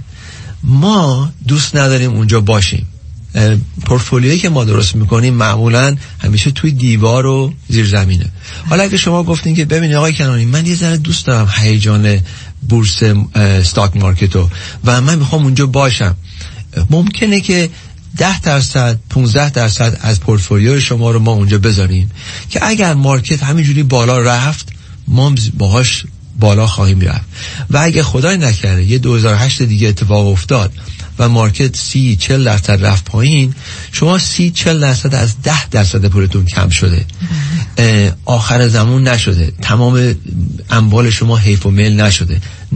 ما دوست نداریم اونجا باشیم. پورتفولیویی که ما درست میکنیم معمولا همیشه توی دیوار و زیر زمینه. حالا اگه شما گفتین که ببینید آقای کنانی، من یه ذره دوست دارم هیجان بورس استاک مارکتو و من میخوام اونجا باشم. ممکنه که 10% 15% از پورتفولیوی شما رو ما اونجا بذاریم که اگر مارکت همینجوری بالا رفت ما باهاش بالا خواهیم رفت و اگه خدای نکرده یه 2008 دیگه اتفاق افتاد و مارکت 30-40% رفت پایین، شما 30-40% از 10% پولتون کم شده. آخر زمان نشده، تمام اموال شما حیف و میل نشده، 90%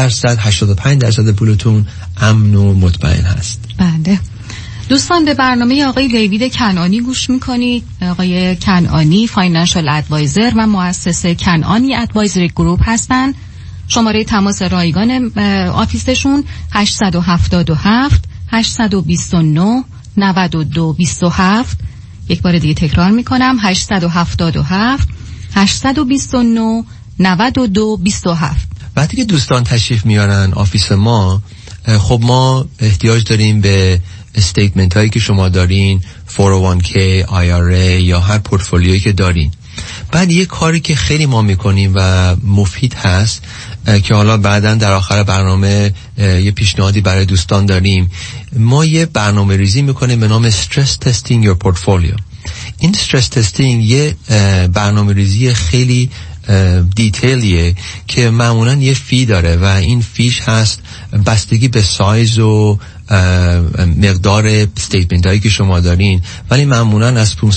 85% پولتون امن و مطمئن هست. بله دوستان، به برنامه آقای دیوید کنعانی گوش میکنید. آقای کنعانی فاینانشال ادوایزر و مؤسس کنعانی ادوایزری گروپ هستند. شماره تماس رایگان آفیسشون 877 829 9227. یک بار دیگه تکرار میکنم 877 829 9227. وقتی که دوستان تشریف میارن آفیس ما، خب ما احتیاج داریم به استیتمنت هایی که شما دارین، 401k، IRA یا هر پورتفولیویی که دارین. بعد یه کاری که خیلی ما میکنیم و مفید هست که حالا بعداً در آخر برنامه یه پیشنهادی برای دوستان داریم، ما یه برنامه ریزی میکنیم به نام Stress Testing Your Portfolio. این Stress Testing یه برنامه ریزی خیلی دیتیلیه که معمولاً یه فی داره و این فیش هست بستگی به سایز و مقدار استیتمنت هایی که شما دارین، ولی معمولاً از $550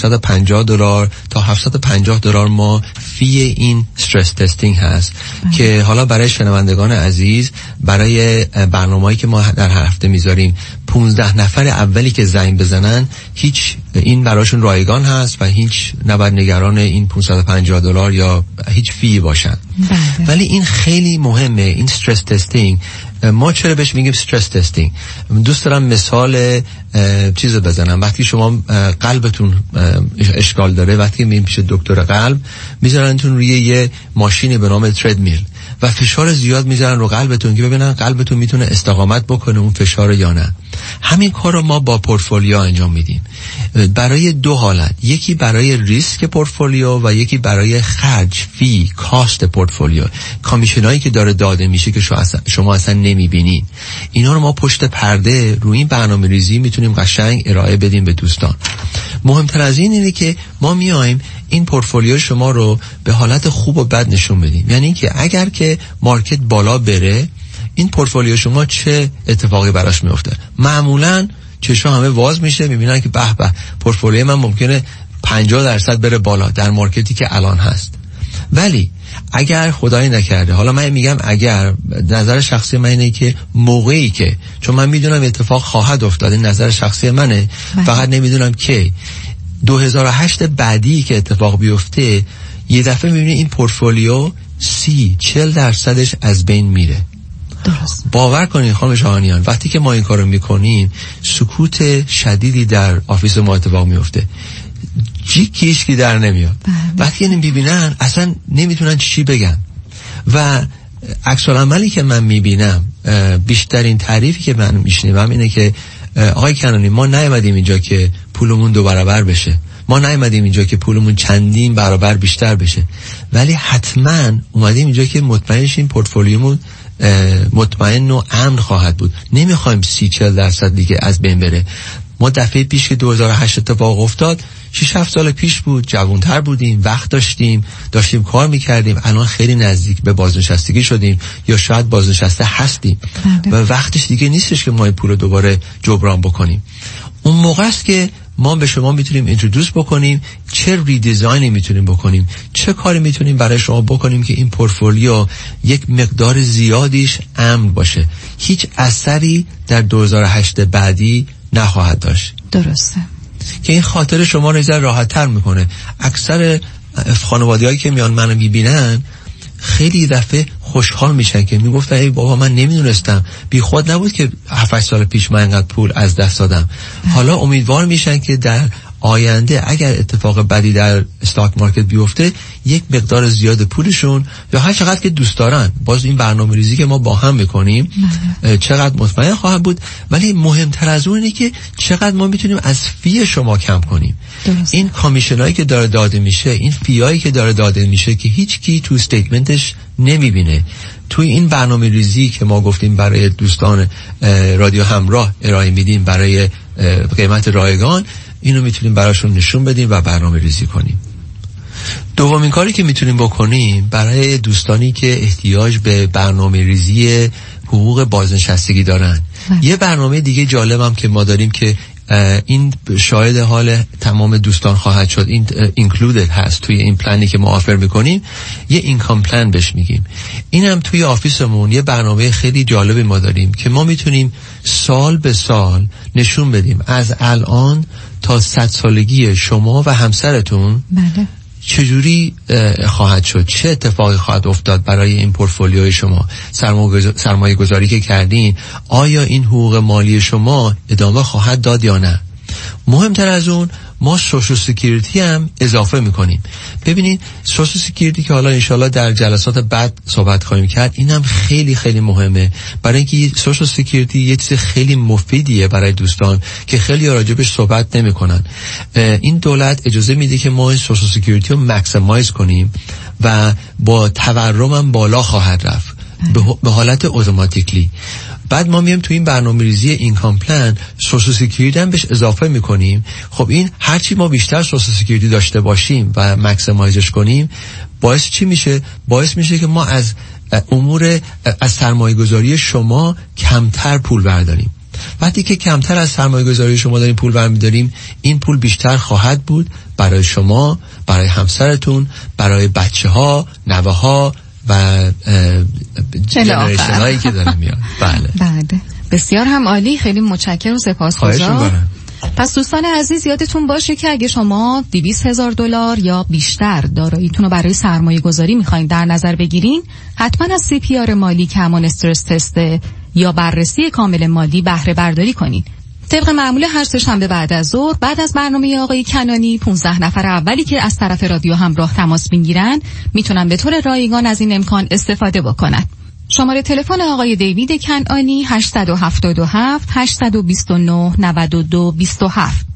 تا $750 ما فی این استرس تستینگ هست که حالا برای شنوندگان عزیز، برای برنامه‌ای که ما در هفته میذاریم 15 نفر اولی که زنگ بزنن هیچ این براشون رایگان هست و هیچ نباید نگران این $550 یا هیچ فی باشن. ولی این خیلی مهمه، این استرس تستینگ. ما چرا بهش میگیم استرس تستینگ؟ دوست دارم مثال چیزو بزنم. وقتی شما قلبتون اشکال داره، وقتی میرین پیش دکتر قلب میذارنتون روی یه ماشینی به نام تردمیل و فشار زیاد میذارن رو قلبتون که ببینن قلبتون میتونه استقامت بکنه اون فشار یا نه. همین کار رو ما با پورتفولیو انجام میدیم برای دو حالت، یکی برای ریسک پورتفولیو و یکی برای خرج، فی، کاست پورتفولیو، کامیشنایی که داره داده میشه که شما اصلا نمیبینید. اینا رو ما پشت پرده روی این برنامه ریزی میتونیم قشنگ ارائه بدیم به دوستان. مهمتر از این اینه که ما میایم این پورتفولیو شما رو به حالت خوب و بد نشون بدیم. یعنی که اگر که مارکت بالا بره، این پورتفولیو شما چه اتفاقی براش میفته؟ معمولاً چشم همه واز میشه، میبینن که به به پورتفولیو من ممکنه 50% بره بالا در مارکتی که الان هست. ولی اگر خدای نکرده، حالا من میگم اگر، نظر شخصی من اینه که موقعی که، چون من میدونم اتفاق خواهد افتاد، این نظر شخصی منه، فقط نمیدونم که 2008 بعدی که اتفاق بیفته یه دفعه میبینی این پورتفولیو 30-40% از بین میره. درست. باور کنید خانم شاهانیان، وقتی که ما این کارو میکنیم سکوت شدیدی در آفیس ما اتفاق میفته، هیچ کی در نمیاد. وقتی اینو میبینن اصلا نمیتونن چی بگن و عکس العملی که من میبینم، بیشترین تعریفی که من میشنوم اینه که آقای کنعانی ما نیومدیم اینجا که پولمون 2 برابر بشه، ما نیومدیم اینجا که پولمون چندین برابر بیشتر بشه، ولی حتما اومدیم اینجا که مطمئن شیم پورتفولیومون مطمئن و امن خواهد بود. نمیخوایم 30-40% دیگه از بین بره. ما دفعه پیش که 2008 اتفاق افتاد 6-7 سال پیش بود، جوانتر بودیم، وقت داشتیم کار میکردیم. الان خیلی نزدیک به بازنشستگی شدیم یا شاید بازنشسته هستیم و وقتش دیگه نیستش که ما این پول رو دوباره جبران بکنیم. اون موقع است که ما به شما میتونیم اینترودوس بکنیم چه ریدیزاینی میتونیم بکنیم، چه کاری میتونیم برای شما بکنیم که این پورتفولیو یک مقدار زیادیش امن باشه، هیچ اثری در 2008 بعدی نخواهد داشت. درسته. که این خاطر شما رو زیاد راحت تر میکنه. اکثر خانواده‌هایی که میان منو میبینن خیلی دفعه خوشحال میشن که میگفتن ای بابا من نمیدونستم، بی خود نبود که 7-8 سال پیش من اینقدر پول از دست دادم. حالا امیدوار میشن که در آینده اگر اتفاق بدی در استاک مارکت بیفته یک مقدار زیاد پولشون یا هر چقدر که دوست دارن، باز این برنامه‌ریزی که ما با هم میکنیم چقدر مطمئن خواهد بود، ولی مهمتر از اون اینه که چقدر ما میتونیم از فی شما کم کنیم. درست. این کامیشنایی که داره داده میشه، این فیایی که داره داده میشه که هیچ کی تو استیتمنتش نمیبینه، توی این برنامه‌ریزی که ما گفتیم برای دوستان رادیو همراه ارائه میدیم برای قیمت رایگان، اینو میتونیم براشون نشون بدیم و برنامه‌ریزی کنیم. دومین کاری که میتونیم بکنیم برای دوستانی که احتیاج به برنامه‌ریزی حقوق بازنشستگی دارن، یه برنامه دیگه جالبم که ما داریم که این شاهد حال تمام دوستان خواهد شد، این included هست توی این پلانی که ما آفر میکنیم، یه اینکام پلان بهش میگیم. اینم توی آفیسمون یه برنامه خیلی جالبی ما داریم که ما میتونیم سال به سال نشون بدیم از الان تا 100 سالگی شما و همسرتون بله. چجوری خواهد شد، چه اتفاقی خواهد افتاد برای این پورتفولیوی شما، سرمایه گذاری که کردین، آیا این حقوق مالی شما ادامه خواهد داد یا نه. مهمتر از اون ما سوشال سکیوریتی هم اضافه میکنیم. ببینید سوشال سکیوریتی که حالا انشالله در جلسات بعد صحبت خواهیم کرد، اینم خیلی خیلی مهمه، برای اینکه سوشال سکیوریتی یه چیز خیلی مفیدیه برای دوستان که خیلی راجبش صحبت نمیکنن. این دولت اجازه میده که ما سوشال سکیوریتی رو ماکسیمایز کنیم و با تورم هم بالا خواهد رفت به حالت اتوماتیکلی. بعد ما میایم تو این برنامه‌ریزی اینکام پلان سوشال سکیوریتی هم بهش اضافه میکنیم. خب این هرچی ما بیشتر سوشال سکیوریتی داشته باشیم و ماکسیمایزش کنیم، باعث چی میشه؟ باعث میشه که ما از امور از سرمایه‌گذاری شما کمتر پول برداریم. وقتی که کمتر از سرمایه‌گذاری شما داریم پول برمی‌داریم، این پول بیشتر خواهد بود برای شما، برای همسرتون، برای بچه‌ها، نوه‌ها و جنریشن هایی که داره میاد. بله بسیار هم عالی، خیلی متشکرم و سپاسگزارم. پس دوستان عزیز یادتون باشه که اگه شما $200,000 یا بیشتر داراییتون رو برای سرمایه گذاری میخواین در نظر بگیرین، حتما از CPR مالی که همان استرس تست یا بررسی کامل مالی بهره برداری کنین. طبق معمول هر سه‌شنبه بعد از ظهر بعد از برنامه آقای کنانی 15 نفر اولی که از طرف رادیو همراه تماس میگیرن میتونن به طور رایگان از این امکان استفاده بکنن. شماره تلفن آقای دیوید کنعانی 877 829 9227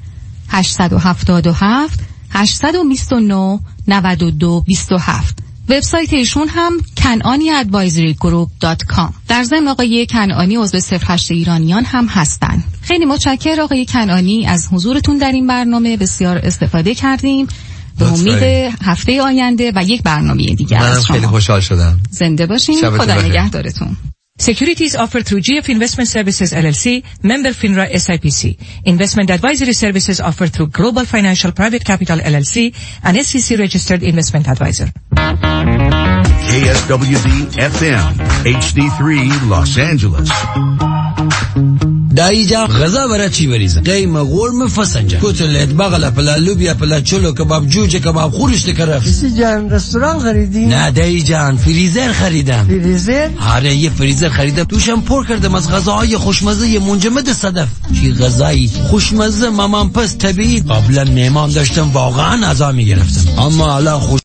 877 829 9227. وبسایت ایشون هم kananiadvisorygroup.com. در ضمن آقای کنعانی عضو 08 ایرانیان هم هستن. خیلی متشکرم آقای کنعانی از حضورتون در این برنامه، بسیار استفاده کردیم. به امید هفته آینده و یک برنامه دیگه از شما. خیلی خوشحال شدم. زنده باشین. خدا نگهدارتون. Securities offered through GF Investment Services LLC, member FINRA SIPC. Investment advisory services offered through Global Financial Private Capital LLC, an SEC registered investment advisor. KSWD FM, HD3 Los Angeles. دایجا غذا برای چی بریزم؟ قیمه قرمه فسنجان کتلت بغل پلا لوبیا پلا چلو کباب جوجه کباب خورشت کرفس. کسی جان رستوران خریدی؟ نه دایی جان فریزر خریدم. فریزر؟ آره یه فریزر خریدم توشم پر کردم از غذاهای خوشمزه منجمد صدف. چی غذایی خوشمزه مامان پس طبیعی. قبلا مهمان داشتم واقعا عزا میگرفتم، اما الان خوش